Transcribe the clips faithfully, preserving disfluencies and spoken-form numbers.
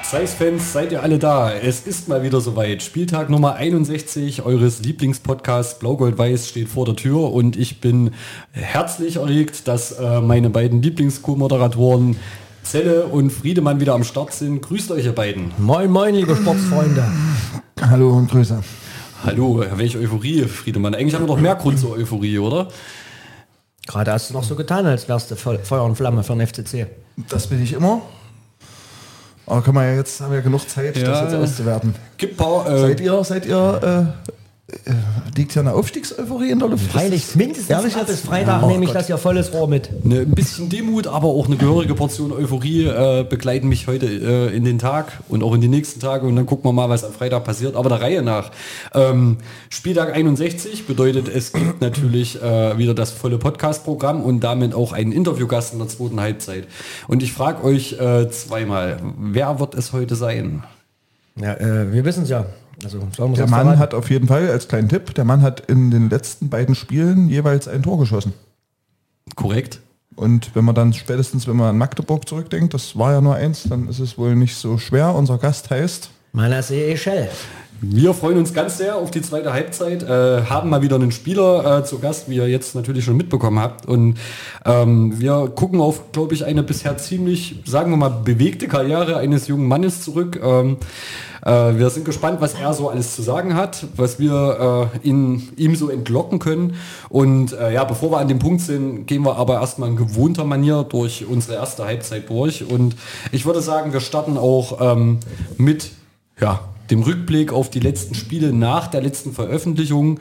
Zeiss-Fans, seid ihr alle da? Es ist mal wieder soweit. Spieltag Nummer einundsechzig eures Lieblingspodcasts Blau-Gold-Weiß steht vor der Tür und ich bin herzlich erregt, dass äh, meine beiden Lieblings-Co-Moderatoren Zelle und Friedemann wieder am Start sind. Grüßt euch ihr beiden. Moin, moin, liebe Sportsfreunde. Hallo und Grüße. Hallo, welche Euphorie, Friedemann. Eigentlich haben wir doch mehr Grund zur Euphorie, oder? Gerade hast du noch so getan, als wärst du Feuer und Flamme für den F C C. Das bin ich immer. Aber können wir ja jetzt, haben wir ja genug Zeit, Ja. das jetzt auszuwerten. Gibt paar, äh, Seid ihr, seid ihr, äh, äh, liegt ja eine Aufstiegseuphorie in der Luft? Freilich, mindestens Ehrlich ab jetzt? bis Freitag Ja, oh nehme ich Gott. das hier volles Rohr mit. Ne, ein bisschen Demut, aber auch eine gehörige Portion Euphorie äh, begleiten mich heute äh, in den Tag und auch in die nächsten Tage und dann gucken wir mal, was am Freitag passiert. Aber der Reihe nach. Ähm, Spieltag einundsechzig bedeutet, es gibt natürlich äh, wieder das volle Podcast-Programm und damit auch einen Interviewgast in der zweiten Halbzeit. Und ich frage euch äh, zweimal, wer wird es heute sein? Ja, äh, wir wissen es ja. Also, sollen wir Der es Mann verraten? hat auf jeden Fall, als kleinen Tipp, der Mann hat in den letzten beiden Spielen jeweils ein Tor geschossen. Korrekt? Und wenn man dann spätestens, wenn man an Magdeburg zurückdenkt, das war ja nur eins, dann ist es wohl nicht so schwer. Unser Gast heißt... Manasseh Echel. Wir freuen uns ganz sehr auf die zweite Halbzeit, äh, haben mal wieder einen Spieler äh, zu Gast, wie ihr jetzt natürlich schon mitbekommen habt. Und ähm, wir gucken auf, glaube ich, eine bisher ziemlich, sagen wir mal, bewegte Karriere eines jungen Mannes zurück. Ähm, äh, wir sind gespannt, was er so alles zu sagen hat, was wir äh, in ihm so entlocken können. Und äh, ja, bevor wir an dem Punkt sind, gehen wir aber erstmal in gewohnter Manier durch unsere erste Halbzeit durch. Und ich würde sagen, wir starten auch ähm, mit, ja, dem Rückblick auf die letzten Spiele nach der letzten Veröffentlichung.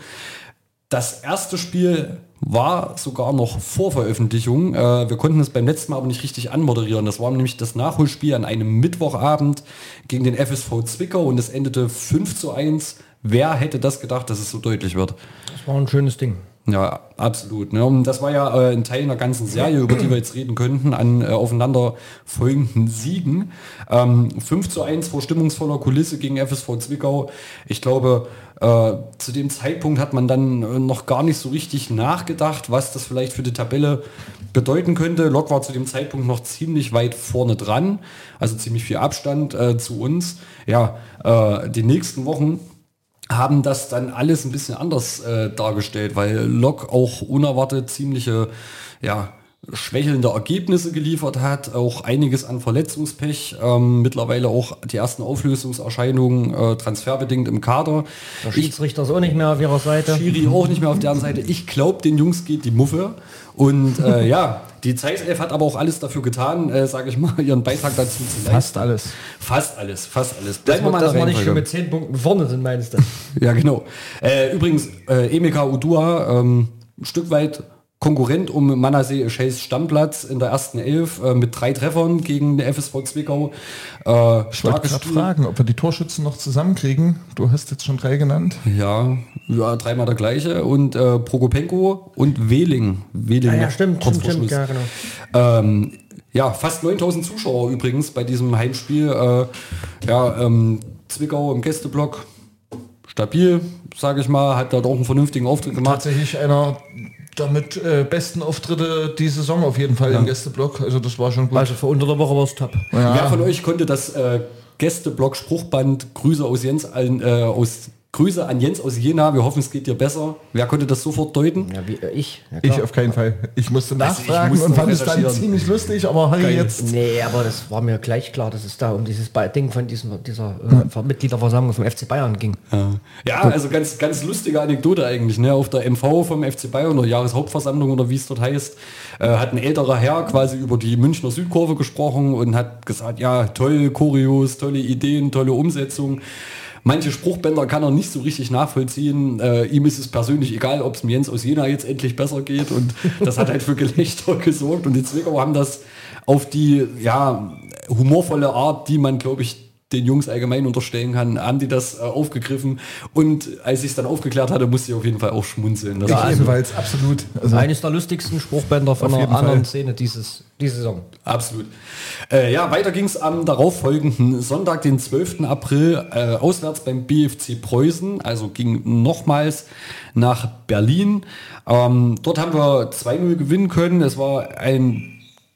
Das erste Spiel war sogar noch vor Veröffentlichung. Äh, wir konnten es beim letzten Mal aber nicht richtig anmoderieren. Das war nämlich das Nachholspiel an einem Mittwochabend gegen den F S V Zwickau und es endete fünf zu eins. Wer hätte das gedacht, dass es so deutlich wird? Das war ein schönes Ding. Ja, absolut. Ne? Und das war ja äh, ein Teil einer ganzen Serie, über die wir jetzt reden könnten, an äh, aufeinander folgenden Siegen. Ähm, fünf zu eins vor stimmungsvoller Kulisse gegen F S V Zwickau. Ich glaube, äh, zu dem Zeitpunkt hat man dann äh, noch gar nicht so richtig nachgedacht, was das vielleicht für die Tabelle bedeuten könnte. Lok war zu dem Zeitpunkt noch ziemlich weit vorne dran, also ziemlich viel Abstand äh, zu uns. Ja, äh, die nächsten Wochen haben das dann alles ein bisschen anders äh, dargestellt, weil Lok auch unerwartet ziemliche, ja, schwächelnde Ergebnisse geliefert hat, auch einiges an Verletzungspech, ähm, mittlerweile auch die ersten Auflösungserscheinungen äh, transferbedingt im Kader. Der Schiedsrichter ist auch nicht mehr auf ihrer Seite. Schiri auch nicht mehr auf deren Seite. Ich glaube, den Jungs geht die Muffe. Und äh, ja, die Zeiss-Elf hat aber auch alles dafür getan, äh, sage ich mal, ihren Beitrag dazu zu leisten. Fast alles. Fast alles, fast alles. Dass Bleiben wir, wir mal dass in der wir nicht schon Reihenfolge. mit zehn Punkten vorne sind, meinst du? Ja, genau. Äh, übrigens, äh, Emeka Udua, ähm, ein Stück weit Konkurrent um Manasseh Echels Stammplatz in der ersten Elf äh, mit drei Treffern gegen den F S V Zwickau. Äh, Ich wollte starkes gerade Spiel. fragen, ob wir die Torschützen noch zusammenkriegen. Du hast jetzt schon drei genannt. Ja, ja, dreimal der gleiche. Und äh, Prokopenko und Wehling. Wehling Ja, ja, noch stimmt, kurz stimmt, vor stimmt, Schluss. ja, genau. Ähm, ja, fast neuntausend Zuschauer übrigens bei diesem Heimspiel. Äh, ja, ähm, Zwickau im Gästeblock. Stabil, sage ich mal, hat da doch einen vernünftigen Auftritt gemacht. Tatsächlich einer der mit äh, besten Auftritte die Saison auf jeden Fall im Gästeblock. Also das war schon gut. Also für unter der Woche war es top. ja. Wer von euch konnte das äh, Gästeblock Spruchband Grüße aus Jens an, äh, aus Grüße an Jens aus Jena, wir hoffen es geht dir besser. Wer konnte das sofort deuten? Ja, wie äh, ich. Ja, Ich klar. auf keinen Fall. Ich musste Also ich nachfragen musste und noch fand es dann recherchieren. ziemlich lustig, aber Harry Geil. jetzt... Nee, aber das war mir gleich klar, dass es da um dieses Ba- Ding von diesem, dieser äh, Mitgliederversammlung vom F C Bayern ging. Ja, also ganz, ganz lustige Anekdote eigentlich. Ne? Auf der M V vom F C Bayern oder Jahreshauptversammlung oder wie es dort heißt, äh, hat ein älterer Herr quasi über die Münchner Südkurve gesprochen und hat gesagt, ja, toll, Choreos, tolle Ideen, tolle Umsetzung. Manche Spruchbänder kann er nicht so richtig nachvollziehen. Äh, ihm ist es persönlich egal, ob es dem Jens aus Jena jetzt endlich besser geht. Und das hat halt für Gelächter gesorgt. Und die Zwickauer haben das auf die ja, humorvolle Art, die man, glaube ich, den Jungs allgemein unterstellen kann, haben die das äh, aufgegriffen. Und als ich es dann aufgeklärt hatte, musste ich auf jeden Fall auch schmunzeln. Das Ich war also- ebenfalls, absolut. Also, Eines der lustigsten Spruchbänder von Auf einer jeden anderen Fall. Szene dieses, diese Saison. absolut. Äh, ja, weiter ging es am darauffolgenden Sonntag, den zwölften April, äh, auswärts beim B F C Preußen, also ging nochmals nach Berlin. Ähm, dort haben wir zwei null gewinnen können. Es war ein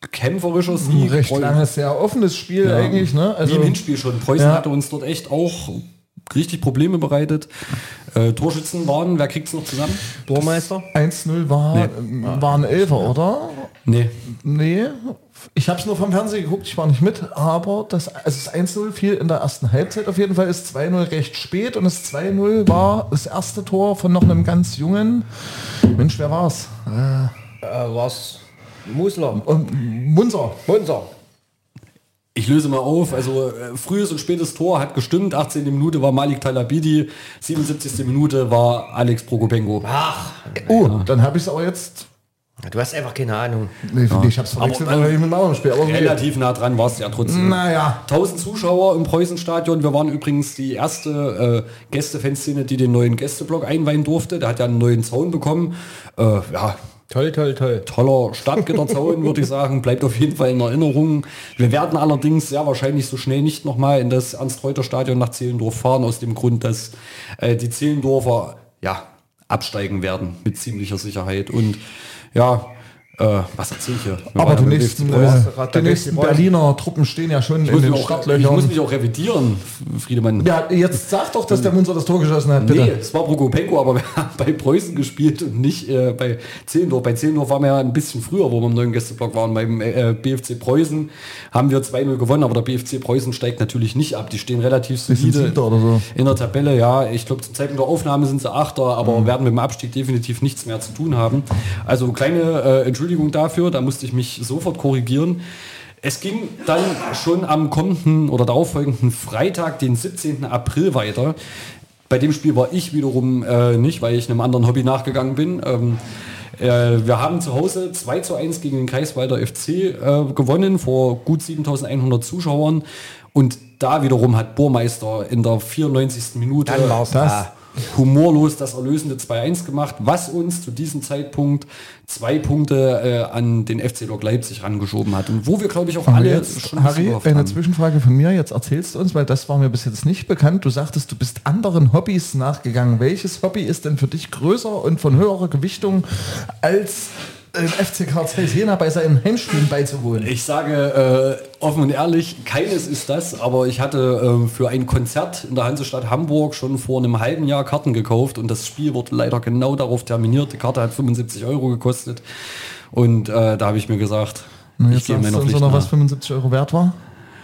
kämpferischer Sieg. Recht Preu- langes, sehr offenes Spiel Ja, eigentlich. Ne? wie im Hinspiel schon. Preußen Ja. hatte uns dort echt auch richtig Probleme bereitet. Äh, Torschützen waren, wer kriegt's noch zusammen? Tormeister? eins null war, Nee. äh, war ein Elfer, oder? Nee. Nee, ich habe es nur vom Fernsehen geguckt, ich war nicht mit, aber das, also das eins null fiel in der ersten Halbzeit auf jeden Fall, ist zwei null recht spät und das zwei null war das erste Tor von noch einem ganz jungen, Mensch, wer war's? Äh, was? Musler. Und Munzer. Munzer. Ich löse mal auf, also äh, frühes und spätes Tor hat gestimmt, achtzehnte Minute war Malik Talabidi, siebenundsiebzigste Minute war Alex Prokopenko. Ach, Oh, dann habe ich es aber jetzt, du hast einfach keine Ahnung. nee, ich habe es verwechselt, Aber, aber, ähm, ich mit einem anderen Spiel, aber okay. Relativ nah dran war es ja trotzdem. Naja, tausend Zuschauer im Preußenstadion. Wir waren übrigens die erste äh, Gästefanszene, die den neuen Gästeblock einweihen durfte. Der hat ja einen neuen Zaun bekommen. Äh, ja, Toll, toll, toll. toller Stadtgitterzaun, würde ich sagen. Bleibt auf jeden Fall in Erinnerung. Wir werden allerdings sehr wahrscheinlich so schnell nicht nochmal in das Ernst-Reuter-Stadion nach Zehlendorf fahren, aus dem Grund, dass äh, die Zehlendorfer ja, absteigen werden mit ziemlicher Sicherheit. Und ja, äh, was erzähle ich hier? Wir aber waren die ja beim nächsten, B F C Preußen. äh, die nächsten Berliner Truppen stehen ja schon Ich in muss, den mich auch, ich Startlöchern. muss mich auch revidieren, Friedemann. Ja, jetzt sag doch, dass der Munzer das Tor geschossen hat, bitte. Nee, es war Prokopenko, aber wir haben bei Preußen gespielt und nicht äh, bei Zehlendorf. Bei Zehlendorf waren wir ja ein bisschen früher, wo wir im neuen Gästeblock waren. Beim äh, B F C Preußen haben wir zwei null gewonnen, aber der B F C Preußen steigt natürlich nicht ab. Die stehen relativ sind solide Siebter oder so. in der Tabelle. Ja, ich glaube, zum Zeitpunkt der Aufnahme sind sie Achter, aber Mhm. werden mit dem Abstieg definitiv nichts mehr zu tun haben. Also kleine äh, Entschuldigung dafür, da musste ich mich sofort korrigieren. Es ging dann schon am kommenden oder darauffolgenden Freitag, den siebzehnten April weiter. Bei dem Spiel war ich wiederum äh, nicht, weil ich einem anderen Hobby nachgegangen bin. Ähm, äh, wir haben zu Hause zwei zu eins gegen den Kreiswalder F C äh, gewonnen, vor gut siebentausendeinhundert Zuschauern. Und da wiederum hat Burmeister in der vierundneunzigsten Minute Dann war's das da. humorlos das erlösende zwei eins gemacht, was uns zu diesem Zeitpunkt zwei Punkte äh, an den F C Lok Leipzig rangeschoben hat. Und wo wir, glaube ich, auch Aber alle jetzt, schon ein bisschen Harry, gehofft eine haben. Zwischenfrage von mir. Jetzt erzählst du uns, weil das war mir bis jetzt nicht bekannt. Du sagtest, du bist anderen Hobbys nachgegangen. Welches Hobby ist denn für dich größer und von höherer Gewichtung als äh, F C Karl Zeiss Jena bei seinen Heimspielen beizuwohnen? Ich sage äh, offen und ehrlich, keines ist das, aber ich hatte äh, für ein Konzert in der Hansestadt Hamburg schon vor einem halben Jahr Karten gekauft und das Spiel wurde leider genau darauf terminiert. Die Karte hat fünfundsiebzig Euro gekostet und äh, da habe ich mir gesagt, Na, ich jetzt gehe sagst meiner du uns Pflicht noch, nach. was fünfundsiebzig Euro wert war.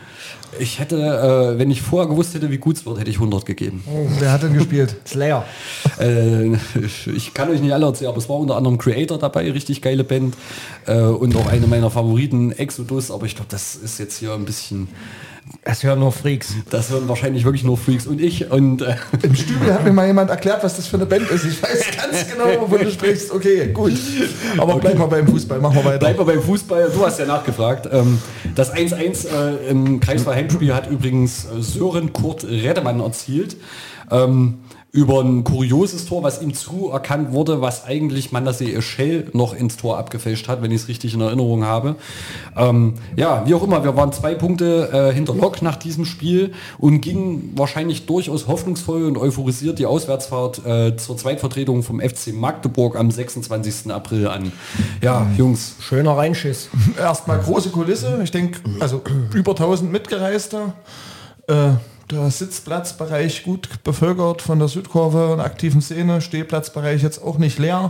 Ich hätte, äh, wenn ich vorher gewusst hätte, wie gut es wird, hätte ich hundert gegeben. Wer hat denn gespielt? Slayer. Äh, ich kann euch nicht alle erzählen, aber es war unter anderem Creator dabei, richtig geile Band. Äh, und auch eine meiner Favoriten, Exodus. Aber ich glaube, das ist jetzt hier ein bisschen... Das hören nur Freaks. Das hören wahrscheinlich wirklich nur Freaks und ich. Und äh, Im Stübel hat mir mal jemand erklärt, was das für eine Band ist. Ich weiß ganz genau, wovon du sprichst. Okay, gut. Aber Okay. bleib mal beim Fußball, machen wir weiter. bleiben wir beim Fußball. Du hast ja nachgefragt. Ähm, das eins eins äh, im Kreiswahl Heimspiel hat übrigens äh, Sören Kurt Redemann erzielt. Ähm, über ein kurioses Tor, was ihm zuerkannt wurde, was eigentlich Manaseh Eschel noch ins Tor abgefälscht hat, wenn ich es richtig in Erinnerung habe. Ähm, ja, wie auch immer, wir waren zwei Punkte äh, hinter Lok nach diesem Spiel und gingen wahrscheinlich durchaus hoffnungsvoll und euphorisiert die Auswärtsfahrt äh, zur Zweitvertretung vom F C Magdeburg am sechsundzwanzigsten April an. Ja, Jungs, Schöner Reinschiss. Erstmal große Kulisse. Ich denke, also über tausend Mitgereiste. Äh, der Sitzplatzbereich gut bevölkert von der Südkurve und aktiven Szene. Stehplatzbereich jetzt auch nicht leer.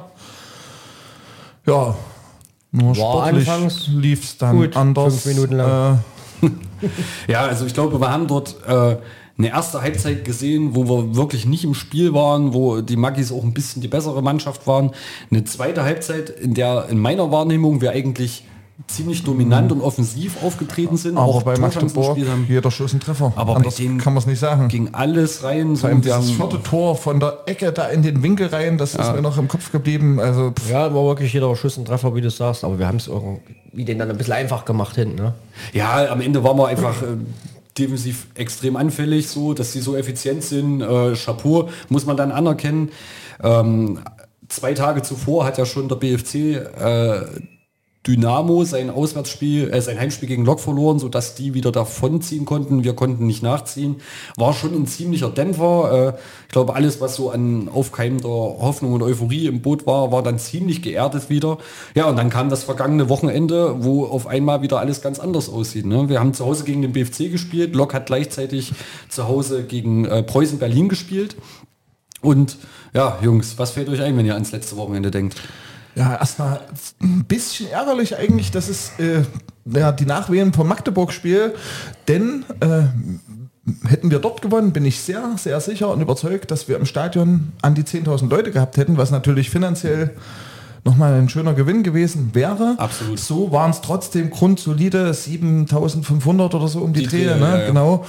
Ja, nur sportlich anfangs lief es dann gut, anders. fünf Minuten lang. Äh, ja, also ich glaube, wir haben dort äh, eine erste Halbzeit gesehen, wo wir wirklich nicht im Spiel waren, wo die Magis auch ein bisschen die bessere Mannschaft waren. Eine zweite Halbzeit, in der in meiner Wahrnehmung wir eigentlich ziemlich dominant und offensiv aufgetreten sind. aber auch bei Torchancen Magdeburg gespielt haben. jeder Schuss ein Treffer. Aber bei anders denen kann man es nicht sagen. Ging alles rein. So Vor allem in das diesem- vierte Tor von der Ecke da in den Winkel rein, das ist mir noch im Kopf geblieben. Also pff, Ja, war wirklich jeder Schuss ein Treffer, wie du sagst, aber wir haben es irgendwie den dann ein bisschen einfach gemacht hinten. Ne? Ja, am Ende waren wir einfach äh, defensiv extrem anfällig, so, dass sie so effizient sind. Äh, Chapeau, muss man dann anerkennen. Ähm, zwei Tage zuvor hat ja schon der B F C äh, Dynamo sein Auswärtsspiel, äh, sein Heimspiel gegen Lok verloren, sodass die wieder davonziehen konnten. Wir konnten nicht nachziehen. War schon ein ziemlicher Dämpfer. Äh, ich glaube, alles, was so an aufkeimender Hoffnung und Euphorie im Boot war, war dann ziemlich geerdet wieder. Ja, und dann kam das vergangene Wochenende, wo auf einmal wieder alles ganz anders aussieht. Ne? Wir haben zu Hause gegen den B F C gespielt. Lok hat gleichzeitig zu Hause gegen äh, Preußen Berlin gespielt. Und ja, Jungs, was fällt euch ein, wenn ihr ans letzte Wochenende denkt? Ja, erstmal ein bisschen ärgerlich eigentlich, dass es äh, ja, die Nachwehen vom Magdeburg-Spiel, denn äh, hätten wir dort gewonnen, bin ich sehr, sehr sicher und überzeugt, dass wir im Stadion an die zehntausend Leute gehabt hätten, was natürlich finanziell nochmal ein schöner Gewinn gewesen wäre. Absolut. So waren es trotzdem grundsolide siebentausendfünfhundert oder so um die, die Dreh, ne? Ja, ja. Genau.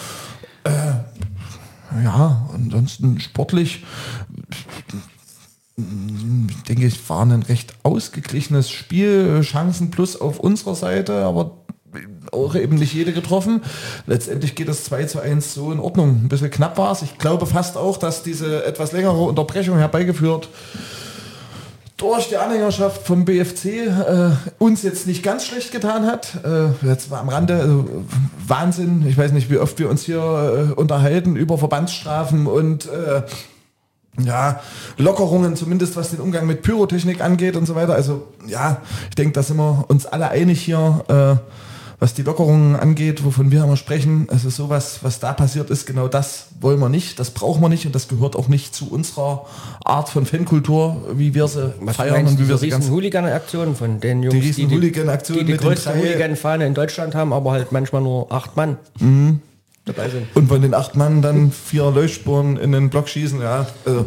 Äh, ja, ansonsten sportlich denke ich, war ein recht ausgeglichenes Spiel, Chancen plus auf unserer Seite, aber auch eben nicht jede getroffen. Letztendlich geht das zwei zu eins so in Ordnung. Ein bisschen knapp war es. Ich glaube fast auch, dass diese etwas längere Unterbrechung herbeigeführt durch die Anhängerschaft vom B F C äh, uns jetzt nicht ganz schlecht getan hat. Äh, jetzt war am Rande äh, Wahnsinn. Ich weiß nicht, wie oft wir uns hier äh, unterhalten über Verbandsstrafen und äh, ja, Lockerungen, zumindest was den Umgang mit Pyrotechnik angeht und so weiter. Also ja, ich denke, da sind wir uns alle einig hier, äh, was die Lockerungen angeht, wovon wir immer sprechen. Also sowas, was da passiert ist, genau das wollen wir nicht, das brauchen wir nicht und das gehört auch nicht zu unserer Art von Fankultur, wie wir sie was feiern und wie wir sie ganz... Hooligan-Aktionen von den Jungs, die riesen Hooligan-Aktionen die die mit den größte drei- Hooligan-Fahne in Deutschland haben, aber halt manchmal nur acht Mann Mhm. dabei sind. Und von den acht Mann dann vier Leuchtspuren in den Block schießen, ja, also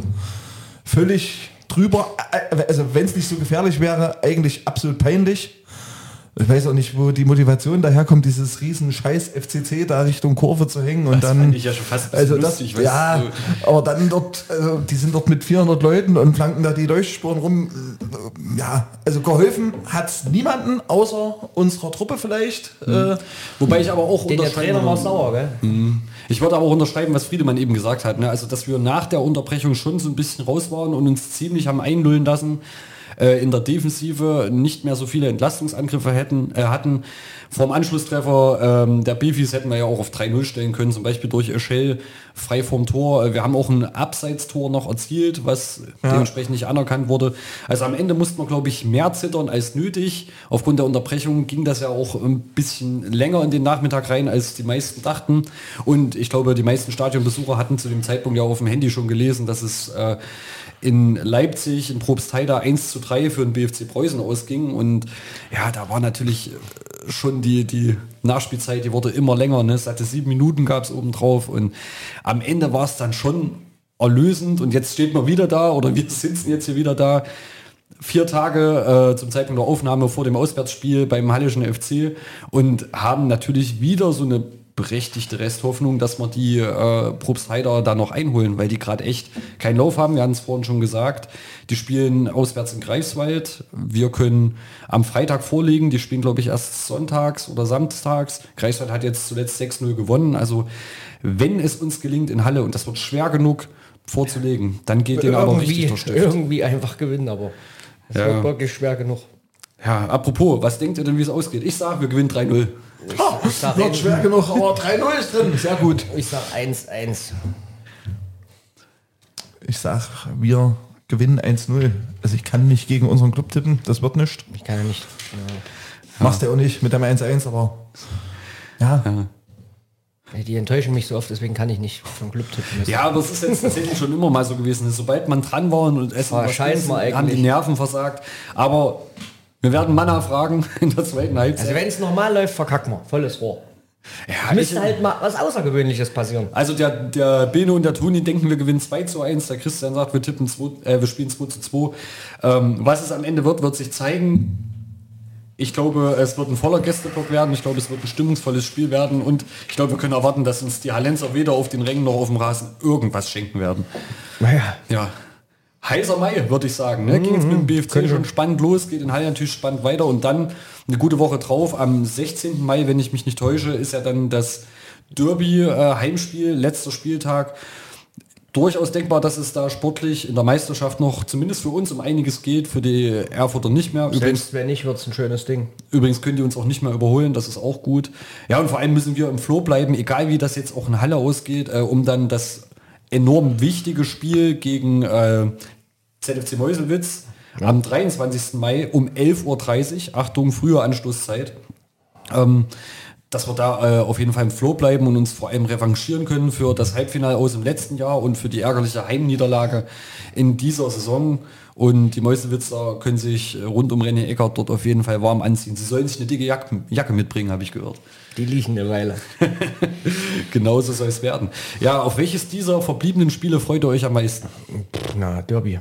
völlig drüber. Also wenn es nicht so gefährlich wäre, eigentlich absolut peinlich. Ich weiß auch nicht, wo die Motivation daherkommt, dieses riesen Scheiß F C C da Richtung Kurve zu hängen und Das dann... fand ich ja schon fast ein bisschen also das, lustig, weißt ja, du. aber dann dort, also die sind dort mit vierhundert Leuten und flanken da die Leuchtspuren rum. Ja, also geholfen hat es niemanden, außer unserer Truppe vielleicht. Mhm. Äh, Wobei ich aber auch Den der unterschreiben Trainer war würde- sauer, gell? Ich würde aber auch unterschreiben, was Friedemann eben gesagt hat. Ne? Also, dass wir nach der Unterbrechung schon so ein bisschen raus waren und uns ziemlich haben einlullen lassen. Äh, in der Defensive nicht mehr so viele Entlastungsangriffe hätten, äh, hatten. Vorm Anschlusstreffer ähm, der Bifis hätten wir ja auch auf drei null stellen können, zum Beispiel durch Eschel frei vom Tor. Äh, Wir haben auch ein Abseitstor noch erzielt, was Ja. dementsprechend nicht anerkannt wurde. Also am Ende musste man, glaube ich, mehr zittern als nötig. Aufgrund der Unterbrechung ging das ja auch ein bisschen länger in den Nachmittag rein, als die meisten dachten. Und ich glaube, die meisten Stadionbesucher hatten zu dem Zeitpunkt ja auf dem Handy schon gelesen, dass es äh, in Leipzig, in Probstheida eins zu drei für den B F C Preußen ausging. Und ja, da war natürlich schon die, die Nachspielzeit, die wurde immer länger. Ne? Es hatte sieben Minuten gab es oben drauf. Und am Ende war es dann schon erlösend. Und jetzt steht man wieder da, oder wir sitzen jetzt hier wieder da, vier Tage äh, zum Zeitpunkt der Aufnahme vor dem Auswärtsspiel beim Hallischen F C und haben natürlich wieder so eine berechtigte Resthoffnung, dass wir die äh, Probstheider da noch einholen, weil die gerade echt keinen Lauf haben. Wir hatten es vorhin schon gesagt. Die spielen auswärts in Greifswald. Wir können am Freitag vorlegen. Die spielen, glaube ich, erst sonntags oder samstags. Greifswald hat jetzt zuletzt sechs null gewonnen. Also wenn es uns gelingt in Halle, und das wird schwer genug vorzulegen, dann geht denen aber richtig der Stift. Irgendwie einfach gewinnen, aber es Ja. wird wirklich schwer genug. Ja, apropos, was denkt ihr denn, wie es ausgeht? Ich sage, wir gewinnen drei null. ha, sag wird eben- schwer genug, aber drei null ist drin. Sehr gut. Ich sag eins eins. Ich sag, wir gewinnen eins null. Also ich kann nicht gegen unseren Club tippen, das wird nicht. Ich kann ja nicht. Machst du auch nicht mit dem eins eins, aber ja. Ja. Ja, die enttäuschen mich so oft, deswegen kann ich nicht vom Club tippen. Ja, aber es ist jetzt tatsächlich schon immer mal so gewesen. Sobald man dran war und essen Ah, was scheiß essen, mal haben die eigentlich. Nerven versagt. Aber wir werden Manna fragen in der zweiten Halbzeit. Also wenn es normal läuft, verkacken wir. Volles Rohr. ja, Müsste ich, halt mal was Außergewöhnliches passieren. also der, der Beno und der Toni denken, wir gewinnen zwei zu eins. Der Christian sagt, wir tippen zwei, äh, wir spielen zwei zu zwei. Ähm, was es am Ende wird, wird sich zeigen. Ich glaube, es wird ein voller Gästeblock werden. Ich glaube, es wird ein stimmungsvolles Spiel werden. Und ich glaube, wir können erwarten, dass uns die Hallenser weder auf den Rängen noch auf dem Rasen irgendwas schenken werden. Naja. Ja. Heißer Mai, würde ich sagen. Ne? Ging es mit dem B F C schon spannend los, geht in Halle natürlich spannend weiter. Und dann eine gute Woche drauf, am sechzehnten Mai, wenn ich mich nicht täusche, ist ja dann das Derby-Heimspiel, letzter Spieltag. durchaus denkbar, dass es da sportlich in der Meisterschaft noch zumindest für uns um einiges geht, für die Erfurter nicht mehr. Übrigens, Selbst wenn nicht, wird es ein schönes Ding. übrigens können die uns auch nicht mehr überholen, das ist auch gut. Ja, und vor allem müssen wir im Flow bleiben, egal wie das jetzt auch in Halle ausgeht, äh, um dann das enorm wichtige Spiel gegen äh, Z F C Meuselwitz ja. am dreiundzwanzigsten Mai um elf Uhr dreißig, Achtung, frühe Anstoßzeit, ähm, dass wir da äh, auf jeden Fall im Flow bleiben und uns vor allem revanchieren können für das Halbfinale aus dem letzten Jahr und für die ärgerliche Heimniederlage in dieser Saison. Und die Meuselwitzer können sich rund um René Eckert dort auf jeden Fall warm anziehen. Sie sollen sich eine dicke Jacke, Jacke mitbringen, habe ich gehört. Die liegen eine Weile. Genauso soll es werden. Ja, auf welches dieser verbliebenen Spiele freut ihr euch am meisten? Na, Derby.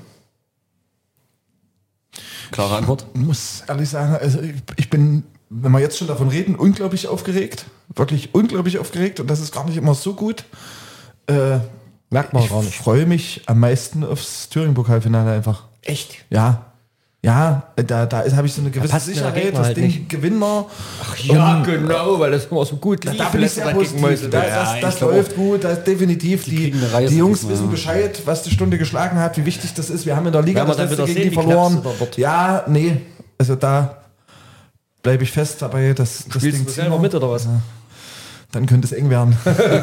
Klare Antwort? Ich muss ehrlich sagen, also ich bin... Wenn wir jetzt schon davon reden, unglaublich aufgeregt. Wirklich unglaublich aufgeregt und das ist gar nicht immer so gut. Äh, Merkt man ich gar nicht. Ich freue mich am meisten aufs Thüringen-Pokalfinale einfach. Echt? Ja. Ja, da, da habe ich so eine gewisse passt mir der Sicherheit, Gegner das halt Ding nicht. gewinnen wir. Ach ja, Um, genau, weil das immer so gut Da, lief. da bin ich sehr positiv. Da, Ja, das ich das glaub läuft gut, das definitiv. die Die, kriegen eine Reise die Jungs diesmal, wissen ja. Bescheid, was die Stunde geschlagen hat, wie wichtig das ist. Wir haben in der Liga Werden wir das dann letzte wieder gegen sehen, die wie verloren. knapp es da wird? Ja, nee, also da bleibe ich fest dabei, dass das Spielst Ding du selber ziehen wir. mit oder was? Ja. Dann könnte es eng werden.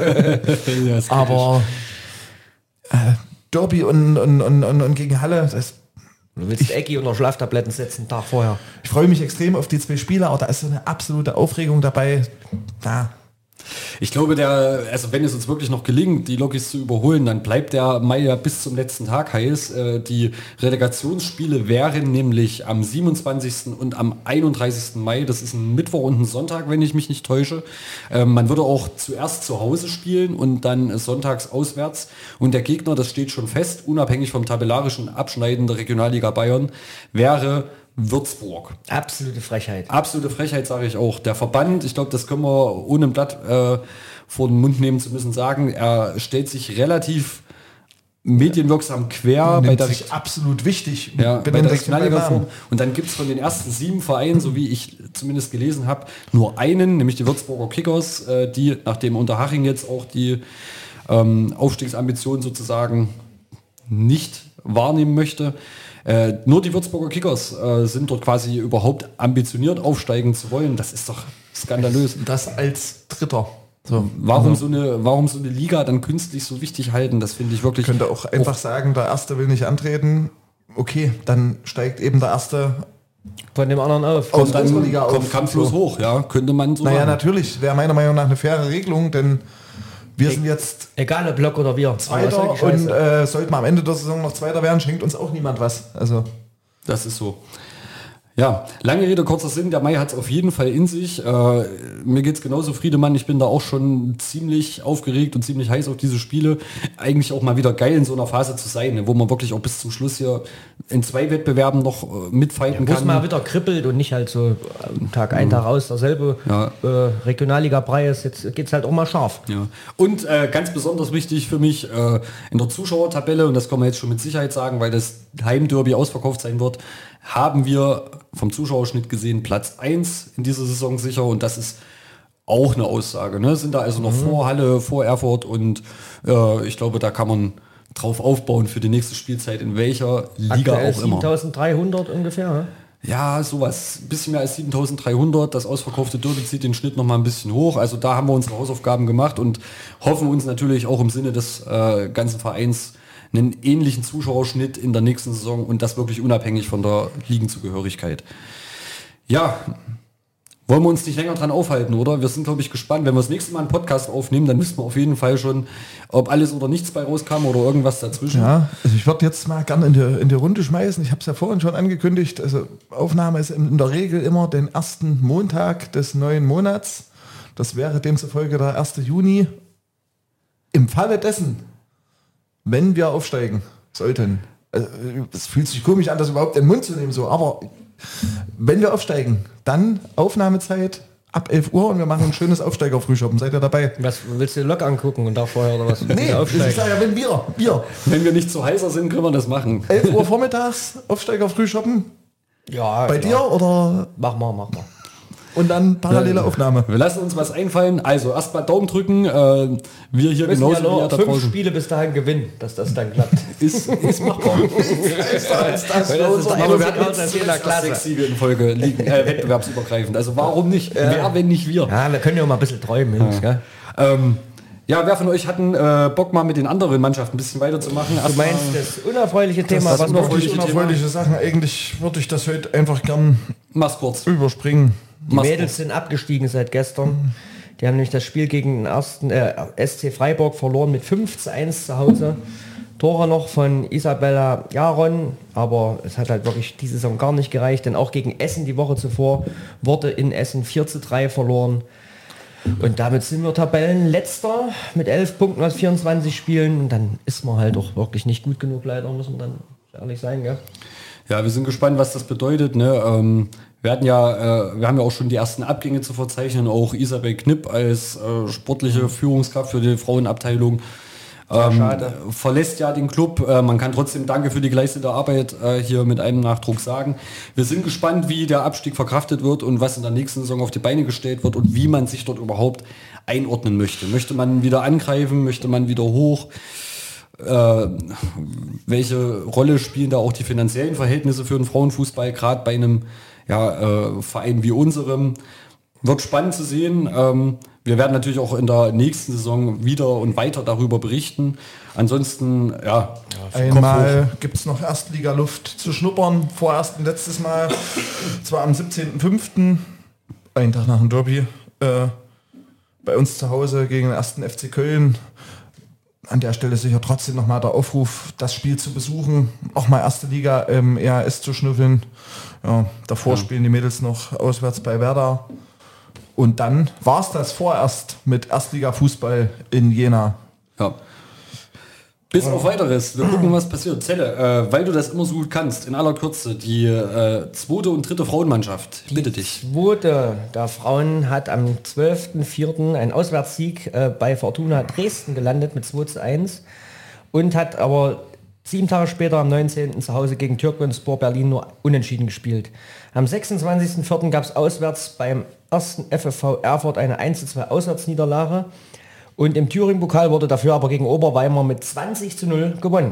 Aber äh, Derby und, und, und, und, und gegen Halle, das, Du willst Ecki unter Schlaftabletten setzen, einen Tag vorher. ich freue mich extrem auf die zwei Spiele, aber da ist so eine absolute Aufregung dabei. Da. Ich glaube, der, also wenn es uns wirklich noch gelingt, die Lokis zu überholen, dann bleibt der Mai ja bis zum letzten Tag heiß. Äh, die Relegationsspiele wären nämlich am siebenundzwanzigsten und am einunddreißigsten Mai. Das ist ein Mittwoch und ein Sonntag, wenn ich mich nicht täusche. Ähm, man würde auch zuerst zu Hause spielen und dann sonntags auswärts. Und der Gegner, das steht schon fest, unabhängig vom tabellarischen Abschneiden der Regionalliga Bayern, wäre Würzburg. Absolute Frechheit. Absolute Frechheit, sage ich auch. Der Verband, ich glaube, das können wir ohne ein Blatt äh, vor den Mund nehmen zu müssen sagen, er stellt sich relativ medienwirksam quer bei Nimmt der, sich absolut wichtig. ja, bei der Benennt sich beim Regionalliga-Form. Namen. Und dann gibt es von den ersten sieben Vereinen, so wie ich zumindest gelesen habe, nur einen, nämlich die Würzburger Kickers, äh, die, nachdem Unterhaching jetzt auch die ähm, Aufstiegsambitionen sozusagen nicht wahrnehmen möchte. Äh, nur die Würzburger Kickers äh, sind dort quasi überhaupt ambitioniert, aufsteigen zu wollen. Das ist doch skandalös. Das als Dritter. So. Warum, Also, so eine, warum so eine Liga dann künstlich so wichtig halten? Das finde ich wirklich... könnte auch einfach sagen, der Erste will nicht antreten. Okay, dann steigt eben der Erste Von dem anderen auf. aus Und dann unserer Liga kommt auf. kampflos hoch, ja, könnte man so Naja, machen. natürlich, wäre meiner Meinung nach eine faire Regelung, denn wir sind jetzt Egal ob Block oder wir. Zweiter Aber solche und Scheiße. äh, sollten wir am Ende der Saison noch Zweiter werden, schenkt uns auch niemand was. Also Das ist so. Ja, lange Rede, kurzer Sinn, der Mai hat es auf jeden Fall in sich. Äh, mir geht's genauso, Friedemann, ich bin da auch schon ziemlich aufgeregt und ziemlich heiß auf diese Spiele. Eigentlich auch mal wieder geil in so einer Phase zu sein, ne, wo man wirklich auch bis zum Schluss hier in zwei Wettbewerben noch äh, mitfighten Wo es kann. mal wieder kribbelt und nicht halt so am Tag ein, Tag aus, derselbe Ja. äh, Regionalliga-Brei ist. Jetzt geht's halt auch mal scharf. Ja. Und äh, ganz besonders wichtig für mich äh, in der Zuschauertabelle, und das kann man jetzt schon mit Sicherheit sagen, weil das Heimderby ausverkauft sein wird, haben wir vom Zuschauerschnitt gesehen Platz eins in dieser Saison sicher, und das ist auch eine Aussage. Ne? Sind da also noch vor Halle, vor Erfurt, und äh, ich glaube, da kann man drauf aufbauen für die nächste Spielzeit, in welcher Liga Aktuell auch immer. siebentausenddreihundert ungefähr. Ne? Ja, sowas. Ein bisschen mehr als siebentausenddreihundert. Das ausverkaufte Derby zieht den Schnitt noch mal ein bisschen hoch. Also da haben wir unsere Hausaufgaben gemacht und hoffen uns natürlich auch im Sinne des äh, ganzen Vereins einen ähnlichen Zuschauerschnitt in der nächsten Saison, und das wirklich unabhängig von der Ligenzugehörigkeit. Ja, wollen wir uns nicht länger dran aufhalten, oder? Wir sind, glaube ich, gespannt. Wenn wir das nächste Mal einen Podcast aufnehmen, dann wissen wir auf jeden Fall schon, ob alles oder nichts bei rauskam oder irgendwas dazwischen. ja, also ich würde jetzt mal gerne in die, in die Runde schmeißen. Ich habe es ja vorhin schon angekündigt. Also Aufnahme ist in der Regel immer den ersten Montag des neuen Monats. Das wäre demzufolge der erste Juni. Im Falle dessen, wenn wir aufsteigen sollten, also es fühlt sich komisch an, das überhaupt in den Mund zu nehmen, so, aber wenn wir aufsteigen, dann Aufnahmezeit ab elf Uhr und wir machen ein schönes Aufsteigerfrühschoppen. Seid ihr dabei? Was willst du den Lok angucken und da vorher oder was? Nee, Wieder das ist aufsteigen? ja, wenn wir, wir, Wenn wir nicht zu heißer sind, können wir das machen. elf Uhr vormittags Aufsteigerfrühschoppen. Ja, Bei ja. dir oder? Mach mal, mach mal. und dann parallele Aufnahme. Wir lassen uns was einfallen. Also erstmal Daumen drücken. Äh, wir hier müssen genauso ja nur wie ihr da fünf draußen. Spiele bis dahin gewinnen, dass das dann klappt. Ist, ist machbar. das ist das Aber wir hatten aus jetzt jeder zuletzt Klasse. sechs Siege in Folge liegen, äh, wettbewerbsübergreifend. Also warum nicht? Wer, wenn nicht wir? Ja, wir können ja mal ein bisschen träumen, Jungs. Ja. Ähm, ja, wer von euch hatten äh, Bock mal mit den anderen Mannschaften ein bisschen weiterzumachen? Du Erstmal- meinst das unerfreuliche Thema, Das was sind noch wirklich unerfreuliche unerfreuliche Sachen. Eigentlich würde ich das heute einfach gern Mach's kurz. überspringen. die Mach's Mädels sind abgestiegen seit gestern. Die haben nämlich das Spiel gegen den ersten äh, S C Freiburg verloren mit fünf zu eins zu Hause. Tore noch von Isabella Jaron, aber es hat halt wirklich diese Saison gar nicht gereicht, denn auch gegen Essen die Woche zuvor wurde in Essen vier zu drei verloren. Und damit sind wir Tabellenletzter mit elf Punkten aus vierundzwanzig Spielen. Und dann ist man halt auch wirklich nicht gut genug, leider, muss man dann ehrlich sein. Gell? Ja, wir sind gespannt, was das bedeutet. Ne? Ähm, wir hatten ja, äh, wir haben ja auch schon die ersten Abgänge zu verzeichnen. Auch Isabel Knipp als äh, sportliche Führungskraft für die Frauenabteilung ähm, schade. verlässt ja den Club. Äh, man kann trotzdem Danke für die geleistete Arbeit äh, hier mit einem Nachdruck sagen. Wir sind gespannt, wie der Abstieg verkraftet wird und was in der nächsten Saison auf die Beine gestellt wird und wie man sich dort überhaupt einordnen möchte. Möchte man wieder angreifen? Möchte man wieder hoch? Äh, welche Rolle spielen da auch die finanziellen Verhältnisse für den Frauenfußball, gerade bei einem ja, äh, Verein wie unserem? Wird spannend zu sehen. Ähm, wir werden natürlich auch in der nächsten Saison wieder und weiter darüber berichten. Ansonsten, ja, Einmal gibt es noch Erstliga-Luft zu schnuppern. Vorerst ein letztes Mal, zwar am siebzehnten fünften, einen Tag nach dem Derby, äh, bei uns zu Hause gegen den ersten F C Köln. An der Stelle sicher trotzdem nochmal der Aufruf, das Spiel zu besuchen, auch mal erste Liga im E H S zu schnüffeln. Ja, davor ja. spielen die Mädels noch auswärts bei Werder. Und dann war es das vorerst mit Erstliga-Fußball in Jena. Ja. Bis auf weiteres. Wir gucken, was passiert. Zelle, äh, weil du das immer so gut kannst, in aller Kürze, die äh, zweite und dritte Frauenmannschaft. Ich bitte dich. Die zweite der Frauen hat am zwölften vierten einen Auswärtssieg äh, bei Fortuna Dresden gelandet mit zwei zu eins und hat aber sieben Tage später am neunzehnten zu Hause gegen Türkgünspor Berlin nur unentschieden gespielt. Am sechsundzwanzigsten vierten gab es auswärts beim ersten F F V Erfurt eine eins zu zwei Auswärtsniederlage. Und im Thüringen-Pokal wurde dafür aber gegen Oberweimar mit zwanzig zu null gewonnen.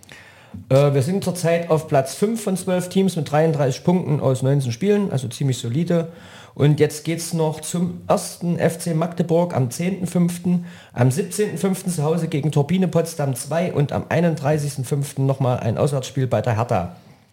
Äh, wir sind zurzeit auf Platz fünf von zwölf Teams mit dreiunddreißig Punkten aus neunzehn Spielen, also ziemlich solide. Und jetzt geht es noch zum ersten F C Magdeburg am zehnten fünften, am siebzehnten fünften zu Hause gegen Turbine Potsdam zwei und am einunddreißigsten fünften nochmal ein Auswärtsspiel bei der Hertha.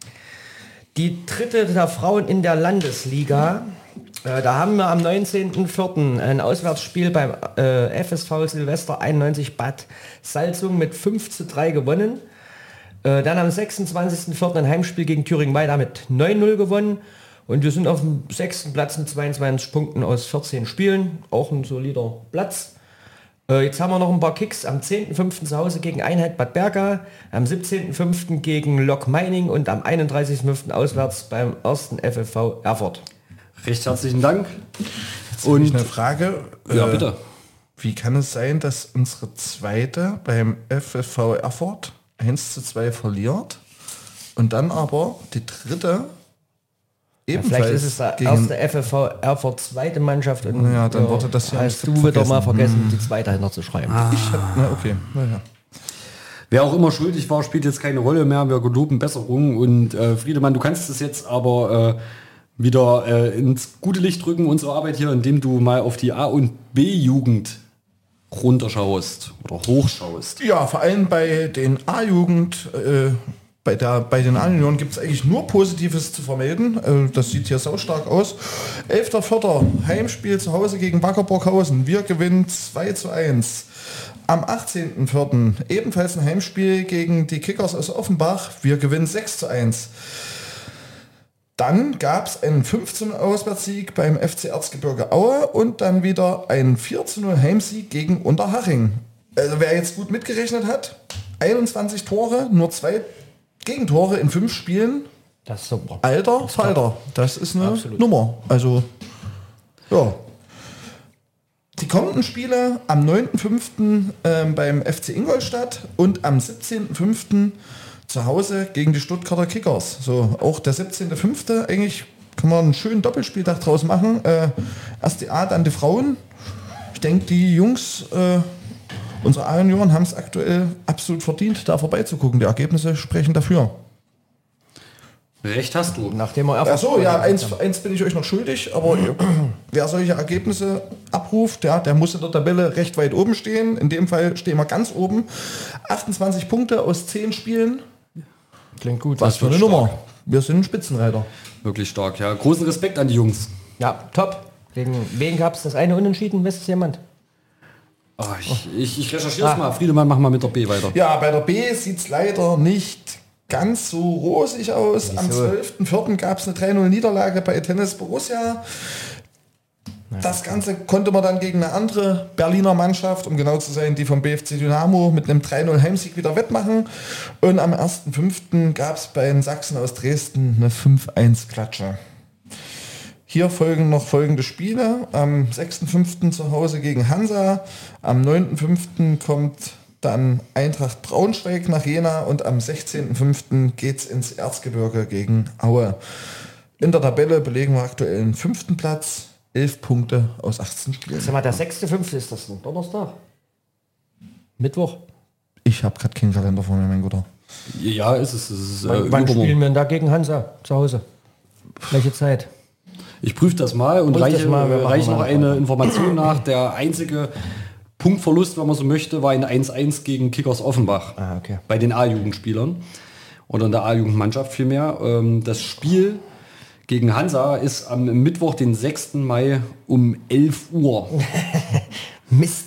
Die dritte der Frauen in der Landesliga. Da haben wir am neunzehnten vierten ein Auswärtsspiel beim äh, F S V Silvester einundneunzig Bad Salzung mit fünf zu drei gewonnen. Äh, dann am sechsundzwanzigsten vierten ein Heimspiel gegen Thüringen-Weida mit neun null gewonnen. Und wir sind auf dem sechsten Platz mit zweiundzwanzig Punkten aus vierzehn Spielen. Auch ein solider Platz. Äh, jetzt haben wir noch ein paar Kicks. Am zehnten fünften zu Hause gegen Einheit Bad Berka. Am siebzehnten fünften gegen Lok Meining und am einunddreißigsten fünften auswärts beim ersten F F V Erfurt. Recht herzlichen Dank. Jetzt und eine Frage. Ja, bitte. Wie kann es sein, dass unsere zweite beim F F V Erfurt eins zu zwei verliert und dann aber die dritte ebenfalls ja, vielleicht ist es der erste F F V Erfurt zweite Mannschaft und ja, dann wurde das ja hast du wieder vergessen. mal vergessen, hm. die zweite hinter zu schreiben. Ah. Ich hab, na okay, naja. Wer auch immer schuldig war, spielt jetzt keine Rolle mehr. Wir geloben Besserung und äh, Friedemann, du kannst es jetzt aber äh, wieder äh, ins gute Licht drücken, unsere Arbeit hier, indem du mal auf die A- und B-Jugend runterschaust oder hochschaust. Ja, vor allem bei den A-Jugend, äh, bei, der, bei den A-Junioren gibt es eigentlich nur Positives zu vermelden. Äh, das sieht hier saustark aus. elfter vierter Heimspiel zu Hause gegen Wacker Burghausen. Wir gewinnen zwei zu eins. Am achtzehnten vierten ebenfalls ein Heimspiel gegen die Kickers aus Offenbach. Wir gewinnen sechs zu eins. Dann gab es einen fünf zu null Auswärtssieg beim F C Erzgebirge Aue und dann wieder einen vier zu null Heimsieg gegen Unterhaching. Also wer jetzt gut mitgerechnet hat, einundzwanzig Tore, nur zwei Gegentore in fünf Spielen. Das ist super. Alter Falter, das ist eine Absolut. Nummer. Also, ja. Die kommenden Spiele am neunten fünften ähm, beim F C Ingolstadt und am siebzehnten fünften zu Hause gegen die Stuttgarter Kickers. So, auch der siebzehnten fünfte eigentlich können wir einen schönen Doppelspieltag draus machen. Äh, erst die A, dann die Frauen. Ich denke, die Jungs, äh, unsere A-Junioren, haben es aktuell absolut verdient, da vorbeizugucken. Die Ergebnisse sprechen dafür. Recht hast du. Nachdem er Achso, ja, eins, eins bin ich euch noch schuldig, aber wer solche Ergebnisse abruft, ja, der muss in der Tabelle recht weit oben stehen. In dem Fall stehen wir ganz oben. achtundzwanzig Punkte aus zehn Spielen. Klingt gut. Was für eine Nummer. Wir sind Spitzenreiter. Wirklich stark, ja. Großen Respekt an die Jungs. Ja, top. Gegen wen gab es das eine Unentschieden? Wisst es jemand? Oh, ich, ich, ich recherchiere es ah. mal. Friedemann, mach mal mit der B weiter. Ja, bei der B sieht es leider nicht ganz so rosig aus. Wieso? Am zwölften vierten gab es eine drei null Niederlage bei Tennis Borussia. Das Ganze konnte man dann gegen eine andere Berliner Mannschaft, um genau zu sein, die vom B F C Dynamo, mit einem drei null Heimsieg wieder wettmachen. Und am ersten fünften gab es bei den Sachsen aus Dresden eine fünf eins Klatsche. Hier folgen noch folgende Spiele. Am sechsten fünften zu Hause gegen Hansa. Am neunten fünften kommt dann Eintracht Braunschweig nach Jena und am sechzehnten fünften geht's ins Erzgebirge gegen Aue. In der Tabelle belegen wir aktuell den fünften Platz, elf Punkte aus achtzehn Spielen. Sag mal, der sechste fünfte ist das ein Donnerstag? Mittwoch? Ich habe gerade keinen Kalender vor mir, mein Guter. Ja, ist es. Ist, äh, wann wann spielen wir denn da gegen Hansa zu Hause? Welche Zeit? Ich prüfe das mal und Prüf reiche, das mal, wir machen reiche noch mal eine weiter. Information nach. Der einzige Punktverlust, wenn man so möchte, war ein eins eins gegen Kickers Offenbach. Ah, okay. Bei den A-Jugendspielern. Oder in der A-Jugendmannschaft vielmehr. Ähm, das Spiel gegen Hansa ist am Mittwoch, den sechsten Mai um elf Uhr. Mist.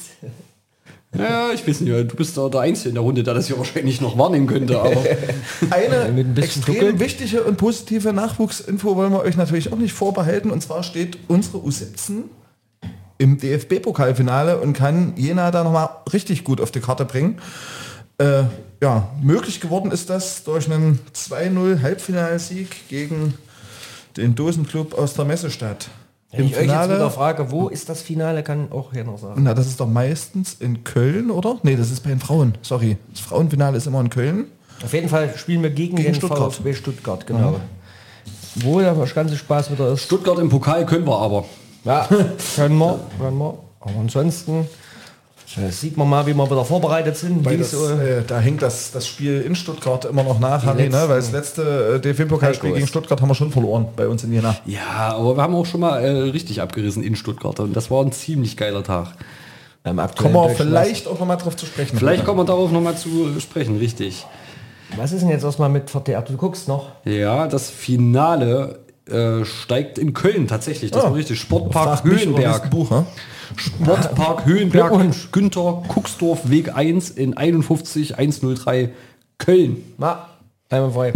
Ja, ich weiß nicht, du bist da der Einzige in der Runde, der das hier wahrscheinlich noch wahrnehmen könnte. Aber Eine Mit ein bisschen extrem Dunkel. wichtige und positive Nachwuchsinfo wollen wir euch natürlich auch nicht vorbehalten. Und zwar steht unsere U siebzehn im D F B-Pokalfinale und kann Jena da nochmal richtig gut auf die Karte bringen. Äh, ja, möglich geworden ist das durch einen zwei null Halbfinalsieg gegen den Dosenclub aus der Messestadt. Wenn ich euch jetzt wieder frage, wo ist das Finale, kann auch hier noch sagen. Na, das ist doch meistens in Köln, oder? Nee, das ist bei den Frauen. Sorry. Das Frauenfinale ist immer in Köln. Auf jeden Fall spielen wir gegen, Gegen den Stuttgart. VfB Stuttgart, genau. Mhm. Wo der ganze Spaß wieder ist. Stuttgart im Pokal können wir aber. Ja, können wir, können wir. Aber ansonsten äh, sieht man mal, wie wir wieder vorbereitet sind. Weil Wie das, so, äh, da hängt das, das Spiel in Stuttgart immer noch nach, Harry, ne? letzten- Weil das letzte äh, D F B-Pokalspiel Heiko gegen ist- Stuttgart haben wir schon verloren bei uns in Jena. Ja, aber wir haben auch schon mal äh, richtig abgerissen in Stuttgart. Und das war ein ziemlich geiler Tag. beim aktuellen Kommen wir Deutschen vielleicht auch nochmal drauf zu sprechen. Vielleicht kommen wir darauf nochmal zu sprechen, richtig. Meister. Was ist denn jetzt erstmal mit Vertheater? Du guckst noch. Ja, das Finale äh, steigt in Köln tatsächlich. Das Oh. war richtig. Sportpark Frag mich, oder Höhenberg. liest ein Buch, ha? Sportpark Höhenberg, Glückwunsch. Günther Kucksdorf, Weg eins in einundfünfzig einhundertdrei Köln. Na, einmal frei.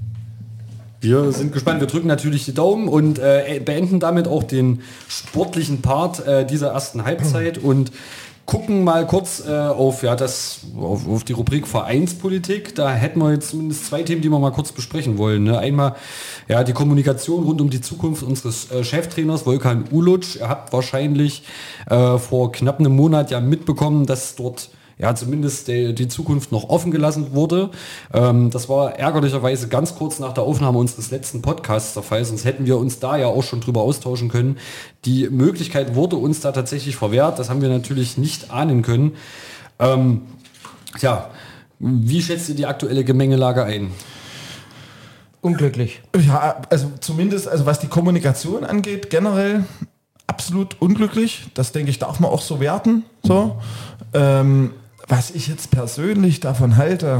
Wir sind gespannt, wir drücken natürlich die Daumen und äh, beenden damit auch den sportlichen Part äh, dieser ersten Halbzeit und gucken mal kurz äh, auf, ja, das, auf, auf die Rubrik Vereinspolitik. Da hätten wir jetzt zumindest zwei Themen, die wir mal kurz besprechen wollen. Ne? Einmal ja, die Kommunikation rund um die Zukunft unseres äh, Cheftrainers Volkan Uluc. Ihr habt wahrscheinlich äh, vor knapp einem Monat ja mitbekommen, dass dort ja zumindest die, die Zukunft noch offen gelassen wurde. Ähm, das war ärgerlicherweise ganz kurz nach der Aufnahme unseres letzten Podcasts der Fall, sonst hätten wir uns da ja auch schon drüber austauschen können. Die Möglichkeit wurde uns da tatsächlich verwehrt, das haben wir natürlich nicht ahnen können. Ähm, ja, wie schätzt ihr die aktuelle Gemengelage ein? Unglücklich. Ja, also zumindest, also was die Kommunikation angeht, generell absolut unglücklich. Das denke ich, darf man auch so werten. So. Ähm, was ich jetzt persönlich davon halte,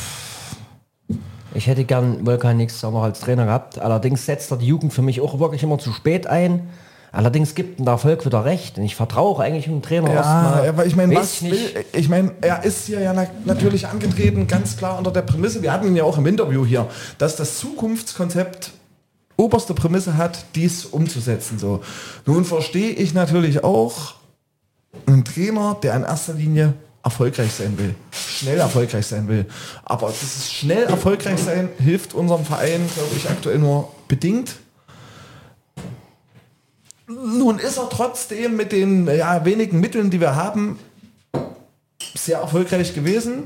Ich hätte gern Volkan nächstes Jahr noch als Trainer gehabt. Allerdings setzt er die Jugend für mich auch wirklich immer zu spät ein. Allerdings gibt ihm der Erfolg wieder recht. Und ich vertraue eigentlich dem Trainer ja, erstmal. aber ich meine, Weiß was ich nicht. will, ich meine, er ist hier ja na, natürlich angetreten, ganz klar unter der Prämisse, wir hatten ihn ja auch im Interview hier, dass das Zukunftskonzept oberste Prämisse hat, dies umzusetzen. So. Nun verstehe ich natürlich auch einen Trainer, der in erster Linie erfolgreich sein will, schnell erfolgreich sein will. Aber dieses schnell erfolgreich sein hilft unserem Verein, glaube ich, aktuell nur bedingt. Nun ist er trotzdem mit den ja, wenigen Mitteln, die wir haben, sehr erfolgreich gewesen.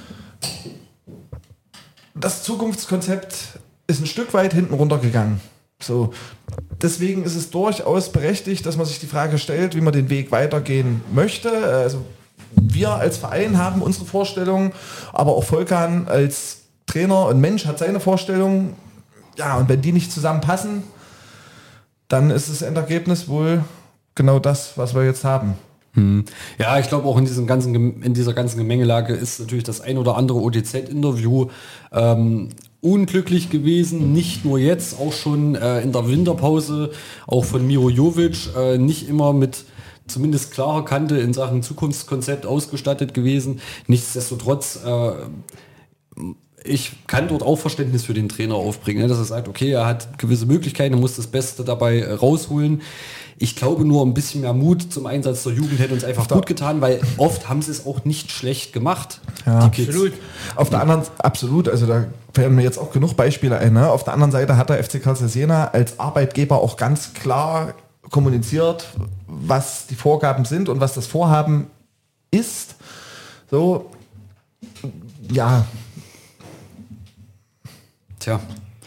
Das Zukunftskonzept ist ein Stück weit hinten runtergegangen. So. Deswegen ist es durchaus berechtigt, dass man sich die Frage stellt, wie man den Weg weitergehen möchte. Also wir als Verein haben unsere Vorstellungen, aber auch Volkan als Trainer und Mensch hat seine Vorstellungen. Ja, und wenn die nicht zusammenpassen, dann ist das Endergebnis wohl genau das, was wir jetzt haben. Hm. Ja, ich glaube auch in, diesem ganzen, in dieser ganzen Gemengelage ist natürlich das ein oder andere O T Z-Interview ähm, unglücklich gewesen, nicht nur jetzt, auch schon äh, in der Winterpause, auch von Miro Jovic, äh, nicht immer mit zumindest klarer Kante in Sachen Zukunftskonzept ausgestattet gewesen. Nichtsdestotrotz, äh, ich kann dort auch Verständnis für den Trainer aufbringen, ne, dass er sagt, okay, er hat gewisse Möglichkeiten, er muss das Beste dabei äh, rausholen. Ich glaube nur, ein bisschen mehr Mut zum Einsatz der Jugend hätte uns einfach gut getan, weil oft haben sie es auch nicht schlecht gemacht. Ja, absolut. Auf der anderen, absolut, also da fällen mir jetzt auch genug Beispiele ein. Ne? Auf der anderen Seite hat der F C Karl Jena als Arbeitgeber auch ganz klar kommuniziert, was die Vorgaben sind und was das Vorhaben ist. So, ja. Tja.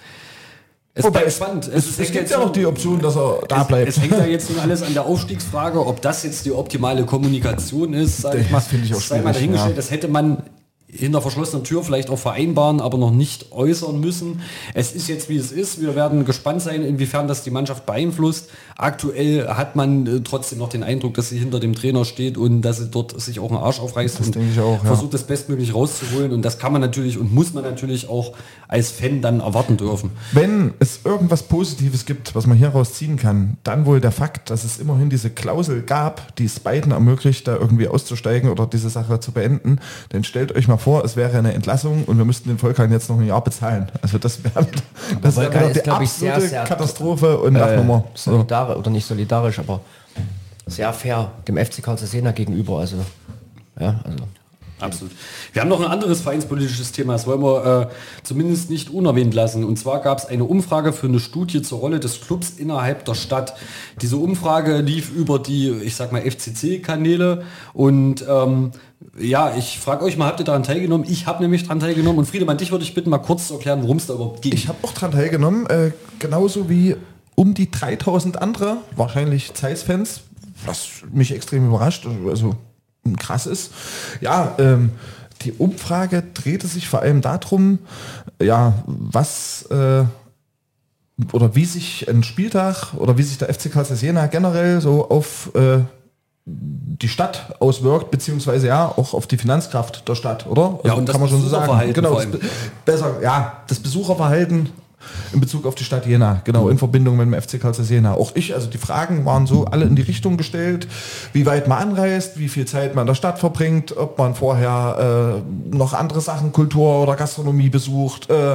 Es Wobei bleibt spannend. Es, es, es gibt ja noch die Option, dass er da es, bleibt. Es hängt ja jetzt nun alles an der Aufstiegsfrage, ob das jetzt die optimale Kommunikation ist. Sag ich mal, das finde ich auch sei mal dahingestellt, ja. Das hätte man hinter verschlossener Tür vielleicht auch vereinbaren, aber noch nicht äußern müssen. Es ist jetzt, wie es ist. Wir werden gespannt sein, inwiefern das die Mannschaft beeinflusst. Aktuell hat man äh, trotzdem noch den Eindruck, dass sie hinter dem Trainer steht und dass sie dort sich auch einen Arsch aufreißt das und denke ich auch, ja. versucht, das bestmöglich rauszuholen. Und das kann man natürlich und muss man natürlich auch als Fan dann erwarten dürfen. Wenn es irgendwas Positives gibt, was man hieraus ziehen kann, dann wohl der Fakt, dass es immerhin diese Klausel gab, die es beiden ermöglicht, da irgendwie auszusteigen oder diese Sache zu beenden. Denn stellt euch mal vor, es wäre eine Entlassung und wir müssten den Volkan jetzt noch ein Jahr bezahlen. Also das wäre das wär wieder die absolute sehr, sehr Katastrophe und Lachnummer. Äh, solidarisch, oder nicht solidarisch, aber sehr fair dem F C Karl Jena gegenüber. Also, ja, also. Absolut. Wir haben noch ein anderes vereinspolitisches Thema, das wollen wir äh, zumindest nicht unerwähnt lassen. Und zwar gab es eine Umfrage für eine Studie zur Rolle des Clubs innerhalb der Stadt. Diese Umfrage lief über die, ich sag mal, F C C-Kanäle und ähm, ja, ich frage euch mal, habt ihr daran teilgenommen? Ich habe nämlich daran teilgenommen und Friedemann, dich würde ich bitten, mal kurz zu erklären, worum es da überhaupt ging. Ich habe auch daran teilgenommen, äh, genauso wie um die dreitausend andere, wahrscheinlich Zeiss-Fans, was mich extrem überrascht, also krass ist. Ja, ähm, die Umfrage drehte sich vor allem darum, ja, was äh, oder wie sich ein Spieltag oder wie sich der F C Karl Jena generell so auf äh, die Stadt auswirkt, beziehungsweise ja auch auf die Finanzkraft der Stadt, oder? Ja, und das kann man schon so sagen. Genau, das, besser, ja, das Besucherverhalten in Bezug auf die Stadt Jena, genau, in Verbindung mit dem F C Karl Jena. Auch ich, also die Fragen waren so alle in die Richtung gestellt, wie weit man anreist, wie viel Zeit man in der Stadt verbringt, ob man vorher äh, noch andere Sachen, Kultur oder Gastronomie besucht, äh,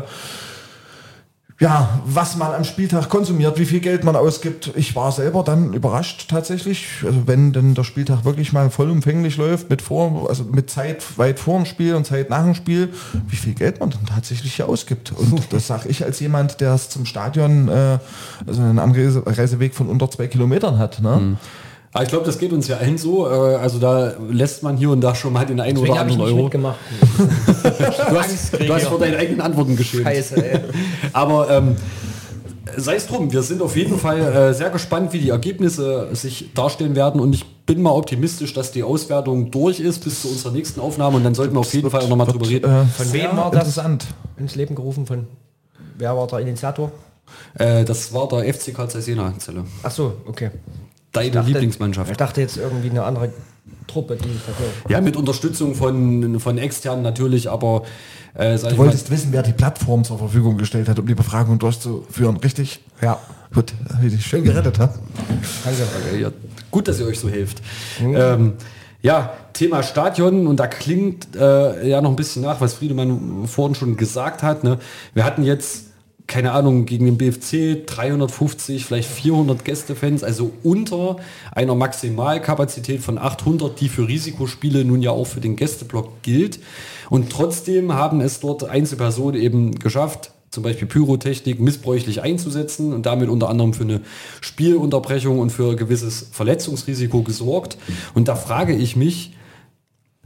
ja, was man am Spieltag konsumiert, wie viel Geld man ausgibt. Ich war selber dann überrascht tatsächlich, also wenn denn der Spieltag wirklich mal vollumfänglich läuft, mit vor, also mit Zeit weit vor dem Spiel und Zeit nach dem Spiel, wie viel Geld man dann tatsächlich hier ausgibt. Und das sage ich als jemand, der es zum Stadion, äh, also einen Anreiseweg von unter zwei Kilometern hat. Ne? Mhm. Aber ich glaube, das geht uns ja allen so. Also da lässt man hier und da schon mal den einen Deswegen oder anderen ich Euro. Mitgemacht. du, hast, du hast vor deinen eigenen Antworten geschämt. Scheiße, ey. Aber ähm, sei es drum, wir sind auf jeden Fall äh, sehr gespannt, wie die Ergebnisse sich darstellen werden. Und ich bin mal optimistisch, dass die Auswertung durch ist bis zu unserer nächsten Aufnahme. Und dann sollten wir auf jeden wird, Fall auch nochmal drüber reden. Äh, von wem war das interessant ins Leben gerufen? Von wer war der Initiator? Äh, das war der F C Karl Jena Zelle. Ach so, okay. Deine dachte, Lieblingsmannschaft. Ich dachte jetzt irgendwie eine andere Truppe, die verkauft. Ja, mit Unterstützung von, von externen natürlich, aber äh, du wolltest mal, wissen, wer die Plattform zur Verfügung gestellt hat, um die Befragung durchzuführen, richtig? Ja. Gut, habe ich dich schön gerettet, ha? Danke. Ja, gut, dass ihr euch so hilft. Mhm. Ähm, ja, Thema Stadion, und da klingt äh, ja noch ein bisschen nach, was Friedemann vorhin schon gesagt hat. Ne? Wir hatten jetzt, keine Ahnung, gegen den B F C dreihundertfünfzig, vielleicht vierhundert Gästefans, also unter einer Maximalkapazität von achthundert, die für Risikospiele nun ja auch für den Gästeblock gilt. Und trotzdem haben es dort Einzelpersonen eben geschafft, zum Beispiel Pyrotechnik missbräuchlich einzusetzen und damit unter anderem für eine Spielunterbrechung und für ein gewisses Verletzungsrisiko gesorgt. Und da frage ich mich,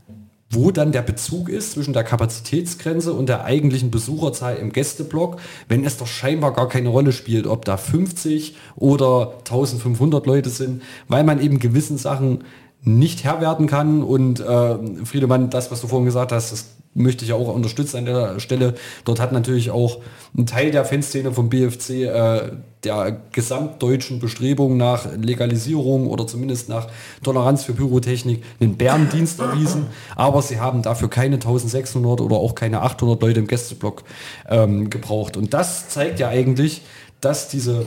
wo dann der Bezug ist zwischen der Kapazitätsgrenze und der eigentlichen Besucherzahl im Gästeblock, wenn es doch scheinbar gar keine Rolle spielt, ob da fünfzig oder eintausendfünfhundert Leute sind, weil man eben gewissen Sachen nicht Herr werden kann. Und äh, Friedemann, das, was du vorhin gesagt hast, das möchte ich auch unterstützen an der Stelle. Dort hat natürlich auch ein Teil der Fanszene vom B F C äh, der gesamtdeutschen Bestrebungen nach Legalisierung oder zumindest nach Toleranz für Pyrotechnik einen Bärendienst erwiesen. Aber sie haben dafür keine eintausendsechshundert oder auch keine achthundert Leute im Gästeblock ähm, gebraucht. Und das zeigt ja eigentlich, dass diese,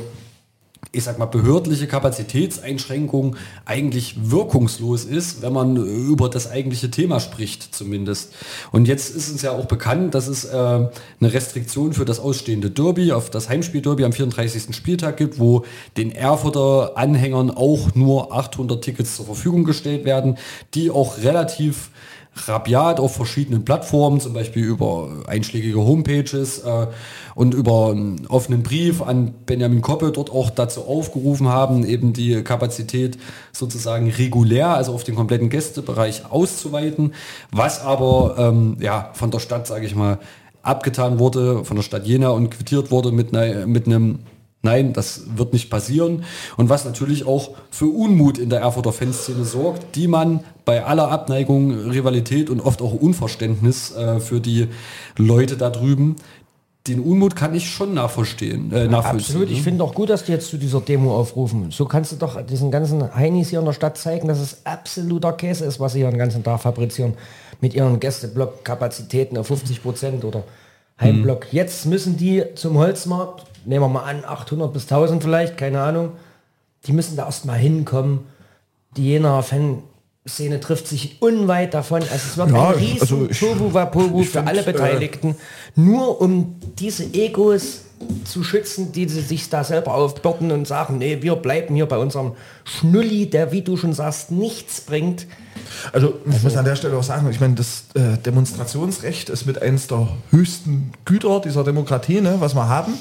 ich sag mal, behördliche Kapazitätseinschränkung eigentlich wirkungslos ist, wenn man über das eigentliche Thema spricht zumindest. Und jetzt ist uns ja auch bekannt, dass es äh, eine Restriktion für das ausstehende Derby, auf das Heimspiel-Derby am vierunddreißigsten Spieltag gibt, wo den Erfurter Anhängern auch nur achthundert Tickets zur Verfügung gestellt werden, die auch relativ rabiat auf verschiedenen Plattformen, zum Beispiel über einschlägige Homepages äh, und über einen offenen Brief an Benjamin Koppe dort auch dazu aufgerufen haben, eben die Kapazität sozusagen regulär, also auf den kompletten Gästebereich auszuweiten, was aber ähm, ja von der Stadt, sage ich mal, abgetan wurde, von der Stadt Jena und quittiert wurde mit, ne, mit einem Nein, das wird nicht passieren. Und was natürlich auch für Unmut in der Erfurter Fanszene sorgt, die man bei aller Abneigung, Rivalität und oft auch Unverständnis äh, für die Leute da drüben, den Unmut kann ich schon nachvollziehen. Äh, nachvollziehen. Absolut, ich finde auch gut, dass die jetzt zu dieser Demo aufrufen. So kannst du doch diesen ganzen Heinis hier in der Stadt zeigen, dass es absoluter Käse ist, was sie hier den ganzen Tag fabrizieren. Mit ihren Gästeblock-Kapazitäten auf fünfzig Prozent oder Heimblock. Mhm. Jetzt müssen die zum Holzmarkt, nehmen wir mal an, achthundert bis tausend vielleicht, keine Ahnung. Die müssen da erst mal hinkommen. Die Jenaer Fanszene trifft sich unweit davon. Also es wird ja, ein riesen also Tohuwabohu für alle Beteiligten. Äh, nur um diese Egos zu schützen, die sie sich da selber aufbürden und sagen, nee, wir bleiben hier bei unserem Schnulli, der, wie du schon sagst, nichts bringt. Also ich also, muss an der Stelle auch sagen, ich meine, das äh, Demonstrationsrecht ist mit eines der höchsten Güter dieser Demokratie, ne, was wir haben.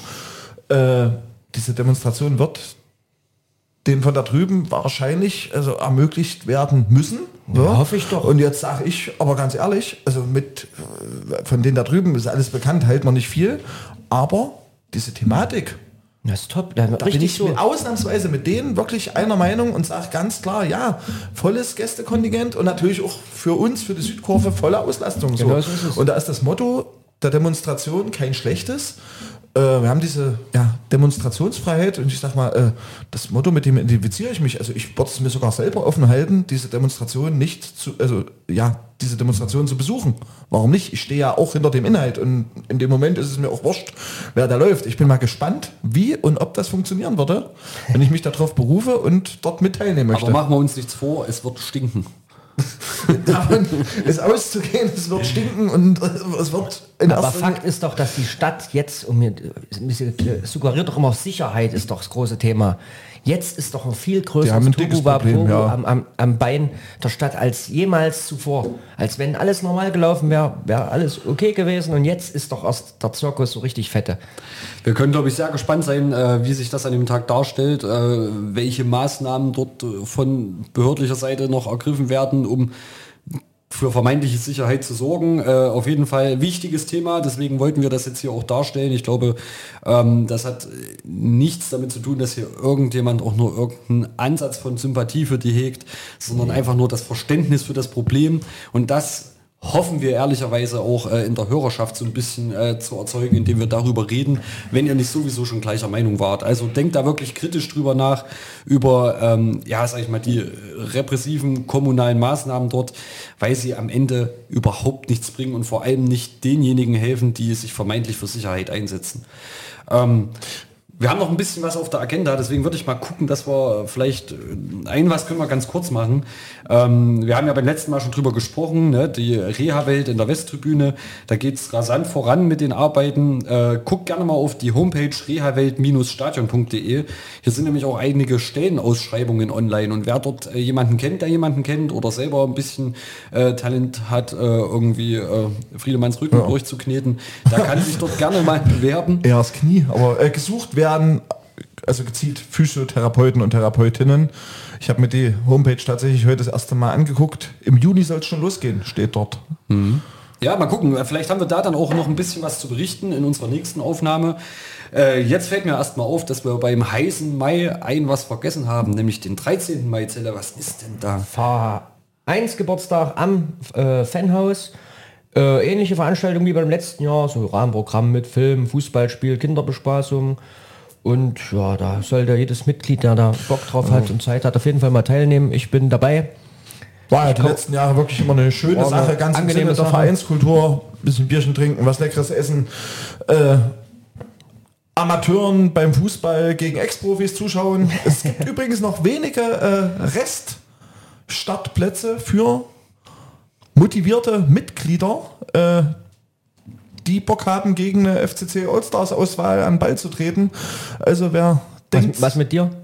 Äh, diese Demonstration wird den von da drüben wahrscheinlich also ermöglicht werden müssen. Ja, ja. Hoffe ich doch. Und jetzt sage ich, aber ganz ehrlich, also mit von denen da drüben ist alles bekannt, hält man nicht viel, aber diese Thematik, das ist top. Da, da bin ich so ausnahmsweise mit denen wirklich einer Meinung und sage ganz klar, ja, volles Gästekontingent und natürlich auch für uns, für die Südkurve, volle Auslastung. So. Genau so ist es. Und da ist das Motto der Demonstration kein schlechtes. Äh, wir haben diese ja, Demonstrationsfreiheit und ich sag mal, äh, das Motto, mit dem identifiziere ich mich. Also ich würde es mir sogar selber offen halten, diese Demonstration nicht zu, also ja, diese Demonstration zu besuchen. Warum nicht? Ich stehe ja auch hinter dem Inhalt und in dem Moment ist es mir auch wurscht, wer da läuft. Ich bin mal gespannt, wie und ob das funktionieren würde, wenn ich mich darauf berufe und dort mit teilnehmen möchte. Aber machen wir uns nichts vor, es wird stinken. Davon ist auszugehen, es wird stinken und es wird... Aber Fakt ist doch, dass die Stadt jetzt, um mir suggeriert doch immer, Sicherheit ist doch das große Thema. Jetzt ist doch ein viel größeres Tohuwabohu ja. am, am, am Bein der Stadt als jemals zuvor. Als wenn alles normal gelaufen wäre, wäre alles okay gewesen und jetzt ist doch erst der Zirkus so richtig fette. Wir können, glaube ich, sehr gespannt sein, äh, wie sich das an dem Tag darstellt, äh, welche Maßnahmen dort von behördlicher Seite noch ergriffen werden, um für vermeintliche Sicherheit zu sorgen. Äh, auf jeden Fall wichtiges Thema, deswegen wollten wir das jetzt hier auch darstellen. Ich glaube, ähm, das hat nichts damit zu tun, dass hier irgendjemand auch nur irgendeinen Ansatz von Sympathie für die hegt, sondern ja. einfach nur das Verständnis für das Problem und das hoffen wir ehrlicherweise auch äh, in der Hörerschaft so ein bisschen äh, zu erzeugen, indem wir darüber reden, wenn ihr nicht sowieso schon gleicher Meinung wart. Also denkt da wirklich kritisch drüber nach, über, ähm, ja, sag ich mal, die repressiven kommunalen Maßnahmen dort, weil sie am Ende überhaupt nichts bringen und vor allem nicht denjenigen helfen, die sich vermeintlich für Sicherheit einsetzen. Ähm, Wir haben noch ein bisschen was auf der Agenda, deswegen würde ich mal gucken, dass wir vielleicht ein was können wir ganz kurz machen. Ähm, wir haben ja beim letzten Mal schon drüber gesprochen, ne, die Reha-Welt in der Westtribüne, da geht es rasant voran mit den Arbeiten. Äh, guckt gerne mal auf die Homepage rehawelt Stadion punkt de. Hier sind nämlich auch einige Stellenausschreibungen online und wer dort äh, jemanden kennt, der jemanden kennt oder selber ein bisschen äh, Talent hat, äh, irgendwie äh, Friedemanns Rücken ja. durchzukneten, da kann sich dort gerne mal bewerben. Eher das Knie, aber äh, gesucht werden also gezielt Physiotherapeuten und Therapeutinnen. Ich habe mir die Homepage tatsächlich heute das erste Mal angeguckt. Im Juni soll es schon losgehen, steht dort. Mhm. Ja, mal gucken. Vielleicht haben wir da dann auch noch ein bisschen was zu berichten in unserer nächsten Aufnahme. Äh, jetzt fällt mir erstmal auf, dass wir beim heißen Mai ein was vergessen haben, nämlich den dreizehnten Mai. Zelle, was ist denn da? Vereins Geburtstag am äh, Fanhaus. Äh, ähnliche Veranstaltung wie beim letzten Jahr. So Rahmenprogramm mit Film, Fußballspiel, Kinderbespaßung. Und ja, da sollte jedes Mitglied, der da Bock drauf hat und Zeit hat, auf jeden Fall mal teilnehmen. Ich bin dabei. War ja die letzten Jahre wirklich immer eine schöne War eine Sache, ganz im Sinne angenehme der Sache. Vereinskultur, bisschen Bierchen trinken, was Leckeres essen, äh, Amateuren beim Fußball gegen Ex-Profis zuschauen. Es gibt übrigens noch wenige äh, Reststartplätze für motivierte Mitglieder, äh, die Bock haben, gegen eine F C C Allstars-Auswahl an den Ball zu treten. Also wer Was, denkt... was mit dir?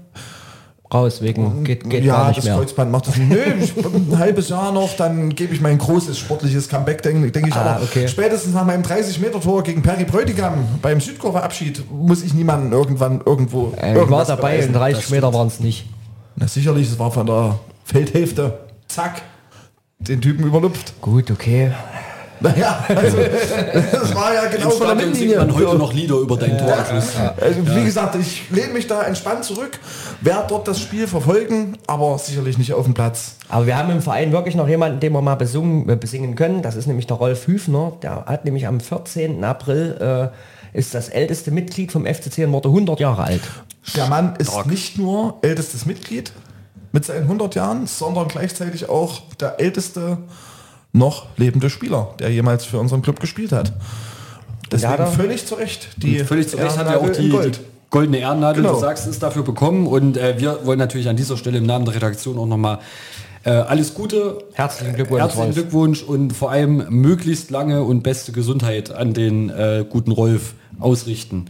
Raus, wegen geht, geht ja, gar nicht das mehr. Kreuzband macht das nicht. Nö, ich, ein halbes Jahr noch, dann gebe ich mein großes sportliches Comeback, denke denk ich. Ah, aber okay. spätestens nach meinem dreißig Meter Tor gegen Perry Bräutigam beim Südkurve-Abschied muss ich niemanden irgendwann irgendwo Äh, ich war irgendwas dabei, beweisen. in dreißig Meter waren es nicht. Na sicherlich, es war von der Feldhälfte, zack, den Typen überlupft. Gut, okay. Naja, also, das war ja genau Im von der Stadion singt Mittellinie. man heute noch Lieder über dein Torabschluss. Also, wie gesagt, ich lehne mich da entspannt zurück, werde dort das Spiel verfolgen, aber sicherlich nicht auf dem Platz. Aber wir haben im Verein wirklich noch jemanden, den wir mal besungen, äh, besingen können. Das ist nämlich der Rolf Hüfner. Der hat nämlich am vierzehnten April äh, ist das älteste Mitglied vom F C C und wurde hundert Jahre alt. Der Mann ist nicht nur ältestes Mitglied mit seinen hundert Jahren, sondern gleichzeitig auch der älteste noch lebende Spieler, der jemals für unseren Club gespielt hat. Deswegen Ja, da- völlig zu Recht. Die Völlig zu Recht hat er auch Ehrennadel die, in Gold. die goldene Ehrennadel, Genau. du sagst, ist dafür bekommen. Und äh, wir wollen natürlich an dieser Stelle im Namen der Redaktion auch nochmal äh, alles Gute, Herzlichen Glückwunsch. herzlichen Rolf. Glückwunsch und vor allem möglichst lange und beste Gesundheit an den äh, guten Rolf ausrichten.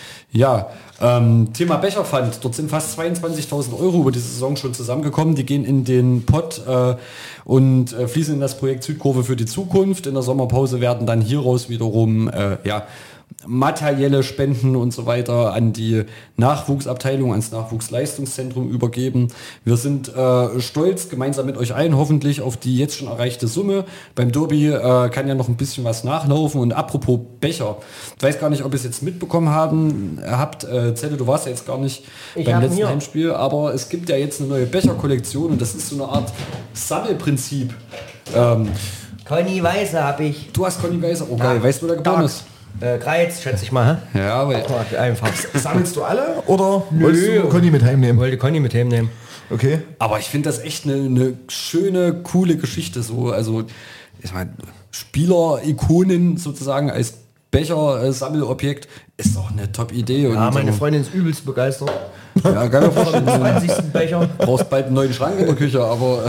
Ja, ähm, Thema Becherpfand. Dort sind fast zweiundzwanzigtausend Euro über diese Saison schon zusammengekommen. Die gehen in den Pott äh, und äh, fließen in das Projekt Südkurve für die Zukunft. In der Sommerpause werden dann hieraus wiederum äh, ja, materielle Spenden und so weiter an die Nachwuchsabteilung, ans Nachwuchsleistungszentrum übergeben. Wir sind äh, stolz, gemeinsam mit euch allen hoffentlich, auf die jetzt schon erreichte Summe. Beim Derby äh, kann ja noch ein bisschen was nachlaufen. Und apropos Becher, ich weiß gar nicht, ob ihr es jetzt mitbekommen haben, habt. Äh, Zelle, du warst ja jetzt gar nicht Ich beim hab letzten mir- Heimspiel, aber es gibt ja jetzt eine neue Becherkollektion und das ist so eine Art Sammelprinzip. Ähm, Conny Weiße habe ich. du hast Conny Weiser, oh geil, weißt du, wo der geboren Tag. ist? Äh, Greiz, schätze ich mal. Hä? Ja, aber Ach, einfach. Sammelst du alle oder wolltest du Conny mit heimnehmen? Wollte Conny mit heimnehmen. Okay. Aber ich finde das echt eine, eine schöne, coole Geschichte. So, also ich meine, Spieler-Ikonen sozusagen als Becher-Sammelobjekt ist doch eine Top-Idee. Ja, und meine so, Freundin ist übelst begeistert. ja, kann mir vorstellen, du zwanzigsten Becher. brauchst bald einen neuen Schrank in der Küche, aber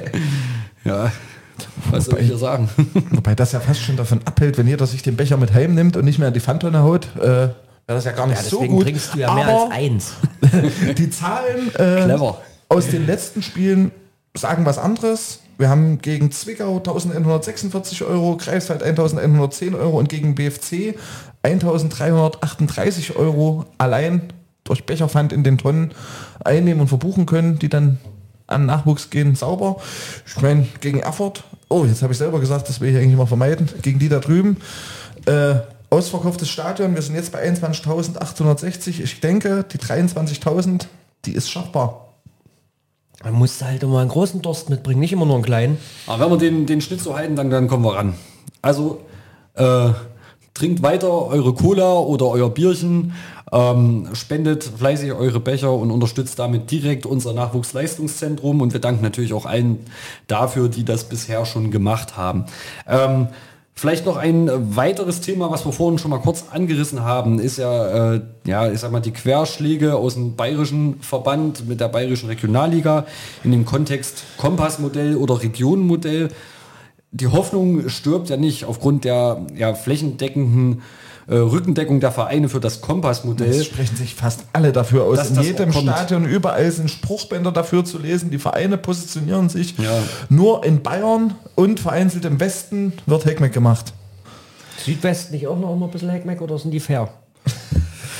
ja, was soll ich dir sagen? Wobei das ja fast schon davon abhält, wenn jeder sich den Becher mit heimnimmt und nicht mehr in die Pfandtonne haut, äh, wäre das ja gar nicht Ja, so deswegen gut. trinkst du ja mehr Aber als eins. die Zahlen äh, Clever. aus den letzten Spielen sagen was anderes. Wir haben gegen Zwickau eintausendeinhundertsechsundvierzig Euro, Greifswald eintausendeinhundertzehn Euro und gegen B F C eintausenddreihundertachtunddreißig Euro allein durch Becherpfand in den Tonnen einnehmen und verbuchen können, die dann an Nachwuchs gehen, sauber. Ich meine, gegen Erfurt, oh, jetzt habe ich selber gesagt, das will ich eigentlich mal vermeiden, gegen die da drüben, äh, ausverkauftes Stadion, wir sind jetzt bei einundzwanzigtausendachthundertsechzig. Ich denke, die dreiundzwanzigtausend, die ist schaffbar. Man muss halt immer einen großen Durst mitbringen, nicht immer nur einen kleinen. Aber wenn wir den, den Schnitt so halten, dann, dann kommen wir ran. Also äh, trinkt weiter eure Cola oder euer Bierchen, ähm, spendet fleißig eure Becher und unterstützt damit direkt unser Nachwuchsleistungszentrum. Und wir danken natürlich auch allen dafür, die das bisher schon gemacht haben. Ähm, Vielleicht noch ein weiteres Thema, was wir vorhin schon mal kurz angerissen haben, ist ja, äh, ja, ich sag mal, die Querschläge aus dem bayerischen Verband mit der bayerischen Regionalliga in dem Kontext Kompassmodell oder Regionenmodell. Die Hoffnung stirbt ja nicht aufgrund der ja, flächendeckenden äh, Rückendeckung der Vereine für das Kompassmodell. Es sprechen sich fast alle dafür aus. Dass In das jedem auch kommt. Stadion, überall sind Spruchbänder dafür zu lesen. Die Vereine positionieren sich. Ja. Nur in Bayern und vereinzelt im Westen wird Heckmeck gemacht. Südwest nicht auch noch immer ein bisschen Heckmeck oder sind die fair?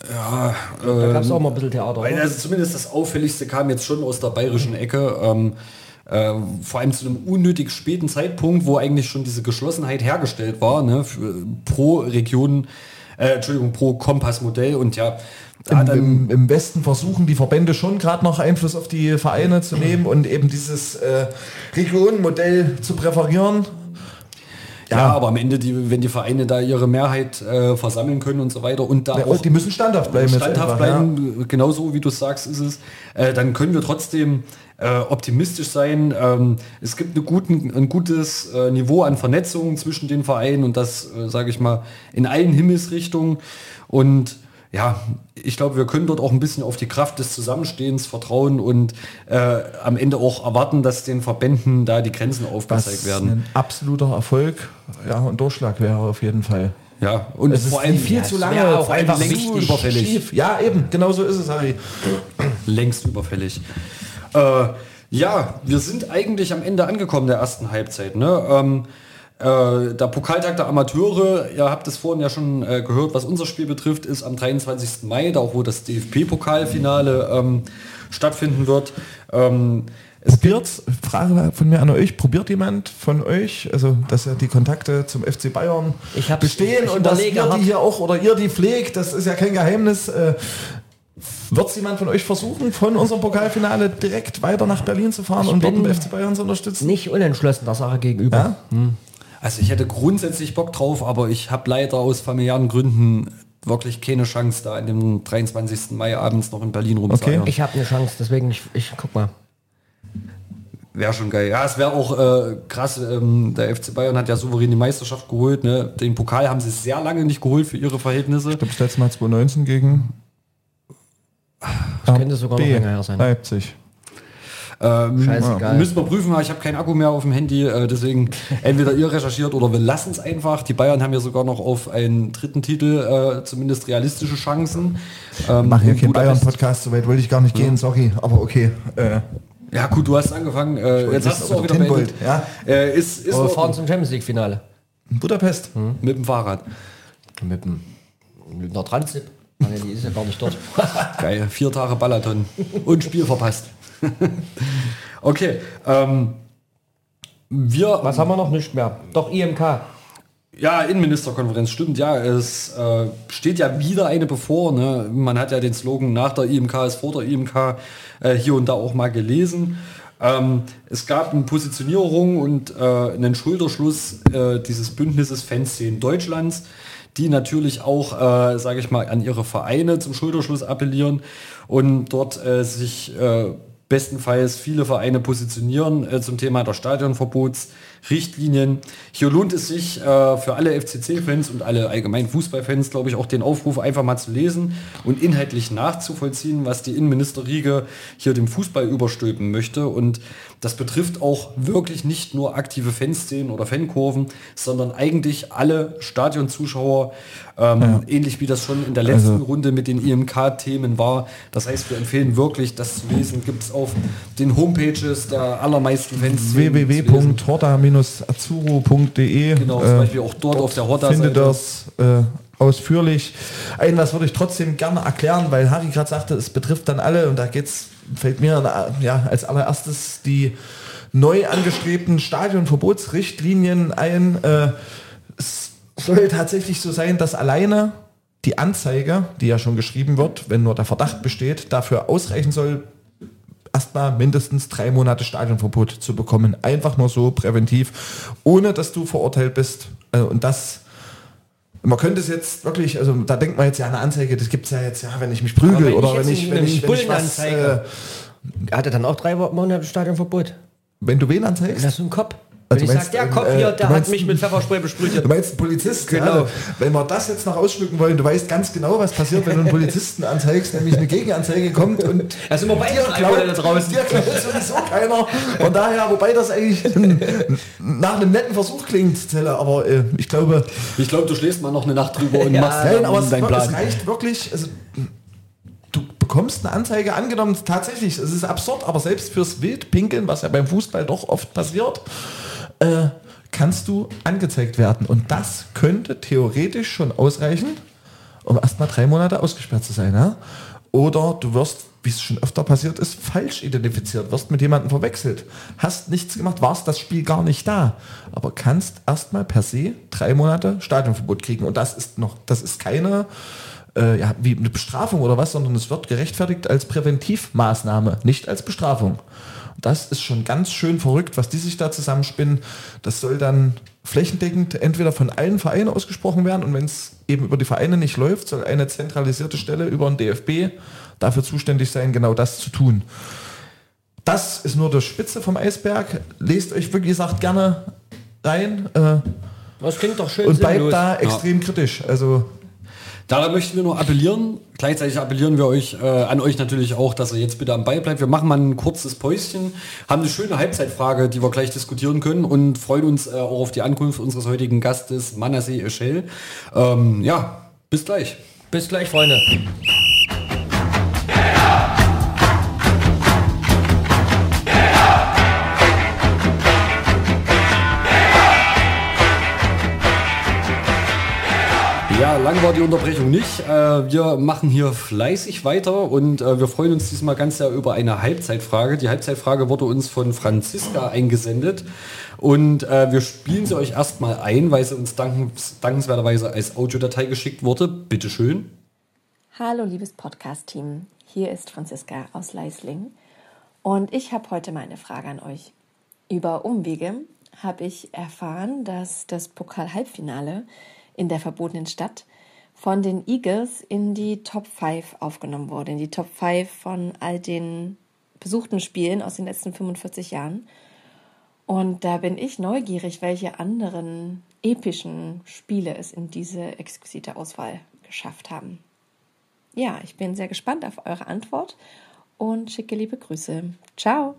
Ja, Da gab es ähm, auch mal ein bisschen Theater. weil oder? also zumindest das Auffälligste kam jetzt schon aus der bayerischen Ecke. Ähm, äh, vor allem zu einem unnötig späten Zeitpunkt, wo eigentlich schon diese Geschlossenheit hergestellt war, ne, für, pro Region, äh, Entschuldigung, pro Kompassmodell und ja, da Im, dann, im, Im Westen versuchen die Verbände schon gerade noch Einfluss auf die Vereine zu nehmen und eben dieses äh, Regionenmodell zu präferieren. ja, aber am Ende, die, wenn die Vereine da ihre Mehrheit äh, versammeln können und so weiter und da Ja, auch und die müssen standhaft bleiben. jetzt standhaft einfach, bleiben, genauso wie du sagst, ist es, äh, dann können wir trotzdem äh, optimistisch sein. Ähm, es gibt eine guten, ein gutes äh, Niveau an Vernetzung zwischen den Vereinen und das, äh, sage ich mal, in allen Himmelsrichtungen. Und ja, ich glaube, wir können dort auch ein bisschen auf die Kraft des Zusammenstehens vertrauen und äh, am Ende auch erwarten, dass den Verbänden da die Grenzen aufgezeigt Was werden. ein absoluter Erfolg, ja, und Durchschlag wäre auf jeden Fall. Ja, und Es ist vor allem viel ja, zu es lange, wäre auch vor allem einfach längst wichtig. überfällig. schief. Ja, eben, genau so ist es, Harry. längst überfällig. Äh, ja, wir sind eigentlich am Ende angekommen der ersten Halbzeit. Ne? Ähm, äh, der Pokaltag der Amateure, ihr habt es vorhin ja schon äh, gehört, was unser Spiel betrifft, ist am dreiundzwanzigsten Mai, da auch wo das D F B-Pokalfinale ähm, stattfinden wird. Ähm, es Probiert, Frage von mir an euch, probiert jemand von euch, also dass ja die Kontakte zum F C Bayern Ich hab's- bestehen ich und dass überlege ihr die hart. hier auch oder ihr die pflegt, das ist ja kein Geheimnis. Äh, wird es jemand von euch versuchen, von unserem Pokalfinale direkt weiter nach Berlin zu fahren Ich und dort bin den F C Bayern zu unterstützen? Nicht unentschlossen der Sache gegenüber. Ja? Also ich hätte grundsätzlich Bock drauf, aber ich habe leider aus familiären Gründen wirklich keine Chance, da an dem dreiundzwanzigsten Mai abends noch in Berlin rumzueiern. Okay. Ich habe eine Chance, deswegen ich, ich guck mal. Wäre schon geil. Ja, es wäre auch äh, krass. Ähm, der F C Bayern hat ja souverän die Meisterschaft geholt. Ne? Den Pokal haben sie sehr lange nicht geholt für ihre Verhältnisse. Ich glaube, das letzte Mal zwanzig neunzehn gegen Das könnte sogar noch B, länger her sein. Leipzig. Ähm, Scheißegal. Müssen wir prüfen, aber ich habe keinen Akku mehr auf dem Handy. Äh, deswegen entweder ihr recherchiert oder wir lassen es einfach. Die Bayern haben ja sogar noch auf einen dritten Titel äh, zumindest realistische Chancen. Ähm, Mach hier in keinen Budapest- Bayern-Podcast, so weit wollte ich gar nicht gehen, sorry, aber okay. Äh, Ja gut, du hast angefangen. Äh, jetzt hast du es auch wieder hin beendet. wollt, ja? Äh, ist ist Aber wir in fahren Ordnung. zum Champions League Finale. Budapest. Mit dem Fahrrad. Mit dem mit einer Transip. Nein, die ist ja gar nicht dort. Geil, vier Tage Balaton und Spiel verpasst. Okay, ähm, wir, Was haben wir noch? Nicht mehr. Doch, I M K. ja, Innenministerkonferenz, stimmt, ja, es äh, steht ja wieder eine bevor, ne? Man hat ja den Slogan nach der I M K ist vor der I M K äh, hier und da auch mal gelesen. Ähm, es gab eine Positionierung und äh, einen Schulterschluss äh, dieses Bündnisses Fanszenen Deutschlands, die natürlich auch, äh, sage ich mal, an ihre Vereine zum Schulterschluss appellieren und dort äh, sich äh, bestenfalls viele Vereine positionieren äh, zum Thema der Stadionverbotsrichtlinien. Hier lohnt es sich äh, für alle F C C-Fans und alle allgemeinen Fußballfans, glaube ich, auch den Aufruf einfach mal zu lesen und inhaltlich nachzuvollziehen, was die Innenministerriege hier dem Fußball überstülpen möchte. Und das betrifft auch wirklich nicht nur aktive Fanszenen oder Fankurven, sondern eigentlich alle Stadionzuschauer, ähm, ja. ähnlich wie das schon in der letzten also. Runde mit den I M K-Themen war. Das heißt, wir empfehlen wirklich, das zu lesen. Gibt es auf den Homepages der allermeisten Fanszenen. w w w punkt horta azzurro punkt de Genau, zum Beispiel auch dort, dort auf der Horta-Seite. Findet das äh, ausführlich. Ein, was würde ich trotzdem gerne erklären, weil Harry gerade sagte, es betrifft dann alle und da geht's, fällt mir ja als allererstes die neu angestrebten Stadionverbotsrichtlinien ein. Äh, es soll tatsächlich so sein, dass alleine die Anzeige, die ja schon geschrieben wird, wenn nur der Verdacht besteht, dafür ausreichen soll, erstmal mindestens drei Monate Stadionverbot zu bekommen. Einfach nur so präventiv, ohne dass du verurteilt bist. Und das, man könnte es jetzt wirklich, also da denkt man jetzt ja an eine Anzeige, das gibt es ja jetzt, ja, wenn ich mich prügel wenn oder ich wenn ich, wenn ich, wenn ich was, äh, hat er dann auch drei Monate Stadionverbot? Wenn du wen anzeigst? Das ist ein Kopf. Also wenn ich meinst, sage, der Kopf äh, hier, der du meinst, hat mich mit Pfefferspray besprüht. Du meinst einen Polizist? Genau. Ja, wenn wir das jetzt noch ausschmücken wollen, du weißt ganz genau, was passiert, wenn du einen Polizisten anzeigst, nämlich eine Gegenanzeige kommt und also immer bei dir glaubt, da draußen. dir glaubt sowieso keiner. Von daher, wobei das eigentlich ein, nach einem netten Versuch klingt, Zelle, aber äh, ich glaube... Ich glaube, du schläfst mal noch eine Nacht drüber und ja, machst nein, aber es, deinen Plan. Es reicht wirklich... Also, du bekommst eine Anzeige angenommen, tatsächlich, es ist absurd, aber selbst fürs Wildpinkeln, was ja beim Fußball doch oft passiert, äh, kannst du angezeigt werden. Und das könnte theoretisch schon ausreichen. um erstmal drei Monate ausgesperrt zu sein. Ja? Oder du wirst, wie es schon öfter passiert ist, falsch identifiziert, wirst mit jemandem verwechselt, hast nichts gemacht, warst das Spiel gar nicht da, aber kannst erstmal per se drei Monate Stadionverbot kriegen. Und das ist noch, das ist keine äh, ja, wie eine Bestrafung oder was, sondern es wird gerechtfertigt als Präventivmaßnahme, nicht als Bestrafung. Das ist schon ganz schön verrückt, was die sich da zusammenspinnen. Das soll dann flächendeckend entweder von allen Vereinen ausgesprochen werden und wenn es eben über die Vereine nicht läuft, soll eine zentralisierte Stelle über den D F B dafür zuständig sein, genau das zu tun. Das ist nur die Spitze vom Eisberg. Lest euch, wie gesagt, gerne rein. Äh, das klingt doch schön. Und bleibt da extrem ja. kritisch. Also Daran möchten wir nur appellieren. Gleichzeitig appellieren wir euch äh, an euch natürlich auch, dass ihr jetzt bitte am Ball bleibt. Wir machen mal ein kurzes Päuschen, haben eine schöne Halbzeitfrage, die wir gleich diskutieren können und freuen uns äh, auch auf die Ankunft unseres heutigen Gastes Manasseh Eshel. Ähm, ja, bis gleich. Bis gleich, Freunde. Ja, lang war die Unterbrechung nicht. Äh, wir machen hier fleißig weiter und äh, wir freuen uns diesmal ganz sehr über eine Halbzeitfrage. Die Halbzeitfrage wurde uns von Franziska eingesendet und äh, wir spielen sie euch erstmal ein, weil sie uns dankens- dankenswerterweise als Audiodatei geschickt wurde. Bitte schön. Hallo liebes Podcast-Team, hier ist Franziska aus Leisling und ich habe heute mal eine Frage an euch. Über Umwege habe ich erfahren, dass das Pokal-Halbfinale in der verbotenen Stadt von den Eagles in die Top fünf aufgenommen wurde, in die Top fünf von all den besuchten Spielen aus den letzten fünfundvierzig Jahren. Und da bin ich neugierig, welche anderen epischen Spiele es in diese exquisite Auswahl geschafft haben. Ja, ich bin sehr gespannt auf eure Antwort und schicke liebe Grüße. Ciao!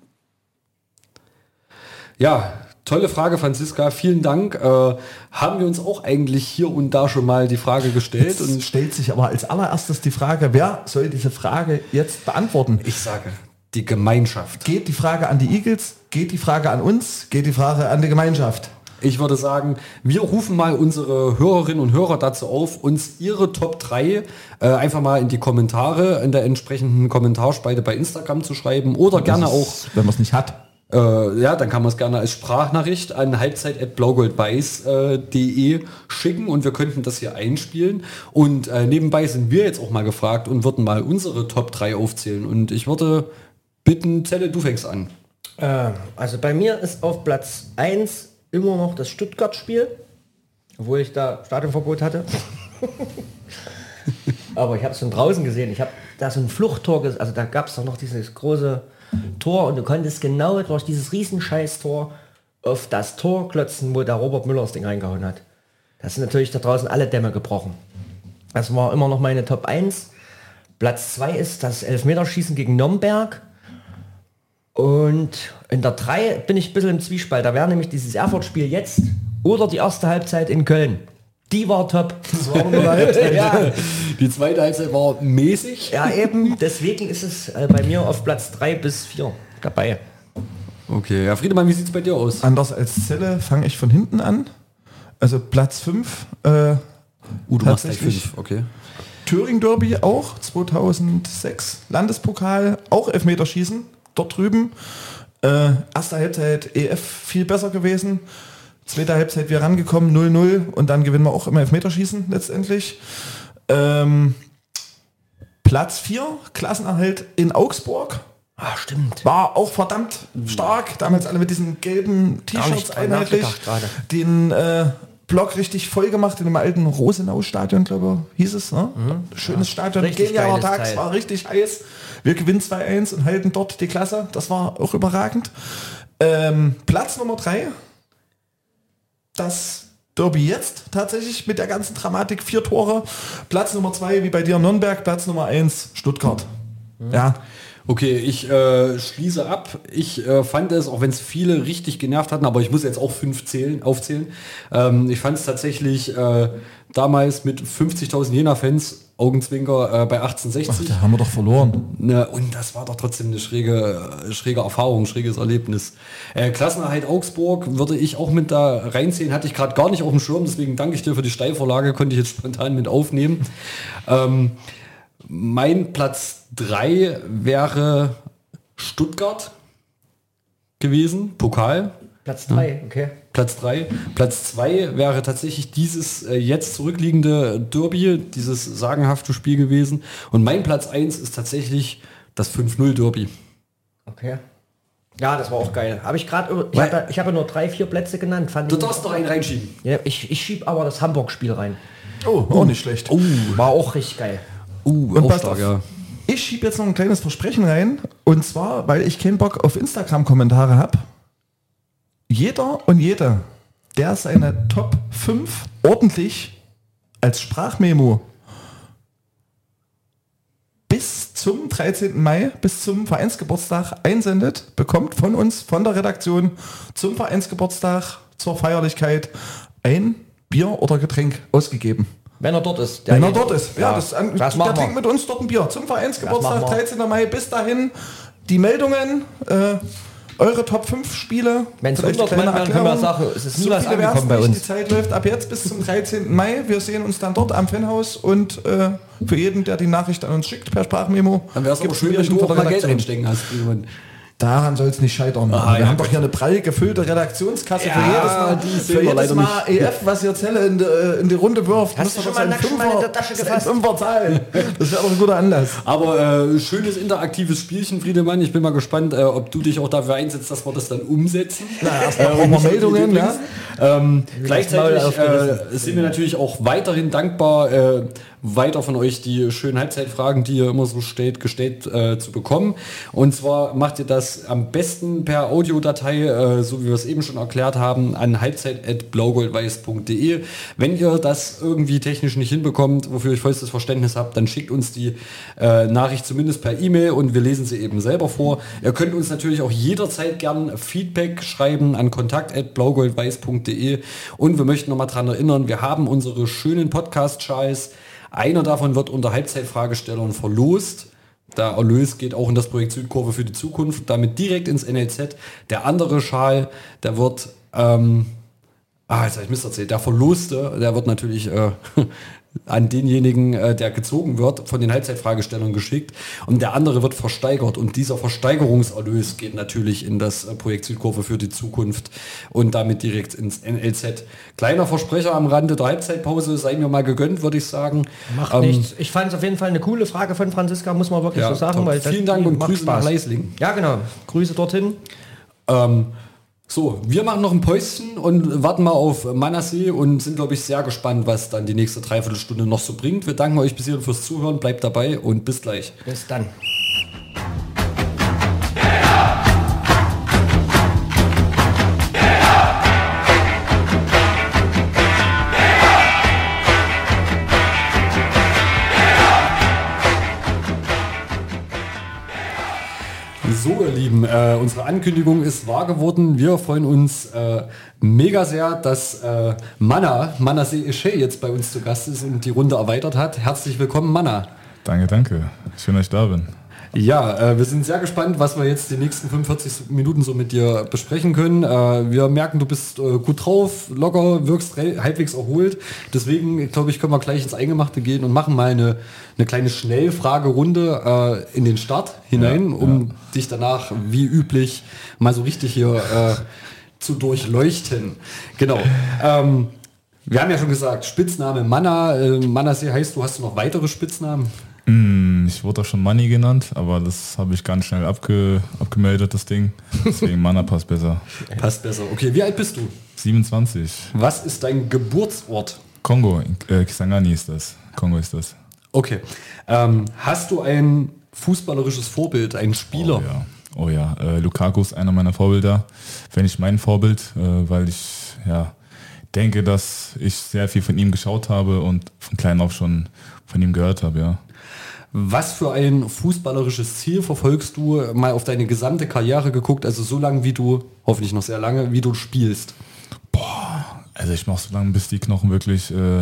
Ja, tolle Frage, Franziska. Vielen Dank. Äh, haben wir uns auch eigentlich hier und da schon mal die Frage gestellt. Jetzt und stellt sich aber als allererstes die Frage, wer soll diese Frage jetzt beantworten? Ich sage, die Gemeinschaft. Geht die Frage an die Eagles? Geht die Frage an uns? Geht die Frage an die Gemeinschaft? Ich würde sagen, wir rufen mal unsere Hörerinnen und Hörer dazu auf, uns ihre Top drei äh, einfach mal in die Kommentare, in der entsprechenden Kommentarspalte bei Instagram zu schreiben oder gerne Das auch... ist, wenn man es nicht hat. Äh, ja, dann kann man es gerne als Sprachnachricht an halbzeit at blaugoldweiß punkt de schicken und wir könnten das hier einspielen. Und äh, nebenbei sind wir jetzt auch mal gefragt und würden mal unsere Top drei aufzählen. Und ich würde bitten, Zelle, du fängst an. Äh, also bei mir ist auf Platz eins immer noch das Stuttgart-Spiel, obwohl ich da Stadionverbot hatte. Aber ich habe es von draußen gesehen. Ich habe da so ein Fluchttor, ges- also da gab es doch noch dieses große Tor und du konntest genau durch dieses riesen Scheiß-Tor auf das Tor klotzen, wo der Robert Müller das Ding reingehauen hat. Da sind natürlich da draußen alle Dämme gebrochen. Das war immer noch meine Top eins. Platz zwei ist das Elfmeterschießen gegen Nürnberg. Und in der drei bin ich ein bisschen im Zwiespalt. Da wäre nämlich dieses Erfurt-Spiel jetzt oder die erste Halbzeit in Köln. Die war top. Das war nur eine Halbzeit. Ja. Die zweite Halbzeit war mäßig. Ja, eben. Deswegen ist es äh, bei mir auf Platz drei bis vier dabei. Okay, ja, Friedemann, wie sieht es bei dir aus? Anders als Zelle fange ich von hinten an. Also Platz fünf. Äh, Uh, du machst gleich tatsächlich fünf, okay. Thüringen Derby auch, zweitausendsechs. Landespokal, auch Elfmeterschießen, dort drüben. Äh, erste Halbzeit E F viel besser gewesen. Zweite Halbzeit wir rangekommen, null null und dann gewinnen wir auch im Elfmeterschießen letztendlich. Ähm, Platz vier, Klassenerhalt in Augsburg. Ah, stimmt. War auch verdammt stark. Damals alle mit diesen gelben Gar T-Shirts nicht dran einheitlich. nachgedacht gerade. Den äh, Block richtig voll gemacht in dem alten Rosenau-Stadion, glaube ich, hieß es. Ne? Schönes Ja, Stadion, richtig genialer geiles Tag, es Teil. war richtig heiß. Wir gewinnen zwei eins und halten dort die Klasse. Das war auch überragend. Ähm, Platz Nummer drei. Das Derby jetzt tatsächlich mit der ganzen Dramatik, vier Tore. Platz Nummer zwei, wie bei dir Nürnberg. Platz Nummer eins, Stuttgart. Ja. Okay, ich äh, schließe ab. Ich äh, fand es, auch wenn es viele richtig genervt hatten, aber ich muss jetzt auch fünf zählen, aufzählen. Ähm, ich fand es tatsächlich äh, damals mit fünfzigtausend Jena-Fans, Augenzwinker, äh, bei achtzehnhundertsechzig. Ach, da haben wir doch verloren. Ne, und das war doch trotzdem eine schräge, schräge Erfahrung, schräges Erlebnis. Äh, Klassenerhalt Augsburg würde ich auch mit da reinziehen, hatte ich gerade gar nicht auf dem Schirm, deswegen danke ich dir für die Steilvorlage, konnte ich jetzt spontan mit aufnehmen. Ähm, mein Platz drei wäre Stuttgart gewesen, Pokal. Platz drei, okay. Platz drei. Platz zwei wäre tatsächlich dieses äh, jetzt zurückliegende Derby, dieses sagenhafte Spiel gewesen. Und mein Platz eins ist tatsächlich das fünf null Derby. Okay. Ja, das war auch geil. Habe ich gerade, ich habe ich hab ja nur drei, vier Plätze genannt. Fand Du ich, darfst noch einen reinschieben. ja, ich ich schieb aber das Hamburg-Spiel rein. Oh, auch nicht schlecht. Oh, War auch richtig geil. uh, Und auch passt stark, auf. ja. Ich schiebe jetzt noch ein kleines Versprechen rein. Und zwar, weil ich keinen Bock auf Instagram-Kommentare habe. Jeder und jede, der seine Top fünf ordentlich als Sprachmemo bis zum dreizehnten Mai, bis zum Vereinsgeburtstag einsendet, bekommt von uns, von der Redaktion zum Vereinsgeburtstag, zur Feierlichkeit ein Bier oder Getränk ausgegeben. Wenn er dort ist. Wenn er geht- dort ist. Ja, Ja, das, an, das der machen wir. trinkt mit uns dort ein Bier zum Das Vereinsgeburtstag, machen wir. dreizehnten Mai. Bis dahin die Meldungen, äh, eure Top fünf Spiele. Wenn's Vielleicht hundert eine Mann kleine werden, können wir Erklärung. sagen, es ist nie So was viele angekommen werden's bei nicht. uns. Die Zeit läuft ab jetzt bis zum dreizehnten Mai. Wir sehen uns dann dort am Fanhaus und äh, für jeden, der die Nachricht an uns schickt per Sprachmemo, Dann wäre es aber gibt's schön, ein wenn Bierchen du von auch der mal Geld Redaktion. reinstecken hast. Irgendwann. Daran soll es nicht scheitern. Ah, wir ja, haben doch gut. hier eine prall gefüllte Redaktionskasse für Ja, jedes Mal, die sehen für wir jedes leider Mal E F, was ihr Zelle in die, in die Runde wirft. Hast müsst du ihr schon doch mal seinen nackt mal in der Tasche seinen gefasst? Fünfer zahlen. Das wäre doch ein guter Anlass. Aber äh, schönes interaktives Spielchen, Friedemann. Ich bin mal gespannt, äh, ob du dich auch dafür einsetzt, dass wir das dann umsetzen. Na, erstmal brauchen wir Meldungen, ja. Ähm, Maul gleichzeitig aufgerissen. äh, sind wir natürlich auch weiterhin dankbar, äh, weiter von euch die schönen Halbzeitfragen, die ihr immer so stellt, gestellt äh, zu bekommen. Und zwar macht ihr das am besten per Audiodatei, äh, so wie wir es eben schon erklärt haben, an halbzeit at blaugoldweiß punkt de. Wenn ihr das irgendwie technisch nicht hinbekommt, wofür ich vollstes Verständnis habt, dann schickt uns die äh, Nachricht zumindest per E-Mail und wir lesen sie eben selber vor. Ihr könnt uns natürlich auch jederzeit gern Feedback schreiben an kontakt at blaugoldweiß punkt de. Und wir möchten nochmal daran erinnern, wir haben unsere schönen Podcast-Scheiß. Einer davon wird unter Halbzeitfragestellern verlost. Der Erlös geht auch in das Projekt Südkurve für die Zukunft, damit direkt ins N L Z. Der andere Schal, der wird, ähm, ah, jetzt habe ich Mist erzählt, der Verloste, der wird natürlich äh, an denjenigen, äh, der gezogen wird, von den Halbzeitfragestellern geschickt. Und der andere wird versteigert. Und dieser Versteigerungserlös geht natürlich in das äh, Projekt Südkurve für die Zukunft und damit direkt ins N L Z. Kleiner Versprecher am Rande der Halbzeitpause, sei mir mal gegönnt, würde ich sagen. Macht Ähm, nichts. Ich fand es auf jeden Fall eine coole Frage von Franziska, muss man wirklich Ja, so sagen. top. Weil das- Vielen Dank die und macht Grüße nach Leisling. Ja, genau. Grüße dorthin. Ähm, so, wir machen noch ein Päuschen und warten mal auf Manasseh und sind, glaube ich, sehr gespannt, was dann die nächste Dreiviertelstunde noch so bringt. Wir danken euch bis hierhin fürs Zuhören, bleibt dabei und bis gleich. Bis dann. So, ihr Lieben, äh, unsere Ankündigung ist wahr geworden. Wir freuen uns äh, mega sehr, dass äh, Manna, Manasseh Esche jetzt bei uns zu Gast ist und die Runde erweitert hat. Herzlich willkommen, Manna. Danke, danke. Schön, dass ich da bin. Ja, äh, wir sind sehr gespannt, was wir jetzt die nächsten fünfundvierzig Minuten so mit dir besprechen können. Äh, wir merken, du bist äh, gut drauf, locker, wirkst halbwegs erholt. Deswegen, glaube ich, können wir gleich ins Eingemachte gehen und machen mal eine, eine kleine Schnellfragerunde äh, in den Start hinein, Ja, um ja. dich danach, wie üblich, mal so richtig hier äh, zu durchleuchten. Genau. Ähm, wir haben ja schon gesagt, Spitzname Manna. Äh, Manasseh heißt, du hast du noch weitere Spitznamen? Hm, Ich wurde auch schon Money genannt, aber das habe ich ganz schnell abge, abgemeldet, das Ding. Deswegen Mana passt besser. Passt besser. Okay, wie alt bist du? siebenundzwanzig. Was ist dein Geburtsort? Kongo, äh, Kisangani ist das. Kongo ist das. Okay. Ähm, hast du ein fußballerisches Vorbild, einen Spieler? Oh ja, oh ja. Äh, Lukaku ist einer meiner Vorbilder. Wenn nicht mein Vorbild, äh, weil ich ja denke, dass ich sehr viel von ihm geschaut habe und von klein auf schon von ihm gehört habe, ja. Was für ein fußballerisches Ziel verfolgst du, mal auf deine gesamte Karriere geguckt, also so lange wie du, hoffentlich noch sehr lange, wie du spielst? Also ich mache so lange, bis die Knochen wirklich äh,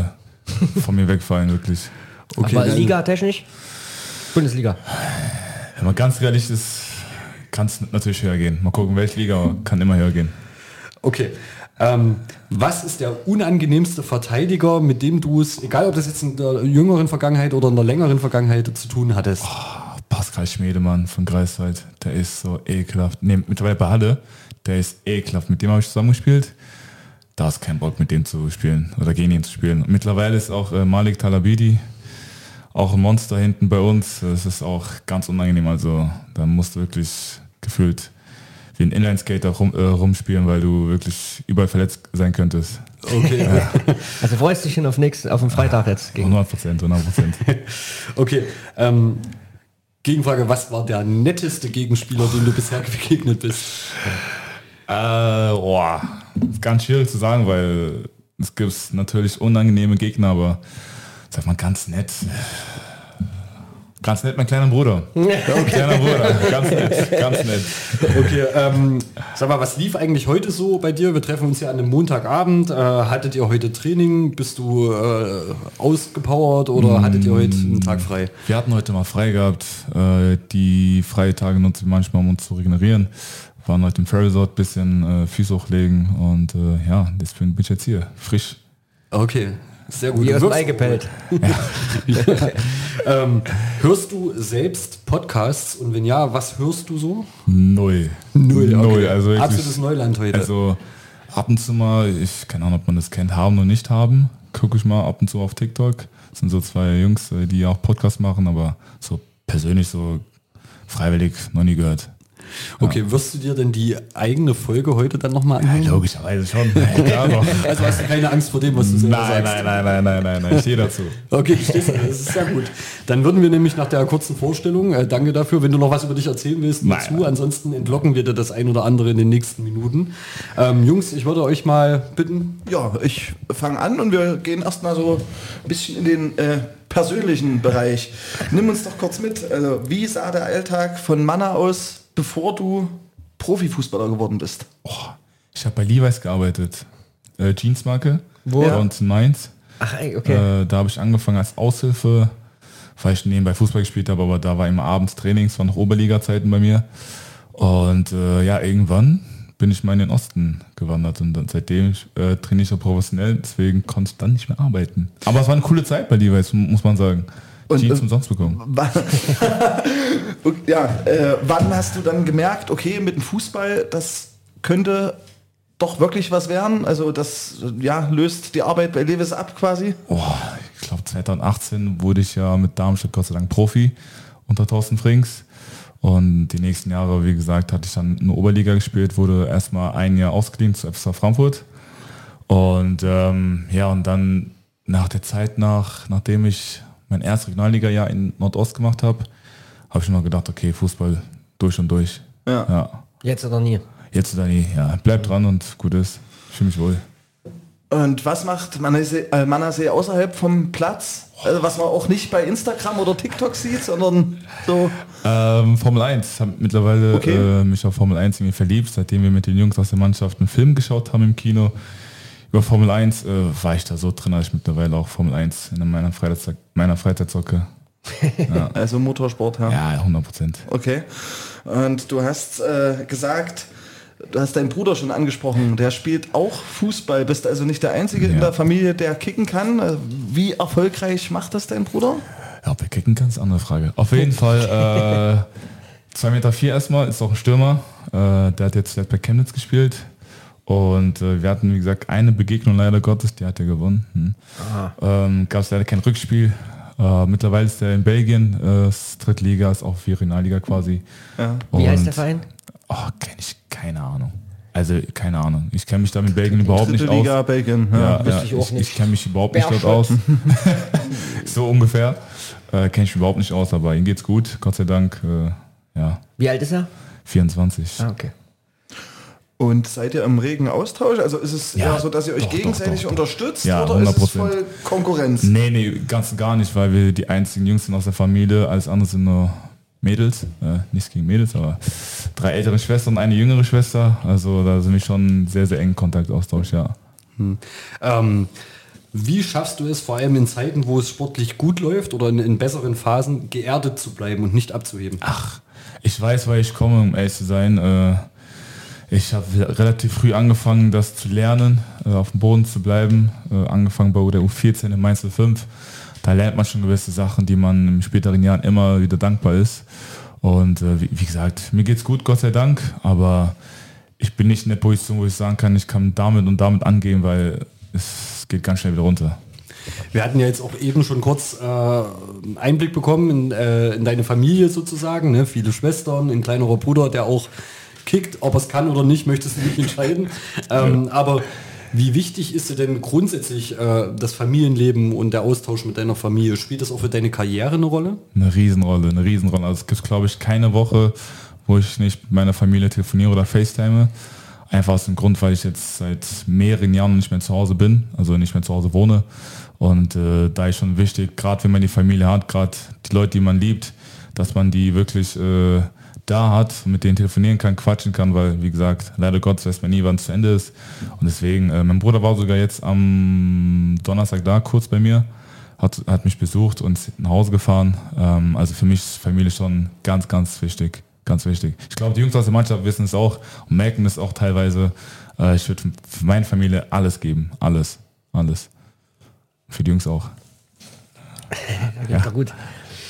von mir wegfallen, wirklich. Okay, aber Liga-technisch? Bundesliga. Wenn man ganz realistisch ist, kann es natürlich höher gehen. Mal gucken, welche Liga, aber kann immer höher gehen. Okay. Ähm, was ist der unangenehmste Verteidiger, mit dem du es, egal ob das jetzt in der jüngeren Vergangenheit oder in der längeren Vergangenheit zu tun hattest? Oh, Pascal Schmiedemann von Greifswald, der ist so ekelhaft. Ne, mittlerweile bei Halle, der ist ekelhaft. Mit dem habe ich zusammengespielt. Da hast keinen Bock, mit dem zu spielen oder gegen ihn zu spielen. Und mittlerweile ist auch äh, Malik Talabidi auch ein Monster hinten bei uns. Das ist auch ganz unangenehm. Also da musst du wirklich gefühlt wie ein Inlineskater rum, äh, rumspielen, weil du wirklich überall verletzt sein könntest. Okay. Ja. Also freust dich schon auf nächsten, auf den Freitag jetzt? Gegen hundert Prozent, hundert Prozent. Okay. Ähm, Gegenfrage, was war der netteste Gegenspieler, dem du bisher begegnet bist? Äh, boah, ist ganz schwierig zu sagen, weil es gibt natürlich unangenehme Gegner, aber sag mal ganz nett. Ganz nett, mein kleiner Bruder. Okay. Kleiner Bruder, ganz nett, ganz nett. Okay, ähm, sag mal, was lief eigentlich heute so bei dir? Wir treffen uns ja an einem Montagabend. Äh, hattet ihr heute Training? Bist du äh, ausgepowert oder mm, hattet ihr heute einen Tag frei? Wir hatten heute mal frei gehabt. Äh, die freie Tage nutzen wir manchmal, um uns zu regenerieren. Waren heute im Fair Resort, bisschen äh, Füße hochlegen und äh, ja, deswegen bin ich jetzt hier, frisch. Okay. Sehr gut. Wie aus dem Ei gepellt. Ja. ähm, hörst du selbst Podcasts und wenn ja, was hörst du so? Null. Null, okay. Null. Also absolutes Neuland heute. Also ab und zu mal, ich keine Ahnung, ob man das kennt, haben und nicht haben, gucke ich mal ab und zu auf TikTok. Das sind so zwei Jungs, die auch Podcasts machen, aber so persönlich, so freiwillig noch nie gehört. Okay, ja. Wirst du dir denn die eigene Folge heute dann nochmal anhören? Ja, logischerweise schon. Ja, also hast du keine Angst vor dem, was du selber nein, sagst? Nein, nein, nein, nein, nein, nein, ich stehe dazu. Okay, stehst du, das ist sehr gut. Dann würden wir nämlich nach der kurzen Vorstellung, äh, danke dafür, wenn du noch was über dich erzählen willst, nur zu. Ansonsten entlocken wir dir das ein oder andere in den nächsten Minuten. Ähm, Jungs, ich würde euch mal bitten. Ja, ich fange an und wir gehen erstmal so ein bisschen in den äh, persönlichen Bereich. Nimm uns doch kurz mit. Also, wie sah der Alltag von Manna aus, bevor du Profifußballer geworden bist? Oh, ich habe bei Levi's gearbeitet. Äh, Jeansmarke. Wo? Bei uns in Mainz. Ach, okay. Äh, da habe ich angefangen als Aushilfe, weil ich nebenbei Fußball gespielt habe, aber da war immer abends Trainings, war noch Oberliga-Zeiten bei mir. Und äh, ja, irgendwann bin ich mal in den Osten gewandert und dann seitdem äh, trainiere ich ja professionell, deswegen konnte ich dann nicht mehr arbeiten. Aber es war eine coole Zeit bei Levi's, muss man sagen. Und, Jeans umsonst bekommen. Ja, äh, wann hast du dann gemerkt, okay, mit dem Fußball, das könnte doch wirklich was werden? Also das ja, löst die Arbeit bei Levi's ab quasi? Oh, ich glaube zwanzig achtzehn wurde ich ja mit Darmstadt Gott sei Dank Profi unter Thorsten Frings. Und die nächsten Jahre, wie gesagt, hatte ich dann in der Oberliga gespielt, wurde erstmal ein Jahr ausgeliehen zu F S V Frankfurt. Und ähm, ja, und dann nach der Zeit, nach, nachdem ich mein erstes Regionalliga-Jahr in Nordost gemacht habe, habe ich mir gedacht, okay, Fußball durch und durch. Ja. Ja. Jetzt oder nie? Jetzt oder nie, ja. Bleib dran und gut ist. Ich fühle mich wohl. Und was macht Manasee, äh, Manasee außerhalb vom Platz? Also was man auch nicht bei Instagram oder TikTok sieht, sondern so... Ähm, Formel eins. Ich habe mittlerweile okay. äh, mich auf Formel eins irgendwie verliebt, seitdem wir mit den Jungs aus der Mannschaft einen Film geschaut haben im Kino. Über Formel eins äh, war ich da so drin, dass ich mittlerweile auch Formel eins in meiner Freizeit, meiner Freizeit zocke. Ja. Also Motorsport, ja. Ja, hundert Prozent. Okay. Und du hast äh, gesagt, du hast deinen Bruder schon angesprochen, der spielt auch Fußball, bist also nicht der Einzige ja. in der Familie, der kicken kann. Wie erfolgreich macht das dein Bruder? Ja, ob er kicken kann, ist eine andere Frage. Auf jeden Fall äh, zwei Meter vier erstmal, ist auch ein Stürmer. Äh, der hat jetzt bei Chemnitz gespielt. Und äh, wir hatten, wie gesagt, eine Begegnung leider Gottes, die hat er gewonnen. Hm. Ähm, gab es leider kein Rückspiel. Äh, mittlerweile ist er in Belgien, äh, Drittliga, ist auch wie Regionalliga quasi. Ja. Wie heißt der Verein? Oh, kenne ich keine Ahnung. Also keine Ahnung. Ich kenne mich da mit Belgien überhaupt nicht aus. Liga, Belgien. Ja, ja, ja, ich auch ich, nicht. Ich kenne mich überhaupt nicht dort aus. So ungefähr. Äh, kenne ich überhaupt nicht aus, aber ihm geht's gut, Gott sei Dank. Äh, ja. Wie alt ist er? vierundzwanzig. Ah, okay. Und seid ihr im regen Austausch? Also ist es ja, eher so, dass ihr euch doch, gegenseitig doch, doch, unterstützt ja, oder hundert ist Prozent. es voll Konkurrenz? Nee, nee, ganz und gar nicht, weil wir die einzigen Jungs sind aus der Familie, alles andere sind nur Mädels, äh, nichts gegen Mädels, aber drei ältere Schwestern und eine jüngere Schwester, also da sind wir schon sehr, sehr engen Kontaktaustausch, ja. Hm. Ähm, Wie schaffst du es, vor allem in Zeiten, wo es sportlich gut läuft oder in, in besseren Phasen, geerdet zu bleiben und nicht abzuheben? Ach, ich weiß, weil ich komme, um ehrlich zu sein. Äh, ich habe relativ früh angefangen, das zu lernen, äh, auf dem Boden zu bleiben. Äh, angefangen bei der U vierzehn in Mainz null fünf. Da lernt man schon gewisse Sachen, die man in späteren Jahren immer wieder dankbar ist. Und äh, wie, wie gesagt, mir geht's gut, Gott sei Dank. Aber ich bin nicht in der Position, wo ich sagen kann, ich kann damit und damit angehen, weil es geht ganz schnell wieder runter. Wir hatten ja jetzt auch eben schon kurz äh, Einblick bekommen in, äh, in deine Familie sozusagen, ne? Viele Schwestern, ein kleinerer Bruder, der auch kickt, ob er es kann oder nicht, möchtest du nicht entscheiden. ähm, aber wie wichtig ist dir denn grundsätzlich äh, das Familienleben und der Austausch mit deiner Familie? Spielt das auch für deine Karriere eine Rolle? Eine Riesenrolle, eine Riesenrolle. Also es gibt, glaube ich, keine Woche, wo ich nicht mit meiner Familie telefoniere oder FaceTime. Einfach aus dem Grund, weil ich jetzt seit mehreren Jahren nicht mehr zu Hause bin, also nicht mehr zu Hause wohne. Und äh, da ist schon wichtig, gerade wenn man die Familie hat, gerade die Leute, die man liebt, dass man die wirklich äh, da hat, mit denen telefonieren kann, quatschen kann, weil, wie gesagt, leider Gottes weiß man nie, wann es zu Ende ist. Und deswegen, äh, mein Bruder war sogar jetzt am Donnerstag da, kurz bei mir, hat, hat mich besucht und ist nach Hause gefahren. Ähm, also für mich ist Familie schon ganz, ganz wichtig. Ganz wichtig. Ich glaube, die Jungs aus der Mannschaft wissen es auch und merken es auch teilweise. Äh, ich würde für meine Familie alles geben. Alles. Alles. Für die Jungs auch. Ja, ja. Gut.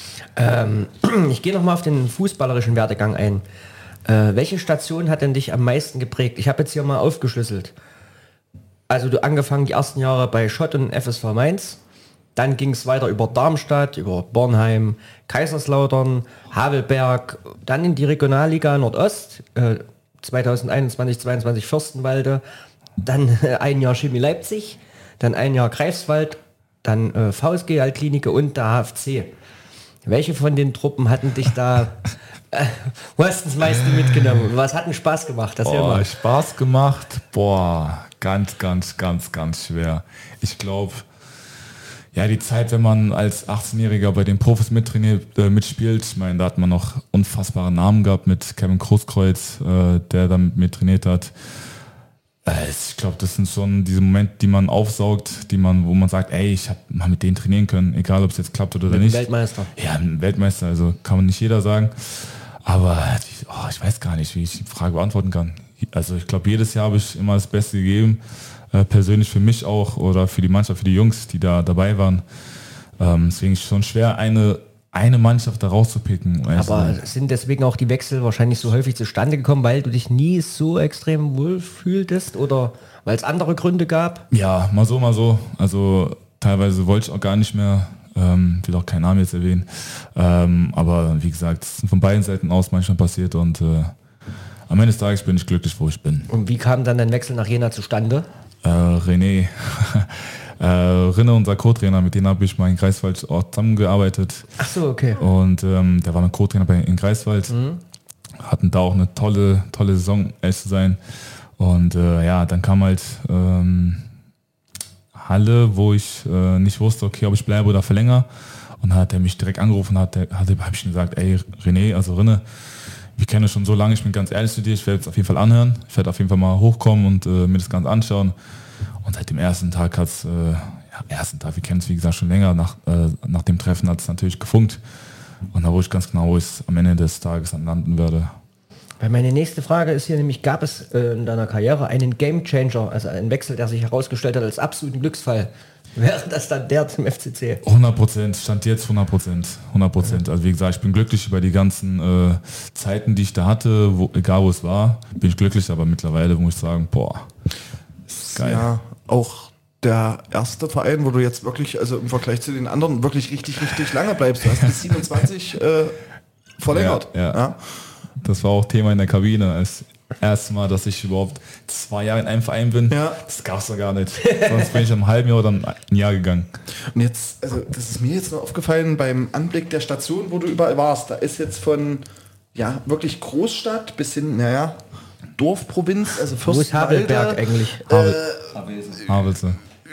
Ähm, ich gehe nochmal auf den fußballerischen Werdegang ein. Äh, welche Station hat denn dich am meisten geprägt? Ich habe jetzt hier mal aufgeschlüsselt. Also du angefangen die ersten Jahre bei Schott und F S V Mainz. Dann ging es weiter über Darmstadt, über Bornheim, Kaiserslautern, Havelberg, dann in die Regionalliga Nordost, äh, zweitausendeinundzwanzig, zweiundzwanzig Fürstenwalde, dann äh, ein Jahr Chemie Leipzig, dann ein Jahr Greifswald, dann äh, V S G Altklinike und der H F C. Welche von den Truppen hatten dich da äh, meistens meisten mitgenommen? Was hat denn Spaß gemacht? Das Boah, Spaß gemacht? Boah, ganz, ganz, ganz, ganz schwer. Ich glaube, ja, die Zeit, wenn man als achtzehnjähriger bei den Profis mittrainiert, äh, mitspielt, ich meine, da hat man noch unfassbare Namen gehabt mit Kevin Großkreuz, äh, der da mit mir trainiert hat. Äh, ich glaube, das sind schon diese Momente, die man aufsaugt, die man, wo man sagt, ey, ich habe mal mit denen trainieren können, egal ob es jetzt klappt oder mit nicht. Weltmeister. Ja, ein Weltmeister, also kann man nicht jeder sagen. Aber oh, ich weiß gar nicht, wie ich die Frage beantworten kann. Also ich glaube, jedes Jahr habe ich immer das Beste gegeben. Persönlich für mich auch oder für die Mannschaft, für die Jungs, die da dabei waren. Ähm, deswegen ist es schon schwer, eine, eine Mannschaft da rauszupicken. Aber sind deswegen auch die Wechsel wahrscheinlich so häufig zustande gekommen, weil du dich nie so extrem wohl fühltest oder weil es andere Gründe gab? Ja, mal so, mal so. Also teilweise wollte ich auch gar nicht mehr, ähm, will auch keinen Namen jetzt erwähnen. Ähm, aber wie gesagt, es ist von beiden Seiten aus manchmal passiert und äh, am Ende des Tages bin ich glücklich, wo ich bin. Und wie kam dann dein Wechsel nach Jena zustande? Äh, René, äh, Rinne, unser Co-Trainer, mit dem habe ich mal in Greifswald auch zusammengearbeitet. Ach so, okay. Und ähm, der war mein Co-Trainer bei, in Greifswald. Mhm. Hatten da auch eine tolle, tolle Saison, ehrlich zu sein. Und äh, ja, dann kam halt ähm, Halle, wo ich äh, nicht wusste, okay, ob ich bleibe oder verlängere. Und dann hat er mich direkt angerufen, hat, hat, habe ich ihm gesagt, ey René, also Rinne, wir kennen es schon so lange, ich bin ganz ehrlich zu dir, ich werde es auf jeden Fall anhören, ich werde auf jeden Fall mal hochkommen und äh, mir das Ganze anschauen. Und seit dem ersten Tag hat es, äh, ja, ersten Tag, wir kennen es wie gesagt schon länger, nach, äh, nach dem Treffen hat es natürlich gefunkt. Und da wusste ich ganz genau, wo ich es am Ende des Tages dann landen werde. Weil meine nächste Frage ist hier nämlich, gab es äh, in deiner Karriere einen Gamechanger, also einen Wechsel, der sich herausgestellt hat als absoluten Glücksfall? Wäre das dann der zum F C C? hundert Prozent, stand jetzt hundert Prozent. hundert Prozent. Also wie gesagt, ich bin glücklich über die ganzen äh, Zeiten, die ich da hatte, wo, egal wo es war, bin ich glücklich, aber mittlerweile muss ich sagen, boah, geil. Ja, auch der erste Verein, wo du jetzt wirklich, also im Vergleich zu den anderen, wirklich richtig, richtig lange bleibst. Du hast bis siebenundzwanzig äh, verlängert. Ja, ja. Ja. Das war auch Thema in der Kabine. Als erstes Mal, dass ich überhaupt zwei Jahre in einem Verein bin. Ja. Das gab es doch gar nicht. Sonst bin ich im halben Jahr oder ein Jahr gegangen. Und jetzt, also das ist mir jetzt noch aufgefallen beim Anblick der Station, wo du überall warst. Da ist jetzt von ja wirklich Großstadt bis hin, naja, Dorf, Provinz, also Wo ist Havelberg eigentlich? Havel, Havelse.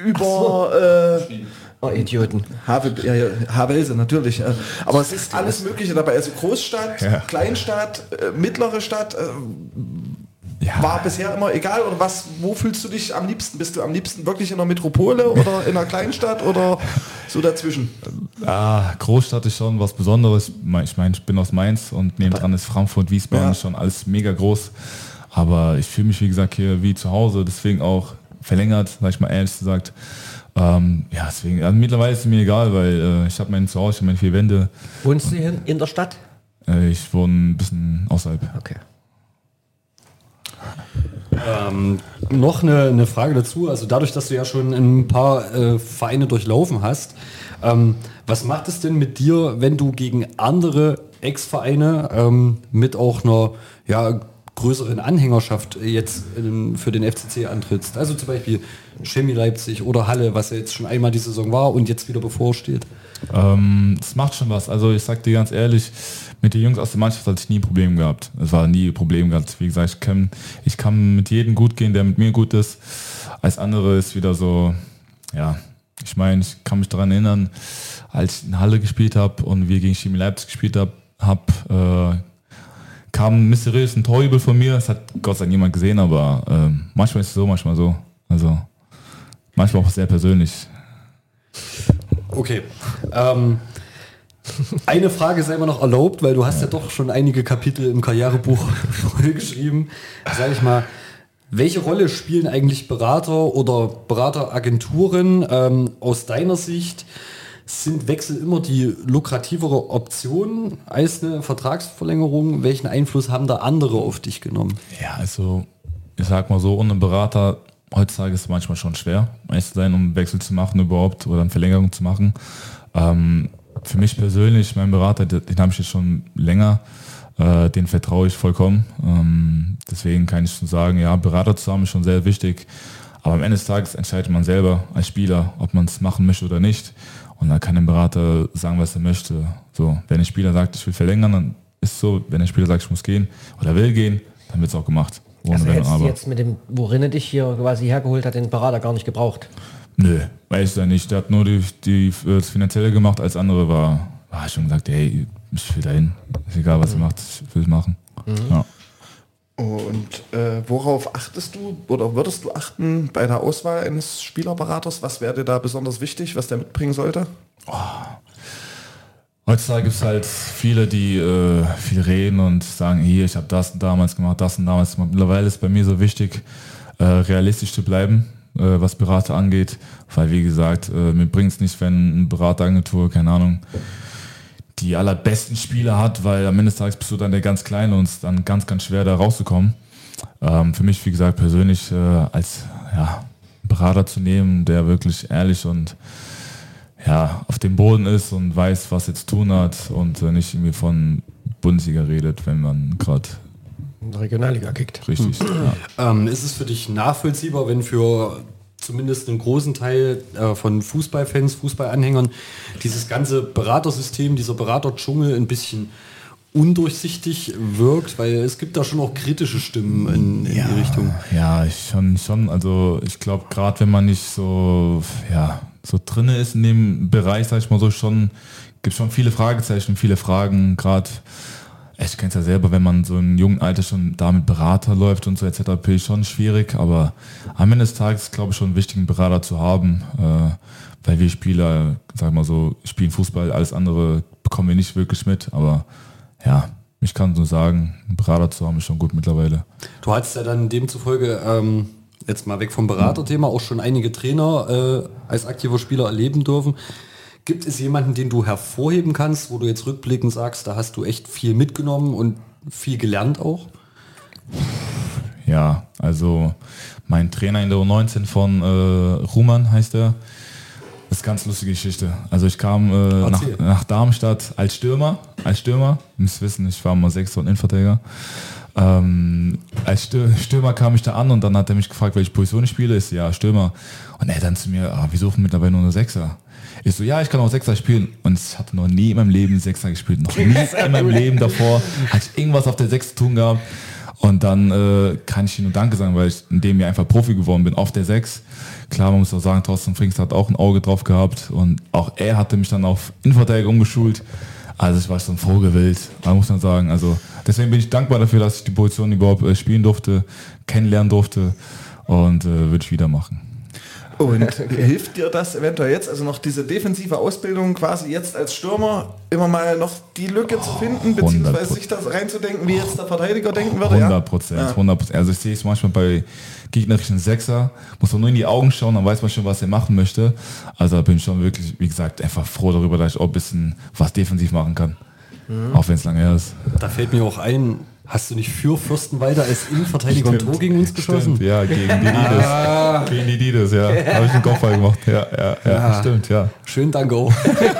Über äh, oh, Idioten. Havel, ja, ja, Havelse natürlich. Äh, aber es ist alles Mögliche dabei. Also Großstadt, Ja. Kleinstadt, äh, mittlere Stadt. Äh, ja. war bisher immer egal? Oder was, wo fühlst du dich am liebsten? Bist du am liebsten wirklich in der Metropole oder in einer Kleinstadt oder so dazwischen? Ja, Großstadt ist schon was Besonderes. Ich meine, ich bin aus Mainz und nebendran ist Frankfurt, Wiesbaden, ja. schon alles mega groß. Aber ich fühle mich, wie gesagt, hier wie zu Hause, deswegen auch verlängert, sag ich mal ehrlich gesagt. Ähm, ja, deswegen, also mittlerweile ist es mir egal, weil äh, ich habe mein Zuhause, ich habe meine vier Wände. Wohnst du hier in der Stadt? Äh, ich wohne ein bisschen außerhalb. Okay. Ähm, noch eine, eine Frage dazu, also dadurch, dass du ja schon ein paar äh, Vereine durchlaufen hast, ähm, was macht es denn mit dir, wenn du gegen andere Ex-Vereine ähm, mit auch einer ja, größeren Anhängerschaft jetzt in, für den F C C antrittst? Also zum Beispiel Chemie Leipzig oder Halle, was ja jetzt schon einmal die Saison war und jetzt wieder bevorsteht. Ähm, das macht schon was. Also ich sag dir ganz ehrlich, mit den Jungs aus der Mannschaft hatte ich nie ein Problem gehabt. Es war nie ein Problem gehabt. Wie gesagt, ich kann, ich kann mit jedem gut gehen, der mit mir gut ist. Als andere ist wieder so, ja, ich meine, ich kann mich daran erinnern, als ich in Halle gespielt habe und wir gegen Chemie Leipzig gespielt haben, hab, äh, kam mysteriös ein Torjubel von mir. Das hat Gott sei Dank niemand gesehen, aber äh, manchmal ist es so, manchmal so. Also manchmal auch sehr persönlich. Okay. Ähm, eine Frage sei mir noch erlaubt, weil du hast ja doch schon einige Kapitel im Karrierebuch vollgeschrieben. Sag ich mal, welche Rolle spielen eigentlich Berater oder Berateragenturen ähm, aus deiner Sicht? Sind Wechsel immer die lukrativere Option als eine Vertragsverlängerung? Welchen Einfluss haben da andere auf dich genommen? Ja, also ich sag mal so, ohne Berater heutzutage ist es manchmal schon schwer, meist zu sein, um einen Wechsel zu machen überhaupt oder eine Verlängerung zu machen. Ähm, für mich persönlich, mein Berater, den, den habe ich jetzt schon länger, äh, den vertraue ich vollkommen. Ähm, deswegen kann ich schon sagen, ja, Berater zu haben ist schon sehr wichtig. Aber am Ende des Tages entscheidet man selber als Spieler, ob man es machen möchte oder nicht. Und dann kann ein Berater sagen, was er möchte. So, wenn ein Spieler sagt, ich will verlängern, dann ist es so. Wenn ein Spieler sagt, ich muss gehen oder will gehen, dann wird es auch gemacht. Ohne also Wenn hättest und du Aber. jetzt mit dem, worin er dich hier quasi hergeholt hat, den Berater gar nicht gebraucht? Nö, weiß er nicht. Der hat nur die, die, das Finanzielle gemacht. Als andere war, war schon gesagt, ey, ich will dahin. Ist egal, was mhm. er macht, ich will es machen. Mhm. Ja. Und äh, worauf achtest du oder würdest du achten bei der Auswahl eines Spielerberaters? Was wäre dir da besonders wichtig, was der mitbringen sollte? Oh. Heutzutage gibt es halt viele, die äh, viel reden und sagen, hier, ich habe das und damals gemacht, das und damals gemacht. Mittlerweile ist bei mir so wichtig, äh, realistisch zu bleiben, äh, was Berater angeht. Weil, wie gesagt, äh, mir bringt es nicht, wenn eine Berateragentur, keine Ahnung, die allerbesten Spieler hat, weil am Ende des Tages bist du dann der ganz Kleine und es ist dann ganz, ganz schwer, da rauszukommen. Ähm, für mich, wie gesagt, persönlich äh, als ja, Berater zu nehmen, der wirklich ehrlich und ja, auf dem Boden ist und weiß, was jetzt tun hat und äh, nicht irgendwie von Bundesliga redet, wenn man gerade Regionalliga kickt. Richtig. Mhm. Ja. Ähm, ist es für dich nachvollziehbar, wenn für zumindest einen großen Teil äh, von Fußballfans, Fußballanhängern dieses ganze Beratersystem, dieser Beraterdschungel ein bisschen undurchsichtig wirkt, weil es gibt da schon auch kritische Stimmen in, in ja, die Richtung. Ja, ich schon, schon. Also ich glaube, gerade wenn man nicht so, ja, so drinne ist in dem Bereich, sag ich mal so, schon gibt schon viele Fragezeichen, viele Fragen. Gerade, ich kenne es ja selber, wenn man so im jungen Alter schon da mit Berater läuft und so et cetera, ist schon schwierig. Aber am Ende des Tages glaube ich schon einen wichtigen Berater zu haben, äh, weil wir Spieler, sag mal so, spielen Fußball, alles andere bekommen wir nicht wirklich mit. Aber ja, ich kann nur sagen, einen Berater zu haben ist schon gut mittlerweile. Du hattest ja dann demzufolge, ähm, jetzt mal weg vom Beraterthema, auch schon einige Trainer äh, als aktiver Spieler erleben dürfen. Gibt es jemanden, den du hervorheben kannst, wo du jetzt rückblickend sagst, da hast du echt viel mitgenommen und viel gelernt auch? Ja, also mein Trainer in der U neunzehn von äh, Ruhmann heißt er. Das ist eine ganz lustige Geschichte. Also ich kam äh, nach, nach Darmstadt als Stürmer. Als Stürmer, ihr müsst wissen, ich war mal Sechser und Innenverteidiger. Ähm, als Stürmer kam ich da an und dann hat er mich gefragt, welche Position ich spiele. Ich so, ja, Stürmer. Und er dann zu mir, ah, wieso mittlerweile nur eine Sechser? Ich so, ja, ich kann auch Sechser spielen. Und ich hatte noch nie in meinem Leben Sechser gespielt. Noch nie in meinem Leben davor hatte ich irgendwas auf der Sechs zu tun gehabt. Und dann äh, kann ich ihm nur Danke sagen, weil ich in dem Jahr einfach Profi geworden bin auf der Sechs. Klar, man muss auch sagen, Thorsten Frings hat auch ein Auge drauf gehabt und auch er hatte mich dann auf Innenverteidigung umgeschult. Also ich war schon vogelwild, muss man sagen. Also deswegen bin ich dankbar dafür, dass ich die Position überhaupt äh, spielen durfte, kennenlernen durfte und äh, würde ich wieder machen. Und hilft dir das eventuell jetzt, also noch diese defensive Ausbildung quasi jetzt als Stürmer immer mal noch die Lücke zu finden, beziehungsweise sich das reinzudenken, wie jetzt der Verteidiger denken würde? hundert Prozent, ja? hundert Prozent. Also ich sehe es manchmal bei gegnerischen Sechser, muss man nur in die Augen schauen, dann weiß man schon, was er machen möchte. Also da bin ich schon wirklich, wie gesagt, einfach froh darüber, dass ich auch ein bisschen was defensiv machen kann. Mhm. Auch wenn es lange her ist. Da fällt mir auch ein, hast du nicht für Fürstenwalde als Innenverteidiger ein Tor gegen uns geschossen? Stimmt, ja, gegen die Dides. Ah. Gegen die Dides, ja. Da habe ich einen Kopfball gemacht. Ja, ja, ja, ja, stimmt, ja. Schön, danke auch.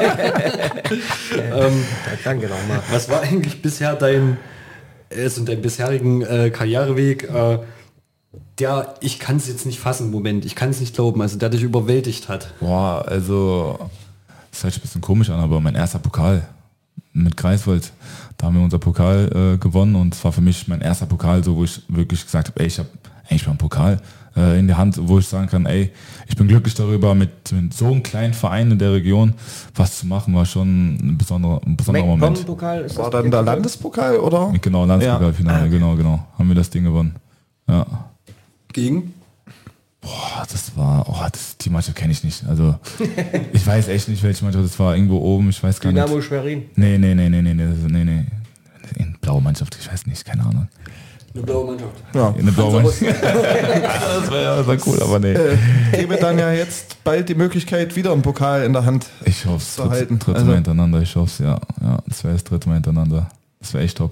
ähm, danke nochmal. Was war eigentlich bisher dein, also dein bisherigen äh, Karriereweg, äh, der, ich kann es jetzt nicht fassen, Moment, ich kann es nicht glauben, also der dich überwältigt hat? Boah, also, das hört sich ein bisschen komisch an, aber mein erster Pokal mit Greifswald, da haben wir unser Pokal äh, gewonnen und es war für mich mein erster Pokal, so wo ich wirklich gesagt habe, ey, ich habe eigentlich mal einen Pokal äh, in der Hand, wo ich sagen kann, ey, ich bin glücklich darüber, mit, mit so einem kleinen Verein in der Region was zu machen, war schon ein besonderer, ein besonderer Moment. Ist war dann der Landespokal, oder? Genau, Landespokalfinale, ja. genau, genau. Haben wir das Ding gewonnen. Ja. Gegen? Boah, das war, oh, das, die Mannschaft kenne ich nicht. Also, ich weiß echt nicht, welche Mannschaft das war. Irgendwo oben, ich weiß gar nicht. Dynamo Schwerin? Nee, nee, nee, nee, nee, nee, nee. Eine blaue Mannschaft, ich weiß nicht, keine Ahnung. Eine blaue Mannschaft. Ja, eine blaue Mannschaft. Das wäre ja wär cool, aber nee. Äh, gebe dann ja jetzt bald die Möglichkeit, wieder einen Pokal in der Hand ich hoffe es, zu halten. Dritte also. Mal hintereinander, ich hoffe es, ja. ja. Das wäre das dritte Mal hintereinander. Das wäre echt top.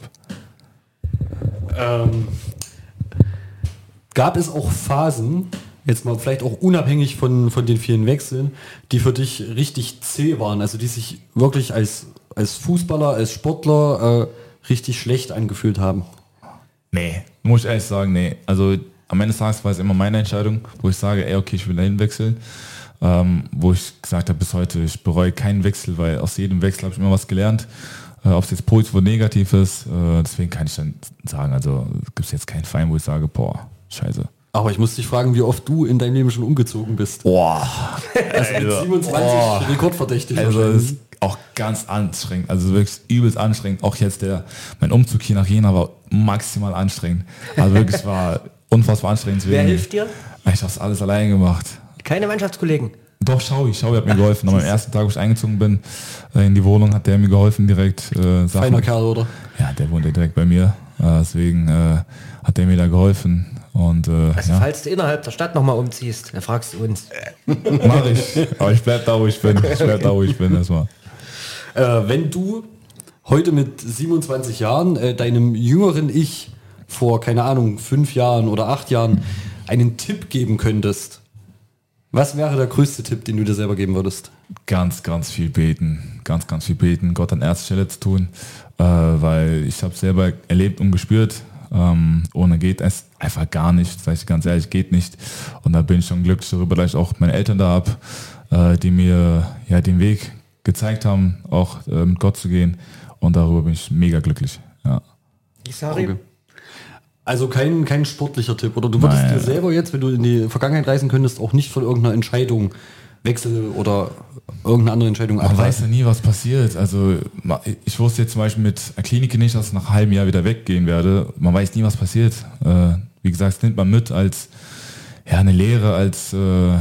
Ähm, gab es auch Phasen, jetzt mal vielleicht auch unabhängig von, von den vielen Wechseln, die für dich richtig zäh waren, also die sich wirklich als, als Fußballer, als Sportler äh, richtig schlecht angefühlt haben? Nee, muss ich ehrlich sagen, nee. Also am Ende des Tages war es immer meine Entscheidung, wo ich sage, ey, okay, ich will dahin wechseln. Ähm, wo ich gesagt habe, bis heute, ich bereue keinen Wechsel, weil aus jedem Wechsel habe ich immer was gelernt. Äh, ob es jetzt positiv oder negativ ist, äh, deswegen kann ich dann sagen, also gibt es jetzt keinen Verein, wo ich sage, boah, scheiße. Aber ich muss dich fragen, wie oft du in deinem Leben schon umgezogen bist. Boah. Also mit siebenundzwanzig oh. rekordverdächtig. Also das ist auch ganz anstrengend, also wirklich übelst anstrengend. Auch jetzt der, mein Umzug hier nach Jena war maximal anstrengend. Also wirklich war unfassbar anstrengend. Wer hilft dir? Ich habe es alles allein gemacht. Keine Mannschaftskollegen? Doch, Schaui. Schaui hat mir geholfen. Am ersten Tag, wo ich eingezogen bin in die Wohnung, hat der mir geholfen direkt. Äh, Feiner Kerl, oder? Ja, der wohnt ja direkt bei mir. Äh, deswegen äh, hat der mir da geholfen. Und, äh, also ja. falls du innerhalb der Stadt nochmal umziehst, dann fragst du uns. Mach ich. Aber ich bleib da, wo ich bin. Ich bleib da, wo ich bin erstmal. Äh, wenn du heute mit siebenundzwanzig Jahren äh, deinem jüngeren Ich vor, keine Ahnung, fünf Jahren oder acht Jahren einen Tipp geben könntest, was wäre der größte Tipp, den du dir selber geben würdest? Ganz, ganz viel beten. Ganz, ganz viel beten. Gott an erster Stelle zu tun. Äh, weil ich habe selber erlebt und gespürt, ähm, ohne geht es einfach gar nicht. Sag ich ganz ehrlich, geht nicht. Und da bin ich schon glücklich darüber, dass ich auch meine Eltern da habe, äh, die mir ja den Weg gezeigt haben, auch äh, mit Gott zu gehen. Und darüber bin ich mega glücklich. Ja. Okay. Also kein, kein sportlicher Tipp. Oder du würdest Nein. dir selber jetzt, wenn du in die Vergangenheit reisen könntest, auch nicht von irgendeiner Entscheidung Wechsel oder irgendeine andere Entscheidung Man abreißen? weiß ja nie, was passiert. Also ich wusste jetzt zum Beispiel mit der Klinik nicht, dass ich nach einem halben Jahr wieder weggehen werde. Man weiß nie, was passiert. Äh, wie gesagt, das nimmt man mit als ja, eine Lehre, als äh,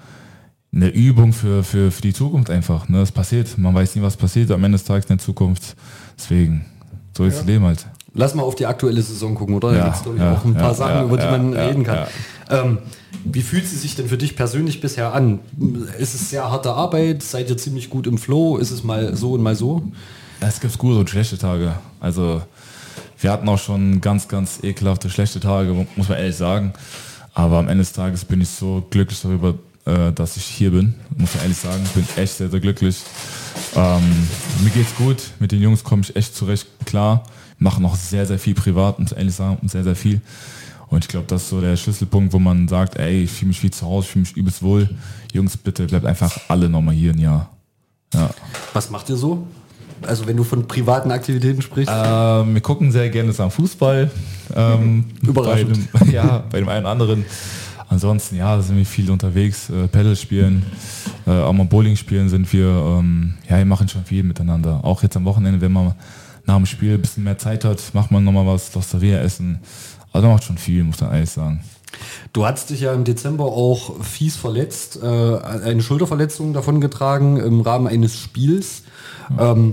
eine Übung für, für, für die Zukunft einfach. Ne? Es passiert. Man weiß nie, was passiert am Ende des Tages in der Zukunft. Deswegen, so ist ja. das Leben halt. Lass mal auf die aktuelle Saison gucken, oder? Da Ja, gibt es, glaube ich, ja, auch ein paar ja, Sachen, ja, über die ja, man ja, reden kann. ja. Ähm, wie fühlt sie sich denn für dich persönlich bisher an? Ist es sehr harte Arbeit? Seid ihr ziemlich gut im Flow? Ist es mal so und mal so? Es gibt gute und schlechte Tage. Also wir hatten auch schon ganz, ganz ekelhafte, schlechte Tage, muss man ehrlich sagen. Aber am Ende des Tages bin ich so glücklich darüber, äh, dass ich hier bin. Muss man ehrlich sagen, bin echt sehr, sehr glücklich. Ähm, mir geht's gut. Mit den Jungs komme ich echt zurecht klar. Mache noch sehr, sehr viel privat, muss ich ehrlich sagen, sehr, sehr viel. Und ich glaube, das ist so der Schlüsselpunkt, wo man sagt, ey, ich fühle mich wie zu Hause, ich fühle mich übelst wohl. Jungs, bitte bleibt einfach alle nochmal hier ein Jahr. Ja. Was macht ihr so? Also wenn du von privaten Aktivitäten sprichst? Ähm, wir gucken sehr gerne am Fußball. Ähm, Überraschend. Bei dem, ja, bei dem einen oder anderen. Ansonsten, ja, sind wir viel unterwegs, äh, Paddle spielen. äh, auch mal Bowling spielen sind wir, ähm, ja, wir machen schon viel miteinander. Auch jetzt am Wochenende, wenn man nach dem Spiel ein bisschen mehr Zeit hat, macht man nochmal was, Losteria essen. Also macht schon viel, muss man ehrlich sagen. Du hast dich ja im Dezember auch fies verletzt, äh, eine Schulterverletzung davongetragen im Rahmen eines Spiels. Ja. Ähm,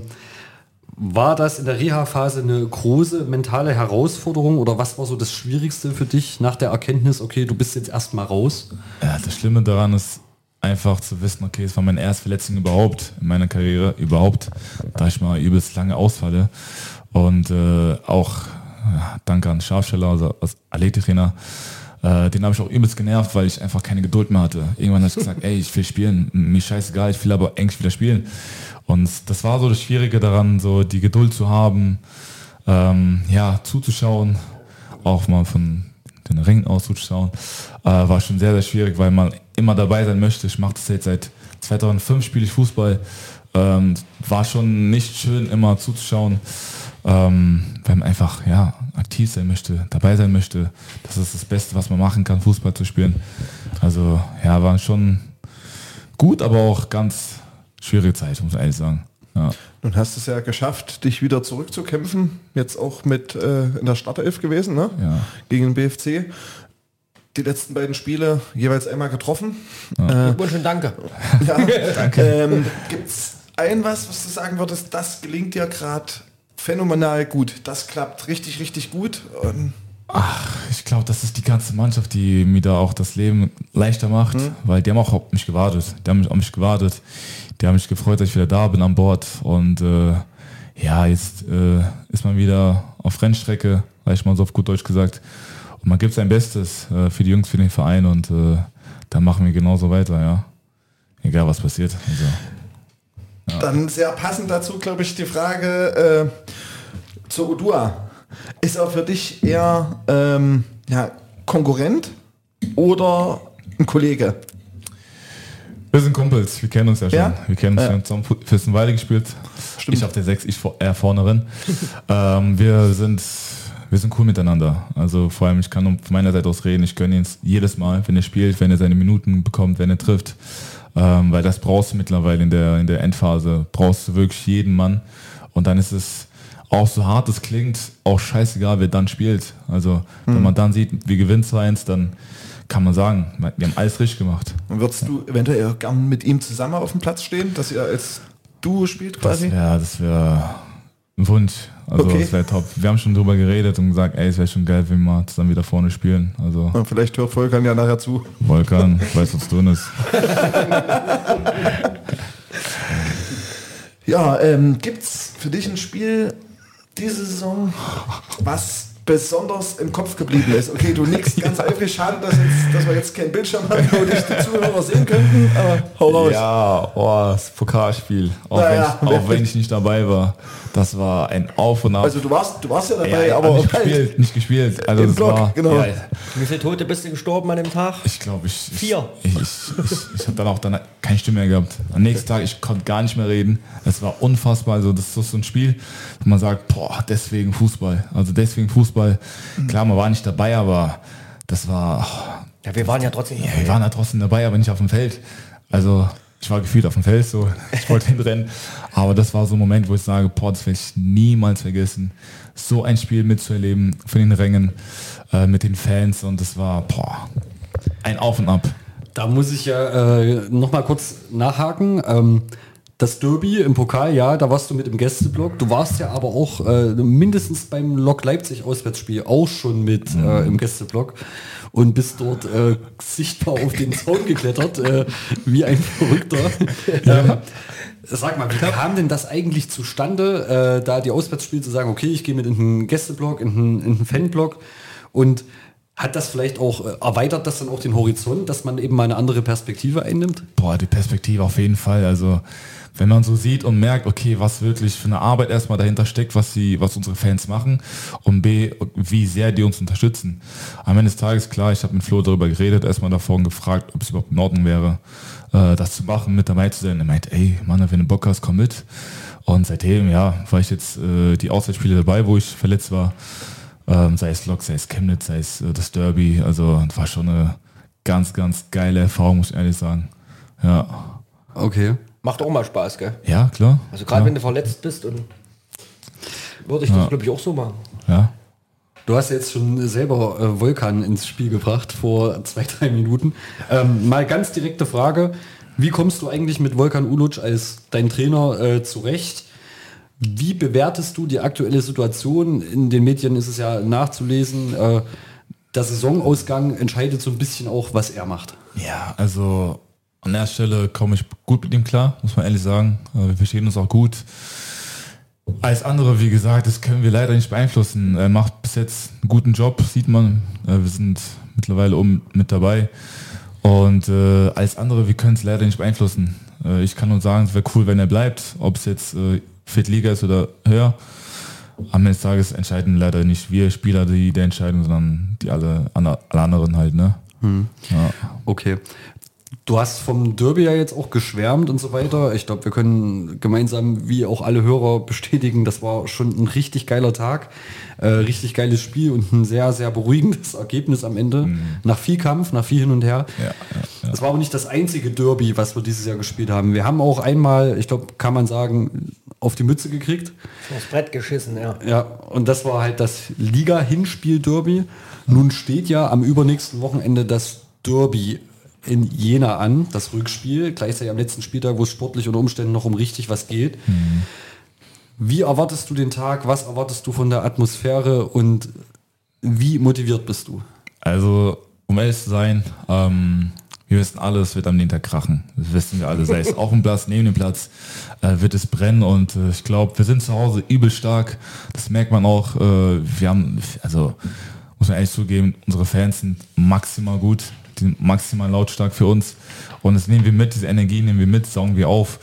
war das in der Reha-Phase eine große mentale Herausforderung oder was war so das Schwierigste für dich nach der Erkenntnis, okay, du bist jetzt erstmal raus? Ja, das Schlimme daran ist einfach zu wissen, okay, es war meine erste Verletzung überhaupt in meiner Karriere, überhaupt, da ich mal übelst lange ausfalle. Und äh, auch ja, danke an Scharfsteller, also als Athletiktrainer, äh, den habe ich auch übelst genervt, weil ich einfach keine Geduld mehr hatte. Irgendwann habe ich gesagt, ey, ich will spielen, mir scheißegal, ich will aber eigentlich wieder spielen. Und das war so das Schwierige daran, so die Geduld zu haben, ähm, ja, zuzuschauen, auch mal von den Ringen aus zuzuschauen, äh, war schon sehr, sehr schwierig, weil man immer dabei sein möchte. Ich mache das jetzt seit zweitausendfünf, spiele ich Fußball. Ähm, war schon nicht schön, immer zuzuschauen, ähm, weil man einfach ja, aktiv sein möchte, dabei sein möchte. Das ist das Beste, was man machen kann, Fußball zu spielen. Also ja, war schon gut, aber auch ganz schwierige Zeit, muss ich ehrlich sagen. Ja. Nun hast du es ja geschafft, dich wieder zurückzukämpfen. Jetzt auch mit äh, in der Startelf gewesen, ne? Ja. Gegen den B F C. Die letzten beiden Spiele jeweils einmal getroffen. Ja. Äh, und danke. Ja, danke. Ähm, Gibt es ein was, was du sagen würdest, das gelingt dir gerade phänomenal gut. Das klappt richtig, richtig gut. Und Ach, ich glaube, das ist die ganze Mannschaft, die mir da auch das Leben leichter macht, mhm. weil die haben auch auf mich gewartet. Die haben auf mich gewartet. Die haben mich gefreut, dass ich wieder da bin an Bord. Und äh, ja, jetzt äh, ist man wieder auf Rennstrecke, sag ich mal so auf gut Deutsch gesagt. Und man gibt sein Bestes äh, für die Jungs, für den Verein und äh, da machen wir genauso weiter, ja. Egal, was passiert. Also, ja. Dann sehr passend dazu, glaube ich, die Frage äh, zur Udua. Ist er für dich eher ähm, ja, Konkurrent oder ein Kollege? Wir sind Kumpels, wir kennen uns ja schon. Ja? Wir kennen uns ja. schon zusammen Fürstenwalde gespielt. Stimmt. Ich auf der sechs, ich eher vorne drin. ähm, wir sind wir sind cool miteinander. Also vor allem, ich kann von meiner Seite aus reden, ich gönne ihn jedes Mal, wenn er spielt, wenn er seine Minuten bekommt, wenn er trifft. Ähm, weil das brauchst du mittlerweile in der, in der Endphase. Brauchst du wirklich jeden Mann. Und dann ist es auch so hart es klingt, auch scheißegal, wer dann spielt. Also wenn man dann sieht, wir gewinnen zwei eins, dann kann man sagen, wir haben alles richtig gemacht. Und würdest ja. du eventuell gern mit ihm zusammen auf dem Platz stehen, dass ihr als Duo spielt quasi? Das wäre das wär ein Wunsch. Also okay. Das wäre top. Wir haben schon drüber geredet und gesagt, ey, es wäre schon geil, wenn wir mal zusammen wieder vorne spielen. Also und vielleicht hört Volkan ja nachher zu. Volkan, weiß, was drin ist. Ja, ähm, gibt's für dich ein Spiel diese Saison, was besonders im Kopf geblieben ist? Okay, du nickst ganz eifrig, schade, dass, jetzt, dass wir jetzt keinen Bildschirm haben, wo dich die Zuhörer sehen könnten, aber hau raus. Ja, oh, das Pokalspiel, auch, naja, wenn ich, auch wenn ich nicht dabei war, das war ein Auf und Ab. Also du warst, du warst ja dabei, ja, aber nicht gespielt, nicht gespielt. Also im das Block, war, genau. Ja, wie viele Tote bist du gestorben an dem Tag? ich glaube, ich... Vier. Ich, ich, ich, ich habe dann auch dann keine Stimme mehr gehabt. Am nächsten Tag, ich konnte gar nicht mehr reden. Es war unfassbar. Also das ist so ein Spiel, wo man sagt, boah, deswegen Fußball. Also deswegen Fußball. Mhm. Klar, man war nicht dabei, aber das war... Oh, ja, wir waren ja trotzdem ja, wir waren ja trotzdem dabei, aber nicht auf dem Feld. Also ich war gefühlt auf dem Feld, so ich wollte hinrennen. Aber das war so ein Moment, wo ich sage, boah, das werde ich niemals vergessen. So ein Spiel mitzuerleben von den Rängen, äh, mit den Fans und das war, boah, ein Auf und Ab. Da muss ich ja äh, noch mal kurz nachhaken. Ähm, das Derby im Pokal, ja, da warst du mit im Gästeblock. Du warst ja aber auch äh, mindestens beim Lok Leipzig Auswärtsspiel auch schon mit mhm. äh, im Gästeblock und bist dort äh, sichtbar auf den Zaun geklettert, äh, wie ein Verrückter. ähm, sag mal, wie kam denn das eigentlich zustande, äh, da die Auswärtsspiele zu sagen, okay, ich gehe mit in den Gästeblock, in den, in den Fanblock und hat das vielleicht auch, äh, erweitert das dann auch den Horizont, dass man eben mal eine andere Perspektive einnimmt? Boah, die Perspektive auf jeden Fall. Also wenn man so sieht und merkt, okay, was wirklich für eine Arbeit erstmal dahinter steckt, was sie, was unsere Fans machen und B, wie sehr die uns unterstützen. Am Ende des Tages, klar, ich habe mit Flo darüber geredet, erstmal davor gefragt, ob es überhaupt in Ordnung wäre, äh, das zu machen, mit dabei zu sein. Er meint, ey, Mann, wenn du Bock hast, komm mit. Und seitdem, ja, war ich jetzt äh, die Auswärtsspiele dabei, wo ich verletzt war. Ähm, sei es Lok, sei es Chemnitz, sei es äh, das Derby. Also das war schon eine ganz, ganz geile Erfahrung, muss ich ehrlich sagen. Ja. Okay. Macht auch mal Spaß, gell? Ja, klar. Also gerade ja. wenn du verletzt bist, und würde ich das, glaube ich, auch so machen. Ja. Du hast jetzt schon selber äh, Volkan ins Spiel gebracht vor zwei, drei Minuten. Ähm, mal ganz direkte Frage. Wie kommst du eigentlich mit Volkan Uluc als dein Trainer äh, zurecht? Wie bewertest du die aktuelle Situation? In den Medien ist es ja nachzulesen, äh, der Saisonausgang entscheidet so ein bisschen auch, was er macht. Ja, also an der Stelle komme ich gut mit ihm klar, muss man ehrlich sagen. Äh, wir verstehen uns auch gut. Als andere, wie gesagt, das können wir leider nicht beeinflussen. Er macht bis jetzt einen guten Job, sieht man. Wir sind mittlerweile oben mit dabei. Und äh, als andere, wir können es leider nicht beeinflussen. Äh, ich kann nur sagen, es wäre cool, wenn er bleibt. Ob es jetzt äh, Viertliga ist oder höher. Am Ende des Tages entscheiden leider nicht wir Spieler die, die Entscheidung, sondern die alle, alle anderen halt. Ne? Hm. Ja. Okay. Du hast vom Derby ja jetzt auch geschwärmt und so weiter. Ich glaube, wir können gemeinsam, wie auch alle Hörer, bestätigen, das war schon ein richtig geiler Tag. Äh, richtig geiles Spiel und ein sehr, sehr beruhigendes Ergebnis am Ende. Mhm. Nach viel Kampf, nach viel hin und her. Ja, ja, ja. Das war aber nicht das einzige Derby, was wir dieses Jahr gespielt haben. Wir haben auch einmal, ich glaube, kann man sagen, auf die Mütze gekriegt. Aufs Brett geschissen, ja. Ja, und das war halt das Liga-Hinspiel-Derby. Nun steht ja am übernächsten Wochenende das Derby in Jena an, das Rückspiel, gleichzeitig am letzten Spieltag, wo es sportlich unter Umständen noch um richtig was geht. Mhm. Wie erwartest du den Tag? Was erwartest du von der Atmosphäre und wie motiviert bist du? Also, um ehrlich zu sein, ähm, wir wissen alle, es wird am nächsten Tag krachen. Das wissen wir alle, sei es auf dem Platz, neben dem Platz, äh, wird es brennen und äh, ich glaube, wir sind zu Hause übel stark. Das merkt man auch. Äh, wir haben, also muss man ehrlich zugeben, unsere Fans sind maximal gut. Die sind maximal lautstark für uns und das nehmen wir mit, diese Energie nehmen wir mit, saugen wir auf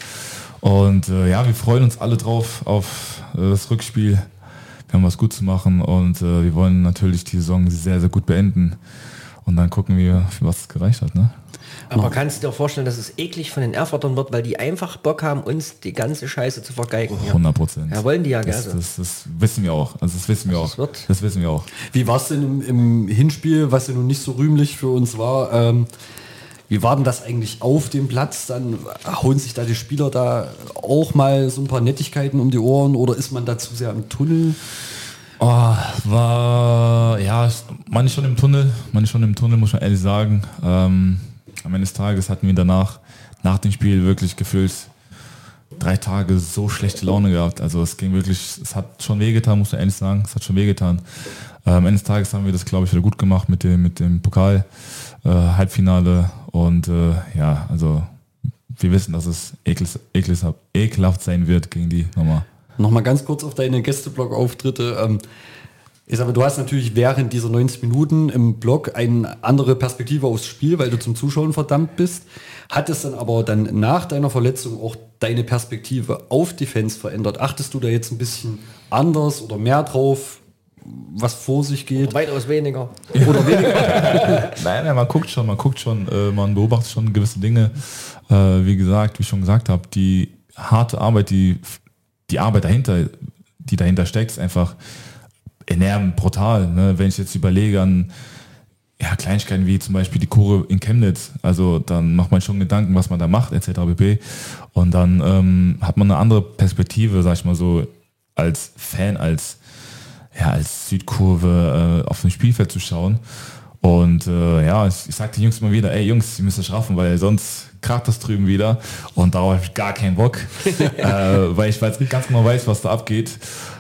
und äh, ja, wir freuen uns alle drauf auf äh, das Rückspiel. Wir haben was gut zu machen und äh, wir wollen natürlich die Saison sehr, sehr gut beenden und dann gucken wir, für was es gereicht hat. Ne? Aber kannst du dir vorstellen, dass es eklig von den Erfurtern wird, weil die einfach Bock haben, uns die ganze Scheiße zu vergeigen? hundert Prozent. Ja, wollen die ja das, gerne. Das, das wissen wir auch. Also das wissen wir also auch. Das, wird das wissen wir auch. Wie war es denn im, im Hinspiel, was ja nun nicht so rühmlich für uns war? Ähm, wie war denn das eigentlich auf dem Platz? Dann hauen sich da die Spieler da auch mal so ein paar Nettigkeiten um die Ohren oder ist man da zu sehr im Tunnel? Oh, war, ja, man ist schon im Tunnel, man ist schon im Tunnel, muss man ehrlich sagen. Ähm, am Ende des Tages hatten wir danach, nach dem Spiel wirklich gefühlt drei Tage so schlechte Laune gehabt. Also es ging wirklich, es hat schon wehgetan, muss man ehrlich sagen, es hat schon wehgetan. Äh, am Ende des Tages haben wir das, glaube ich, wieder gut gemacht mit dem, mit dem Pokal, äh, Halbfinale und äh, ja, also wir wissen, dass es eklig, eklig, ekelhaft sein wird gegen die nochmal. Nochmal ganz kurz auf deine Gästeblog-Auftritte. Ähm, ich sage, du hast natürlich während dieser neunzig Minuten im Blog eine andere Perspektive aufs Spiel, weil du zum Zuschauen verdammt bist. Hat es dann aber dann nach deiner Verletzung auch deine Perspektive auf die Fans verändert? Achtest du da jetzt ein bisschen anders oder mehr drauf, was vor sich geht? Weitaus weniger. Oder weniger? Nein, nein, man guckt schon, man guckt schon, äh, man beobachtet schon gewisse Dinge. Äh, wie gesagt, wie ich schon gesagt habe, die harte Arbeit, die, die Arbeit dahinter, die dahinter steckt, ist einfach enorm brutal. Ne? Wenn ich jetzt überlege an ja, Kleinigkeiten wie zum Beispiel die Kurve in Chemnitz, also dann macht man schon Gedanken, was man da macht, et cetera pp. Und dann ähm, hat man eine andere Perspektive, sag ich mal so, als Fan, als ja, als Südkurve äh, auf dem Spielfeld zu schauen. Und äh, ja, ich, ich sag den Jungs immer wieder, ey Jungs, ihr müsst das schaffen, weil sonst kracht das drüben wieder. Und darauf habe ich gar keinen Bock, äh, weil ich weiß, ganz genau weiß, was da abgeht.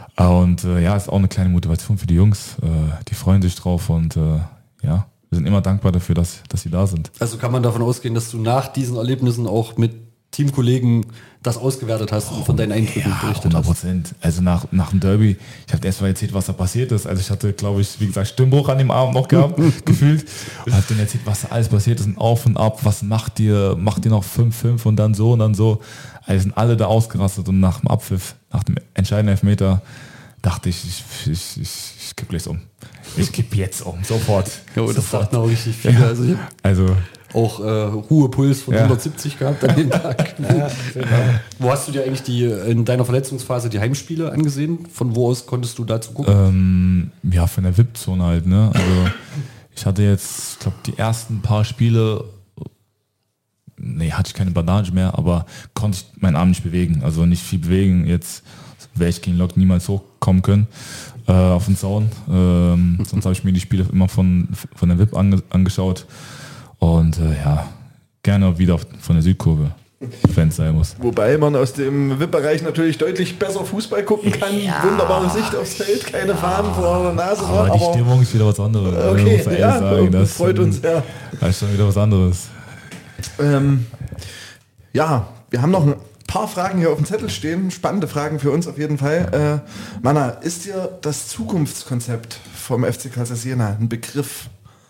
Und äh, ja, ist auch eine kleine Motivation für die Jungs. Äh, die freuen sich drauf und äh, ja, wir sind immer dankbar dafür, dass, dass sie da sind. Also kann man davon ausgehen, dass du nach diesen Erlebnissen auch mit Teamkollegen das ausgewertet hast und von deinen Eindrücken ja, berichtet hundert hast. Prozent. Also nach, nach dem Derby, ich habe erst mal erzählt, was da passiert ist. Also ich hatte, glaube ich, wie gesagt, Stimmbruch an dem Abend noch gehabt, gefühlt. Und habe denen erzählt, was da alles passiert ist, und auf und ab, was macht ihr, macht ihr noch fünf fünf und dann so und dann so. Also sind alle da ausgerastet und nach dem Abpfiff, nach dem entscheidenden Elfmeter, dachte ich, ich, ich, ich, ich kipp gleich um. Ich kipp jetzt um, sofort. Ja, das sofort. sagten auch richtig viele. Ja. Also ich Also auch äh, Ruhepuls von ja. hundertsiebzig gehabt an dem Tag. Ja, wo hast du dir eigentlich die in deiner Verletzungsphase die Heimspiele angesehen? Von wo aus konntest du dazu gucken? Ähm, ja, von der V I P-Zone halt, ne? Also ich hatte jetzt, ich glaube, die ersten paar Spiele nee, hatte ich keine Bandage mehr, aber konnte ich meinen Arm nicht bewegen. Also nicht viel bewegen. Jetzt wäre ich gegen Lok niemals hochkommen können äh, auf den Zaun. Ähm, sonst habe ich mir die Spiele immer von, von der V I P ange, angeschaut. Und äh, ja, gerne wieder von der Südkurve. Fans sein muss. Wobei man aus dem V I P-Bereich natürlich deutlich besser Fußball gucken kann. Ja. Wunderbare Sicht aufs Feld, keine ja. Fahnen vor der Nase. Aber, aber die Stimmung ist wieder was anderes. Okay, muss ja, sagen. Das freut uns sehr. Das ist schon wieder was anderes. Ähm, ja, wir haben noch ein paar Fragen hier auf dem Zettel stehen. Spannende Fragen für uns auf jeden Fall. Äh, Manna, ist dir das Zukunftskonzept vom F C Carlsruhe Jena ein Begriff?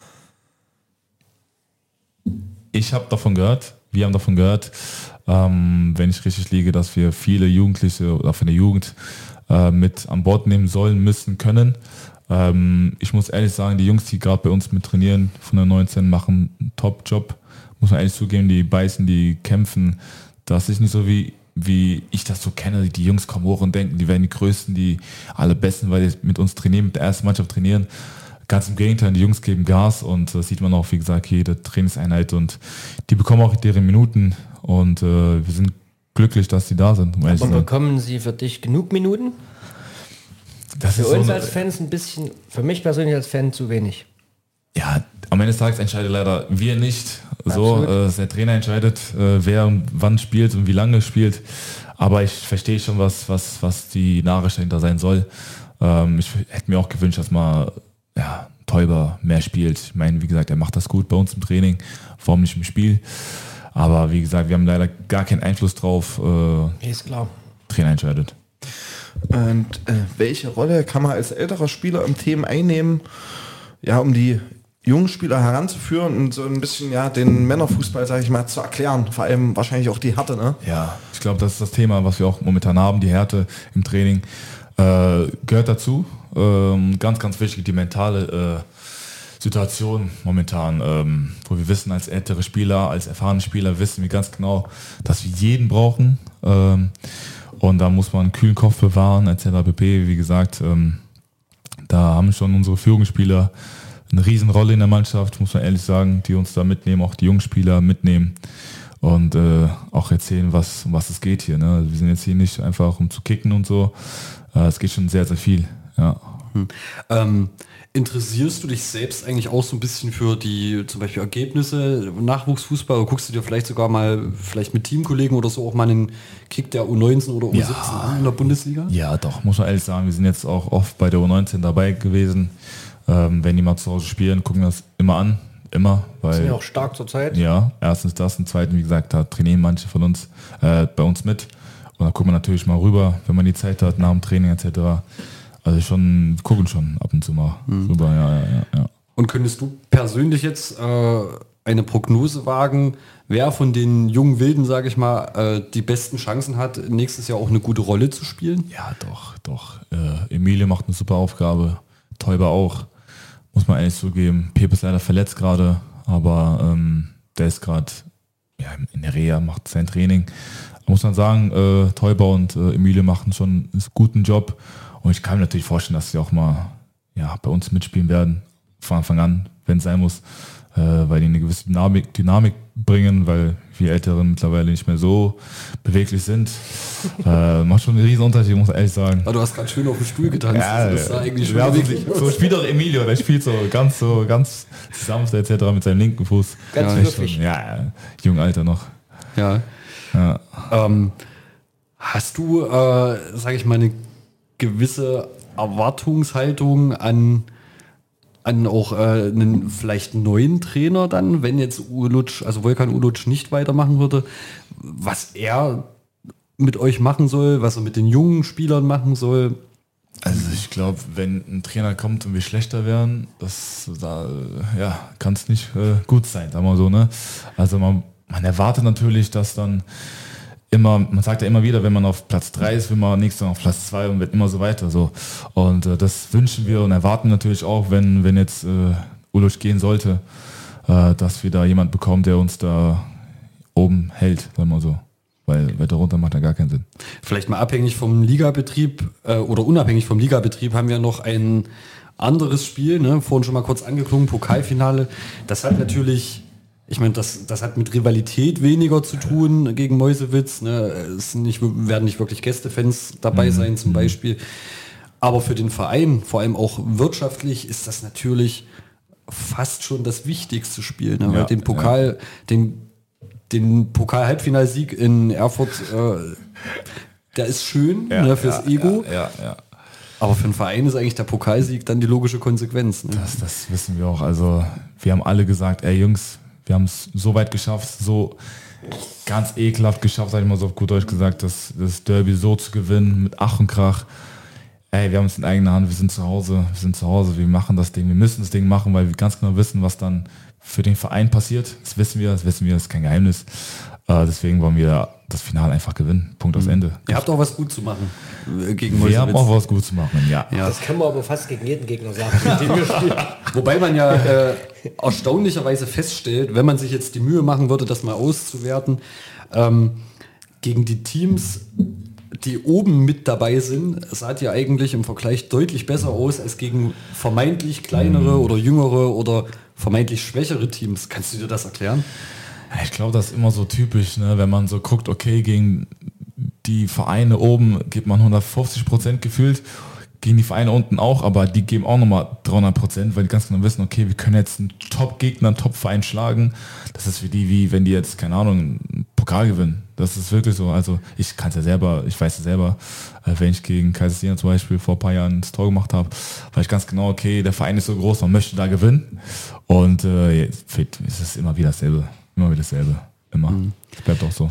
Ich habe davon gehört. Wir haben davon gehört, ähm, wenn ich richtig liege, dass wir viele Jugendliche oder von der Jugend äh, mit an Bord nehmen sollen, müssen, können. Ähm, ich muss ehrlich sagen, die Jungs, die gerade bei uns mit trainieren, von der neunzehn, machen einen Top-Job. Muss man ehrlich zugeben, die beißen, die kämpfen. Das ist nicht so, wie, wie ich das so kenne. Die Jungs kommen hoch und denken, die werden die Größten, die allerbesten, weil die mit uns trainieren, mit der ersten Mannschaft trainieren. Ganz im Gegenteil, die Jungs geben Gas und das sieht man auch, wie gesagt, jede Trainingseinheit und die bekommen auch ihre Minuten und äh, wir sind glücklich, dass sie da sind. Um Aber bekommen sie für dich genug Minuten? Das für ist uns so als Fans ein bisschen, für mich persönlich als Fan zu wenig. Ja, am Ende des Tages entscheidet leider wir nicht. So, äh, der Trainer entscheidet, äh, wer und wann spielt und wie lange spielt. Aber ich verstehe schon, was, was, was die Nachricht dahinter sein soll. Ähm, ich hätte mir auch gewünscht, dass mal ja, Teuber mehr spielt. Ich meine, wie gesagt, er macht das gut bei uns im Training, vor allem nicht im Spiel. Aber wie gesagt, wir haben leider gar keinen Einfluss drauf. Äh, ist klar. Trainer entscheidet. Und äh, welche Rolle kann man als älterer Spieler im Team einnehmen, ja, um die jungen Spieler heranzuführen und so ein bisschen ja den Männerfußball, sage ich mal, zu erklären? Vor allem wahrscheinlich auch die Härte, ne? Ja, ich glaube, das ist das Thema, was wir auch momentan haben, die Härte im Training. Äh, gehört dazu. Ähm, ganz, ganz wichtig, die mentale äh, Situation momentan, ähm, wo wir wissen, als ältere Spieler, als erfahrene Spieler wissen wir ganz genau, dass wir jeden brauchen. Ähm, und da muss man einen kühlen Kopf bewahren, et cetera pp. Wie gesagt, ähm, da haben schon unsere Führungsspieler eine Riesenrolle in der Mannschaft, muss man ehrlich sagen, die uns da mitnehmen, auch die jungen Spieler mitnehmen und äh, auch erzählen, was, um was es geht hier. Ne? Wir sind jetzt hier nicht einfach, um zu kicken und so. Äh, es geht schon sehr, sehr viel. Ja. Hm. Ähm, interessierst du dich selbst eigentlich auch so ein bisschen für die zum Beispiel Ergebnisse Nachwuchsfußball oder guckst du dir vielleicht sogar mal vielleicht mit Teamkollegen oder so auch mal einen Kick der U neunzehn oder U siebzehn ja. an in der Bundesliga? Ja, doch, muss man ehrlich sagen, wir sind jetzt auch oft bei der U neunzehn dabei gewesen. Ähm, wenn die mal zu Hause spielen, gucken wir das immer an, immer. Weil, sind ja auch stark zur Zeit. Ja, erstens das und zweitens, wie gesagt, da trainieren manche von uns äh, bei uns mit. Und da gucken wir natürlich mal rüber, wenn man die Zeit hat, nach dem Training et cetera. Also schon, gucken schon ab und zu mal mhm. rüber, ja, ja, ja. Und könntest du persönlich jetzt äh, eine Prognose wagen, wer von den jungen Wilden, sage ich mal, äh, die besten Chancen hat, nächstes Jahr auch eine gute Rolle zu spielen? Ja, doch, doch. Äh, Emilio macht eine super Aufgabe, Teuber auch, muss man ehrlich zugeben. Pepe ist leider verletzt gerade, aber ähm, der ist gerade ja, in der Reha, macht sein Training. Da muss man sagen, äh, Teuber und äh, Emilio machen schon einen guten Job. Und ich kann mir natürlich vorstellen, dass sie auch mal ja, bei uns mitspielen werden, von Anfang an, wenn es sein muss, äh, weil die eine gewisse Dynamik, Dynamik bringen, weil wir Älteren mittlerweile nicht mehr so beweglich sind. äh, macht schon einen riesen Unterschied, muss ich ehrlich sagen. Aber du hast gerade schön auf dem Stuhl getanzt. Ja, das sah eigentlich schon ja, so, so spielt auch Emilio, der spielt so ganz so ganz sanft et cetera mit seinem linken Fuß. Ganz ja, wirklich. Schon, ja, jung Alter noch. Ja. ja. Ähm, hast du, äh, sag ich mal, eine gewisse Erwartungshaltung an, an auch äh, einen vielleicht neuen Trainer dann, wenn jetzt Ulutsch, also Volkan Ulutsch nicht weitermachen würde, was er mit euch machen soll, was er mit den jungen Spielern machen soll? Also ich glaube, wenn ein Trainer kommt und wir schlechter werden, das da, ja, kann es nicht äh, gut sein, sagen wir so, ne? Also man, man erwartet natürlich, dass dann immer, man sagt ja immer wieder, wenn man auf Platz drei ist, will man nächstes Mal auf Platz zwei und wird immer so weiter. So. Und äh, das wünschen wir und erwarten natürlich auch, wenn, wenn jetzt äh, Ulutsch gehen sollte, äh, dass wir da jemand bekommen, der uns da oben hält, sagen wir so. Weil weiter runter macht ja gar keinen Sinn. Vielleicht mal abhängig vom Ligabetrieb äh, oder unabhängig vom Ligabetrieb haben wir noch ein anderes Spiel, ne? Vorhin schon mal kurz angeklungen, Pokalfinale. Das hat natürlich ich meine, das, das hat mit Rivalität weniger zu tun gegen Meuselwitz. Ne? Es sind nicht, werden nicht wirklich Gästefans dabei Mhm. sein zum Beispiel. Aber für den Verein, vor allem auch wirtschaftlich, ist das natürlich fast schon das wichtigste Spiel. Ne? Ja, Weil den Pokal, ja. den, den Pokal-Halbfinalsieg in Erfurt, äh, der ist schön Ja, ne, fürs ja, Ego. Ja, ja, ja. Aber für den Verein ist eigentlich der Pokalsieg dann die logische Konsequenz. Ne? Das, das wissen wir auch. Also wir haben alle gesagt, ey Jungs, wir haben es so weit geschafft, so ganz ekelhaft geschafft, sag ich mal so auf gut Deutsch gesagt, das, das Derby so zu gewinnen mit Ach und Krach. Ey, wir haben es in eigener Hand, wir sind zu Hause, wir sind zu Hause, wir machen das Ding, wir müssen das Ding machen, weil wir ganz genau wissen, was dann für den Verein passiert. Das wissen wir, das wissen wir, das ist kein Geheimnis. Äh, deswegen wollen wir das Finale einfach gewinnen. Punkt aus Ende. Ihr habt auch was gut zu machen äh, gegen Wir Meuselwitz. haben auch was gut zu machen, ja. Ja. Das kann man aber fast gegen jeden Gegner sagen, mit dem wir spielen. Wobei man ja äh, erstaunlicherweise feststellt, wenn man sich jetzt die Mühe machen würde, das mal auszuwerten, ähm, gegen die Teams, die oben mit dabei sind, sah ja eigentlich im Vergleich deutlich besser aus als gegen vermeintlich kleinere oder jüngere oder vermeintlich schwächere Teams. Kannst du dir das erklären? Ich glaube, das ist immer so typisch, ne? Wenn man so guckt, okay, gegen die Vereine oben gibt man hundertfünfzig Prozent gefühlt, gegen die Vereine unten auch, aber die geben auch nochmal dreihundert Prozent, weil die ganz genau wissen, okay, wir können jetzt einen Top-Gegner, einen Top-Verein schlagen. Das ist für die, wie wenn die jetzt, keine Ahnung, einen Pokal gewinnen. Das ist wirklich so. Also ich kann es ja selber, ich weiß ja selber, äh, wenn ich gegen Kaiserslautern zum Beispiel vor ein paar Jahren das Tor gemacht habe, weiß ich ganz genau, okay, der Verein ist so groß, man möchte da gewinnen. Und äh, jetzt ist es immer wieder dasselbe. Immer wieder dasselbe. Immer. Mhm. Das bleibt auch so.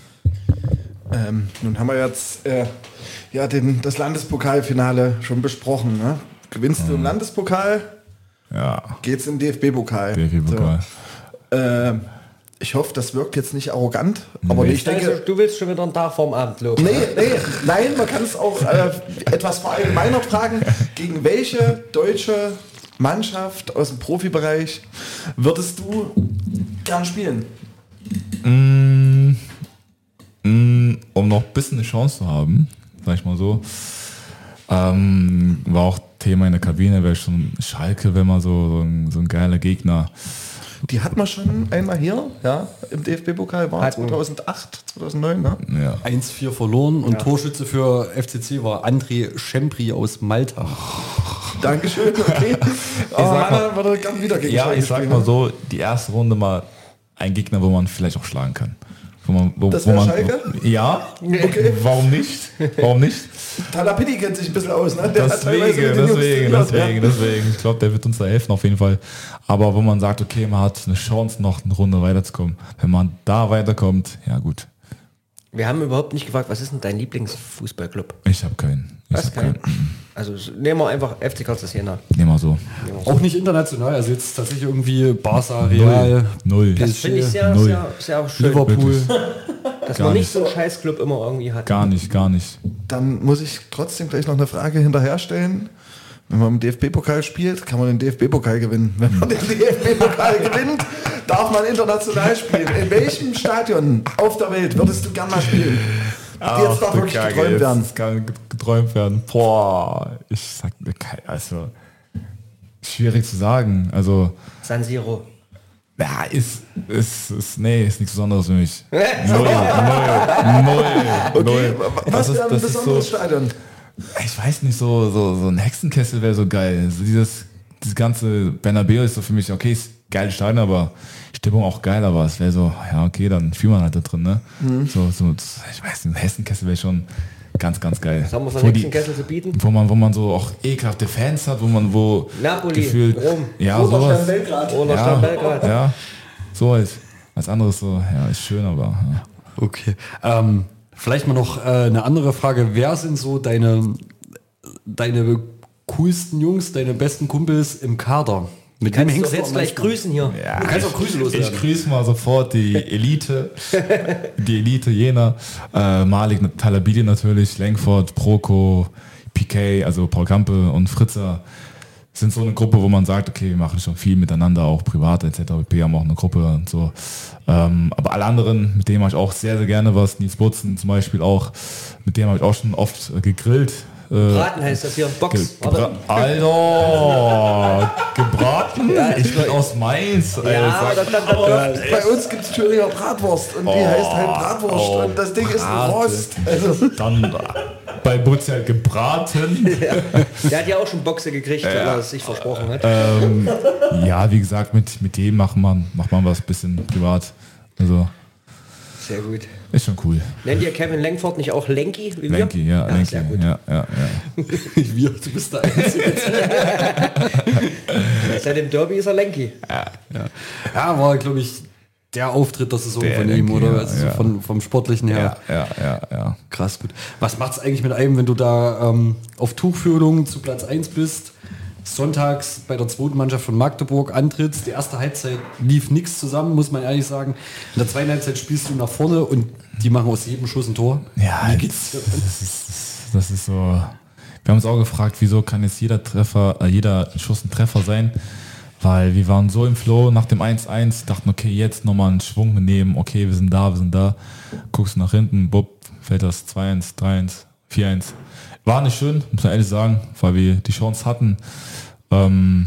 Ähm, nun haben wir jetzt äh, ja, den, das Landespokalfinale schon besprochen. Ne? Gewinnst du im Landespokal, Ja. geht's in den D F B-Pokal. D F B-Pokal. So. Äh, ich hoffe, das wirkt jetzt nicht arrogant, aber Nee. ich denke... Also, du willst schon wieder einen Tag vorm Abend loben. Nee, nee, nein, man kann es auch äh, etwas verallgemeinert fragen. Gegen welche deutsche Mannschaft aus dem Profibereich würdest du gern spielen? Mm, mm, um noch ein bisschen eine Chance zu haben, sag ich mal so, ähm, war auch Thema in der Kabine, wäre schon Schalke, wenn man so, so, ein, so ein geiler Gegner. Die hat man schon einmal hier, ja, im D F B-Pokal, war Hatten. zweitausendacht, zweitausendneun, ne? Ja. eins vier verloren und Torschütze für F C C war André Schempri aus Malta. Dankeschön, okay. Aber sag mal- Anna würde gern wieder gegen Ja, Schalke ich sag spielen, mal ne? so, die erste Runde mal ein Gegner, wo man vielleicht auch schlagen kann. Wo man, wo, Das wo wär man, Schalke? Ja, Okay. warum nicht? Warum nicht? Talapini kennt sich ein bisschen aus, ne? Der hat teilweise Deswegen, mit den Jungs deswegen, trainiert, deswegen, deswegen. Ich glaube, der wird uns da helfen auf jeden Fall. Aber wo man sagt, okay, man hat eine Chance, noch eine Runde weiterzukommen. Wenn man da weiterkommt, ja gut. Wir haben überhaupt nicht gefragt, was ist denn dein Lieblingsfußballclub? Ich habe keinen. Ich Was hab kein? keinen. Also s- nehmen wir einfach F C Karlsruhe. Nehmen wir so. Auch nicht international, also jetzt tatsächlich irgendwie Barca, Real, Null. Das finde ich sehr, Null. sehr, sehr schön, Liverpool. dass gar man nicht nicht. so einen Scheißclub immer irgendwie hat. Gar nicht, gar nicht. Dann muss ich trotzdem gleich noch eine Frage hinterher stellen. Wenn man im D F B-Pokal spielt, kann man den D F B-Pokal gewinnen. Wenn man den D F B-Pokal gewinnt, darf man international spielen. In welchem Stadion auf der Welt würdest du gern mal spielen? Jetzt darf wirklich geträumt werden. Jetzt kann geträumt werden. Boah, ich sag mir kein, also schwierig zu sagen. Also San Siro. ja, ist, ist, ist nee, ist nichts Besonderes für mich. Null, null, null, Okay, null. was Das ist- wäre ein das ist besonderes so, Stadion? ich weiß nicht, so, so, so ein Hexenkessel wäre so geil. So dieses, dieses ganze Bernabeu ist so für mich, okay, ist geil Stadion, aber Stimmung auch geil, aber es wäre so, ja, okay, dann fühlt man halt da drin, ne? Mhm. So, so, ich weiß nicht, ein Hessenkessel wäre schon ganz, ganz geil. Was haben wir von Wo die- Hexenkessel zu bieten? Wo man, wo man so auch ekelhafte Fans hat, wo man, wo Napoli, gefühlt, Rom, ja, Oder sowas. Stern Belgrad. Oder Ja, Stadt Belgrad. ja, so halt. Als anderes so, ja, ist schön, aber ja. Okay. Ähm, vielleicht mal noch äh, eine andere Frage. Wer sind so deine, deine coolsten Jungs, deine besten Kumpels im Kader? Mit wem Kannst du hängst doch du jetzt am gleich meisten? grüßen hier. Ja, Du kannst auch Grüße loswerden. Ich grüße mal sofort die Elite, die Elite jener, äh, Malik Talabidi natürlich, Langford, Proko, Piquet, also Paul Kampe und Fritzer sind so eine Gruppe, wo man sagt, okay, wir machen schon viel miteinander, auch privat et cetera. Wir haben auch eine Gruppe und so. Ähm, aber alle anderen, mit denen mache ich auch sehr, sehr gerne was. Nils Butzen zum Beispiel auch, mit dem habe ich auch schon oft äh, gegrillt. Äh, Braten heißt das hier. Box. gebra Alter, gebraten? Ja, ich bin aus Mainz. Alter. Ja, aber dann, dann, dann, Bei uns gibt es Thüringer Bratwurst und die heißt halt Bratwurst oh, und das Ding ist ein Brate. Rost. Also, Dann äh, bei Butzi halt gebraten. der hat ja auch schon Boxe gekriegt, weil er es sich versprochen hat. ähm, ja, wie gesagt, mit, mit dem macht man, macht man was bisschen privat. Also Sehr gut. ist schon cool. Nennt ihr Kevin Langford nicht auch Lenky? Wie wir? Lenky, ja, Lenky. Sehr gut. Ja, ja, ja. Wir, du bist der Einzige. Seit dem Derby ist er Lenky. Ja, war, glaube ich, der Auftritt der Saison Der von ihm, Lenky, oder? ja, Also so ja. von, vom Sportlichen her. Ja, ja, ja, ja. Krass gut. Was macht's eigentlich mit einem, wenn du da ähm, auf Tuchfühlung zu Platz eins bist, sonntags bei der zweiten Mannschaft von Magdeburg antrittst, die erste Halbzeit lief nichts zusammen, muss man ehrlich sagen. In der zweiten Halbzeit spielst du nach vorne und die machen aus jedem Schuss ein Tor. Ja, Wie das, geht's dir? das, ist, das ist so. Wir haben uns auch gefragt, wieso kann jetzt jeder Treffer, äh, jeder Schuss ein Treffer sein? Weil wir waren so im Flow nach dem eins eins, dachten, okay, jetzt nochmal einen Schwung nehmen, okay, wir sind da, wir sind da. Guckst nach hinten, bupp, fällt das zwei eins, drei eins, vier eins. War nicht schön, muss man ehrlich sagen, weil wir die Chance hatten, ähm,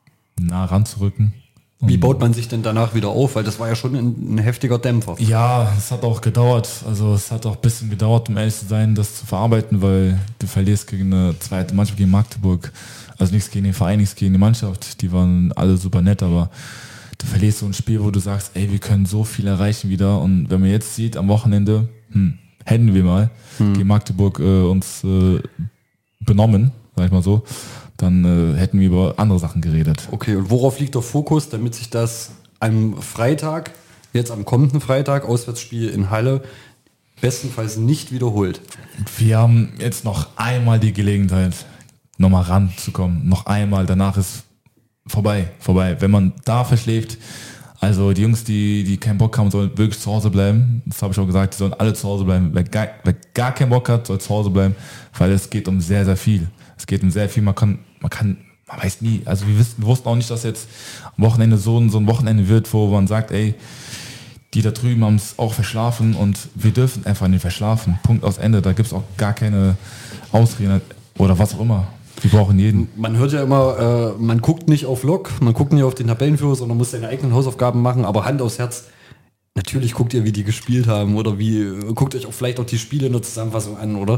nah ranzurücken. Wie baut man sich denn danach wieder auf? Weil das war ja schon ein, ein heftiger Dämpfer. Ja, es hat auch gedauert. Also es hat auch ein bisschen gedauert, um ehrlich zu sein, das zu verarbeiten, weil du verlierst gegen eine zweite Mannschaft, gegen Magdeburg. Also nichts gegen den Verein, nichts gegen die Mannschaft. Die waren alle super nett, aber du verlierst so ein Spiel, wo du sagst, ey, wir können so viel erreichen wieder. Und wenn man jetzt sieht, am Wochenende, hm, hätten wir mal hm. gegen Magdeburg äh, uns äh, benommen, sag ich mal so, dann äh, hätten wir über andere Sachen geredet. Okay, und worauf liegt der Fokus, damit sich das am Freitag, jetzt am kommenden Freitag, Auswärtsspiel in Halle, bestenfalls nicht wiederholt? Wir haben jetzt noch einmal die Gelegenheit, nochmal ranzukommen. Noch einmal, danach ist vorbei, vorbei. Wenn man da verschläft, also die Jungs, die, die keinen Bock haben, sollen wirklich zu Hause bleiben. Das habe ich auch gesagt, die sollen alle zu Hause bleiben. Wer gar, wer gar keinen Bock hat, soll zu Hause bleiben, weil es geht um sehr, sehr viel. Es geht um sehr viel, man kann, man kann, man weiß nie, also wir, wissen, wir wussten auch nicht, dass jetzt am Wochenende so ein, so ein Wochenende wird, wo man sagt, ey, die da drüben haben es auch verschlafen und wir dürfen einfach nicht verschlafen. Punkt aus Ende, da gibt es auch gar keine Ausreden oder was auch immer. Wir brauchen jeden. Man hört ja immer, äh, man guckt nicht auf Lok, man guckt nicht auf den Tabellenführer, sondern muss seine eigenen Hausaufgaben machen, aber Hand aufs Herz, natürlich guckt ihr, wie die gespielt haben oder wie, guckt euch auch vielleicht auch die Spiele in der Zusammenfassung an, oder?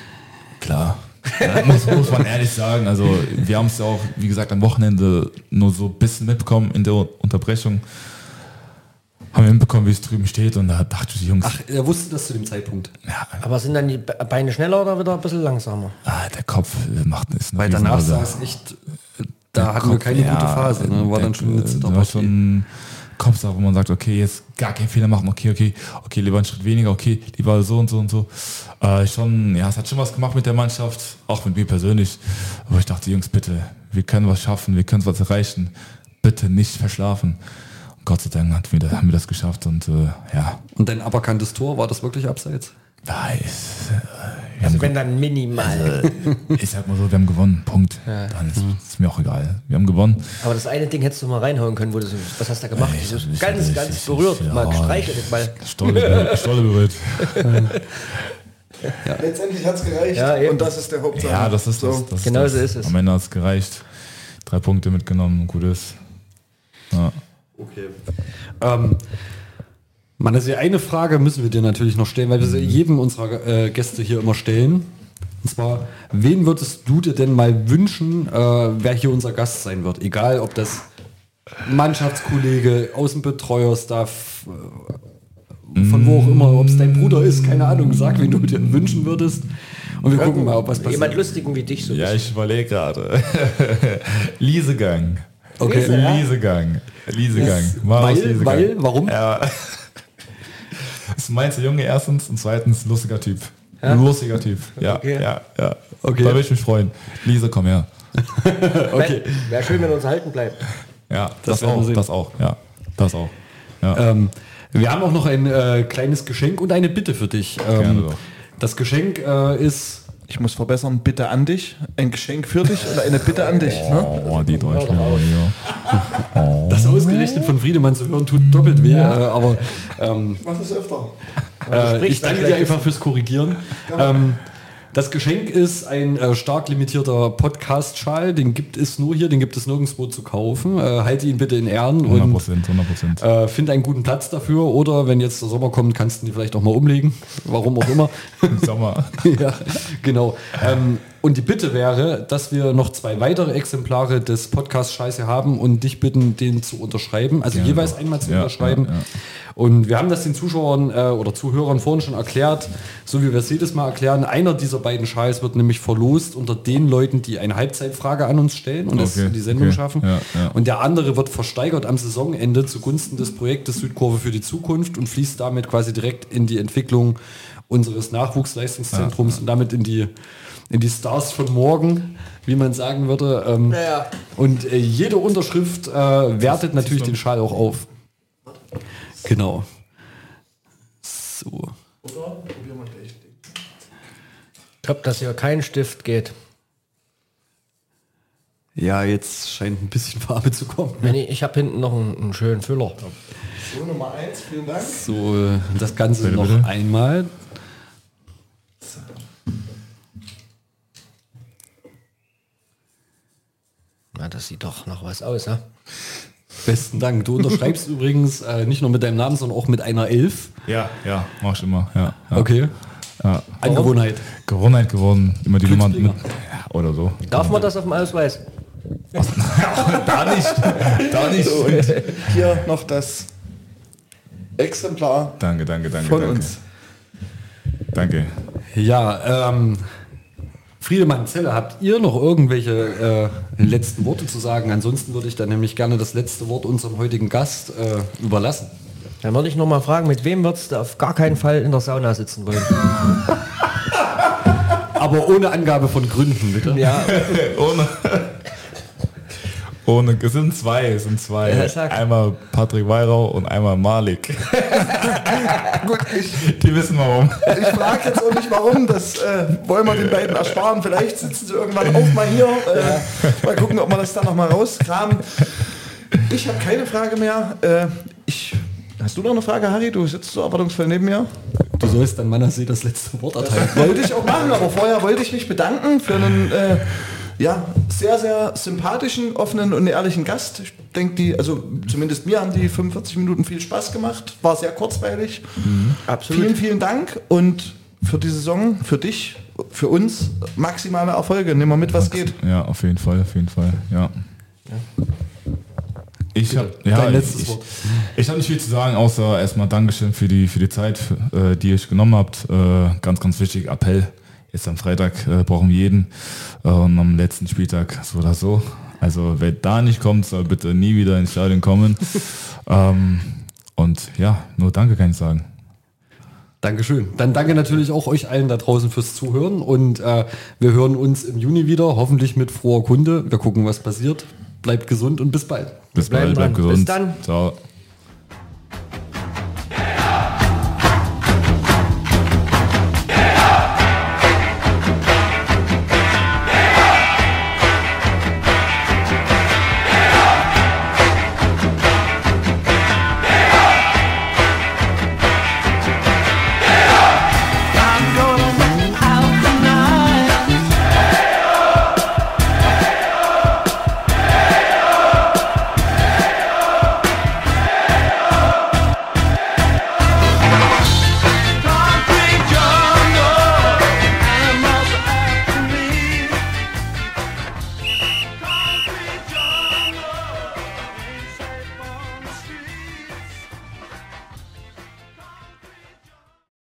Klar. Ja, muss, muss man ehrlich sagen, also wir haben es ja auch, wie gesagt, am Wochenende nur so ein bisschen mitbekommen in der Unterbrechung. Haben wir mitbekommen, wie es drüben steht und da dachte ich, die Jungs... Ach, er wusste das zu dem Zeitpunkt. Ja, Aber sind dann die Beine schneller oder wieder ein bisschen langsamer? ah, der Kopf macht es. Weil danach sah es echt, da hatten wir keine gute Phase, ne? War dann schon eine War Zitterpartie. schon Kopfsache, wo man sagt, okay, jetzt gar keinen Fehler machen, okay, okay, okay, lieber einen Schritt weniger, okay, lieber so und so und so. Äh, schon, ja, es hat schon was gemacht mit der Mannschaft, auch mit mir persönlich. Aber ich dachte, Jungs, bitte, wir können was schaffen, wir können was erreichen. Bitte nicht verschlafen. Und Gott sei Dank hat wir, haben wir das geschafft und äh, ja. Und dein aberkanntes Tor, war das wirklich abseits? Weiß, äh, Also wenn dann minimal. ich sag mal so, wir haben gewonnen, Punkt. Dann ist, ist mir auch egal. Wir haben gewonnen. Aber das eine Ding hättest du mal reinhauen können, wo du so, was hast du da gemacht? Ich- Das ist ich- ganz, ich- ganz ich- berührt, ich- mal ja, gestreichelt, den Ball. Stolle, Stolle berührt. letztendlich hat es gereicht Ja, eben. und das ist der Hauptsache. Ja, das ist so. das. das Genau ist so das. ist es. Am Ende hat es gereicht. Drei Punkte mitgenommen, gut ist. Ja. Okay. Ähm, Mann, also eine Frage müssen wir dir natürlich noch stellen, weil wir sie jedem unserer äh, Gäste hier immer stellen. Und zwar, wen würdest du dir denn mal wünschen, äh, wer hier unser Gast sein wird? Egal, ob das Mannschaftskollege, Außenbetreuer, Staff, äh, von wo auch immer, ob es dein Bruder ist, keine Ahnung, sag, wen du dir wünschen würdest. Und wir gucken mal, ob was Jemand passiert. Lustigen wie dich so. Ja, ich überlege gerade. Liesegang. Okay. Liese, ja? Liesegang. Liesegang. Mal aus Weil, Liesegang. weil, warum? Ja. Ist Mainzer Junge erstens und zweitens lustiger Typ. Lustiger Typ. Ja, Okay. ja, ja. Okay. Da würde ich mich freuen. Lise, komm her. Okay. Wäre schön, wenn er uns erhalten bleibt. Ja, Das das, werden wir auch, sehen. das auch. Ja, das auch. Ja. Ähm, wir haben auch noch ein äh, kleines Geschenk und eine Bitte für dich. Ähm, Gerne doch. das Geschenk äh, ist... Ich muss verbessern, Bitte an dich, ein Geschenk für dich oder eine Bitte an dich. Ne? Oh, die Deutschen. Ja. Das ausgerechnet von Friedemann zu hören, tut doppelt weh, äh, aber ähm, Mach das öfter. äh, ich sprichst danke dann dir gleich. einfach fürs Korrigieren. Ähm, Das Geschenk ist ein äh, stark limitierter Podcast-Schal. Den gibt es nur hier, den gibt es nirgendwo zu kaufen. Äh, halte ihn bitte in Ehren hundert Prozent, hundert Prozent. und äh, finde einen guten Platz dafür. Oder wenn jetzt der Sommer kommt, kannst du ihn vielleicht auch mal umlegen. Warum auch immer. Im Sommer. Ja, genau. Ähm, und die Bitte wäre, dass wir noch zwei weitere Exemplare des Podcast-Scheiße haben und dich bitten, den zu unterschreiben. Also Gerne jeweils doch. einmal zu Ja, unterschreiben. ja, ja. Und wir haben das den Zuschauern äh, oder Zuhörern vorhin schon erklärt, so wie wir es jedes Mal erklären. Einer dieser beiden Schals wird nämlich verlost unter den Leuten, die eine Halbzeitfrage an uns stellen und das Okay, die Sendung okay. schaffen. Ja, ja. Und der andere wird versteigert am Saisonende zugunsten des Projektes Südkurve für die Zukunft und fließt damit quasi direkt in die Entwicklung unseres Nachwuchsleistungszentrums Ja, ja. und damit in die in die Stars von morgen, wie man sagen würde. Ähm, Ja. Und äh, jede Unterschrift äh, wertet natürlich den Schal auch auf. Genau. So. Ich glaube, dass hier kein Stift geht. Ja, jetzt scheint ein bisschen Farbe zu kommen. Nee, ich habe hinten noch einen, einen schönen Füller. So, Nummer eins, vielen Dank. So, äh, das Ganze Bitte, noch bitte. einmal. Na, das sieht doch nach was aus, ja? Besten Dank. Du unterschreibst übrigens äh, nicht nur mit deinem Namen, sondern auch mit einer Elf. Ja, ja, mach ich immer. Ja, ja. Okay. Ja. Angewohnheit. Gewohnheit geworden, immer die Nummer mit, Glücksbringer. ja, oder so. Darf man das auf dem Ausweis? Da nicht, da nicht. So, und hier noch das Exemplar Danke, danke, danke, von danke. uns. Danke. Ja, ähm, Friedemann Zelle, habt ihr noch irgendwelche äh, letzten Worte zu sagen? Ansonsten würde ich dann nämlich gerne das letzte Wort unserem heutigen Gast äh, überlassen. Dann würde ich noch mal fragen, mit wem würdest du auf gar keinen Fall in der Sauna sitzen wollen? Aber ohne Angabe von Gründen, bitte. Ja, Ohne. Ohne, es sind zwei, es sind zwei. Ja, sag. Einmal Patrick Weyrauch und einmal Malik. Gut, ich, Die wissen warum. ich frage jetzt auch nicht warum, das äh, wollen wir den beiden ersparen. Vielleicht sitzen sie irgendwann auch mal hier. Äh, mal gucken, ob wir das dann noch mal rauskramen. Ich habe keine Frage mehr. Äh, ich, hast du noch eine Frage, Harry? Du sitzt so erwartungsvoll neben mir. Du sollst dann Manasseh das letzte Wort erteilen. Wollte ich auch machen, aber vorher wollte ich mich bedanken für einen äh, ja, sehr, sehr sympathischen, offenen und ehrlichen Gast. Ich denke, die, also zumindest mir haben die fünfundvierzig Minuten viel Spaß gemacht. War sehr kurzweilig. absolut. Vielen, vielen Dank und für die Saison, für dich, für uns maximale Erfolge. Nehmen wir mit, was geht. Ja, auf jeden Fall, auf jeden Fall, ja. Ich habe ja, Dein ich, letztes ich, Wort. ich habe nicht viel zu sagen, außer erstmal Dankeschön für die für die Zeit, äh, die ihr euch genommen habt. Äh, ganz, ganz wichtig, Appell. Jetzt am Freitag äh, brauchen wir jeden äh, und am letzten Spieltag so oder so. Also wer da nicht kommt, soll bitte nie wieder ins Stadion kommen. ähm, und ja, nur Danke kann ich sagen. Dankeschön. Dann danke natürlich auch euch allen da draußen fürs Zuhören und äh, wir hören uns im Juni wieder, hoffentlich mit froher Kunde. Wir gucken, was passiert. Bleibt gesund und bis bald. Bis bleiben bald, bleibt dran. gesund. Bis dann. Ciao.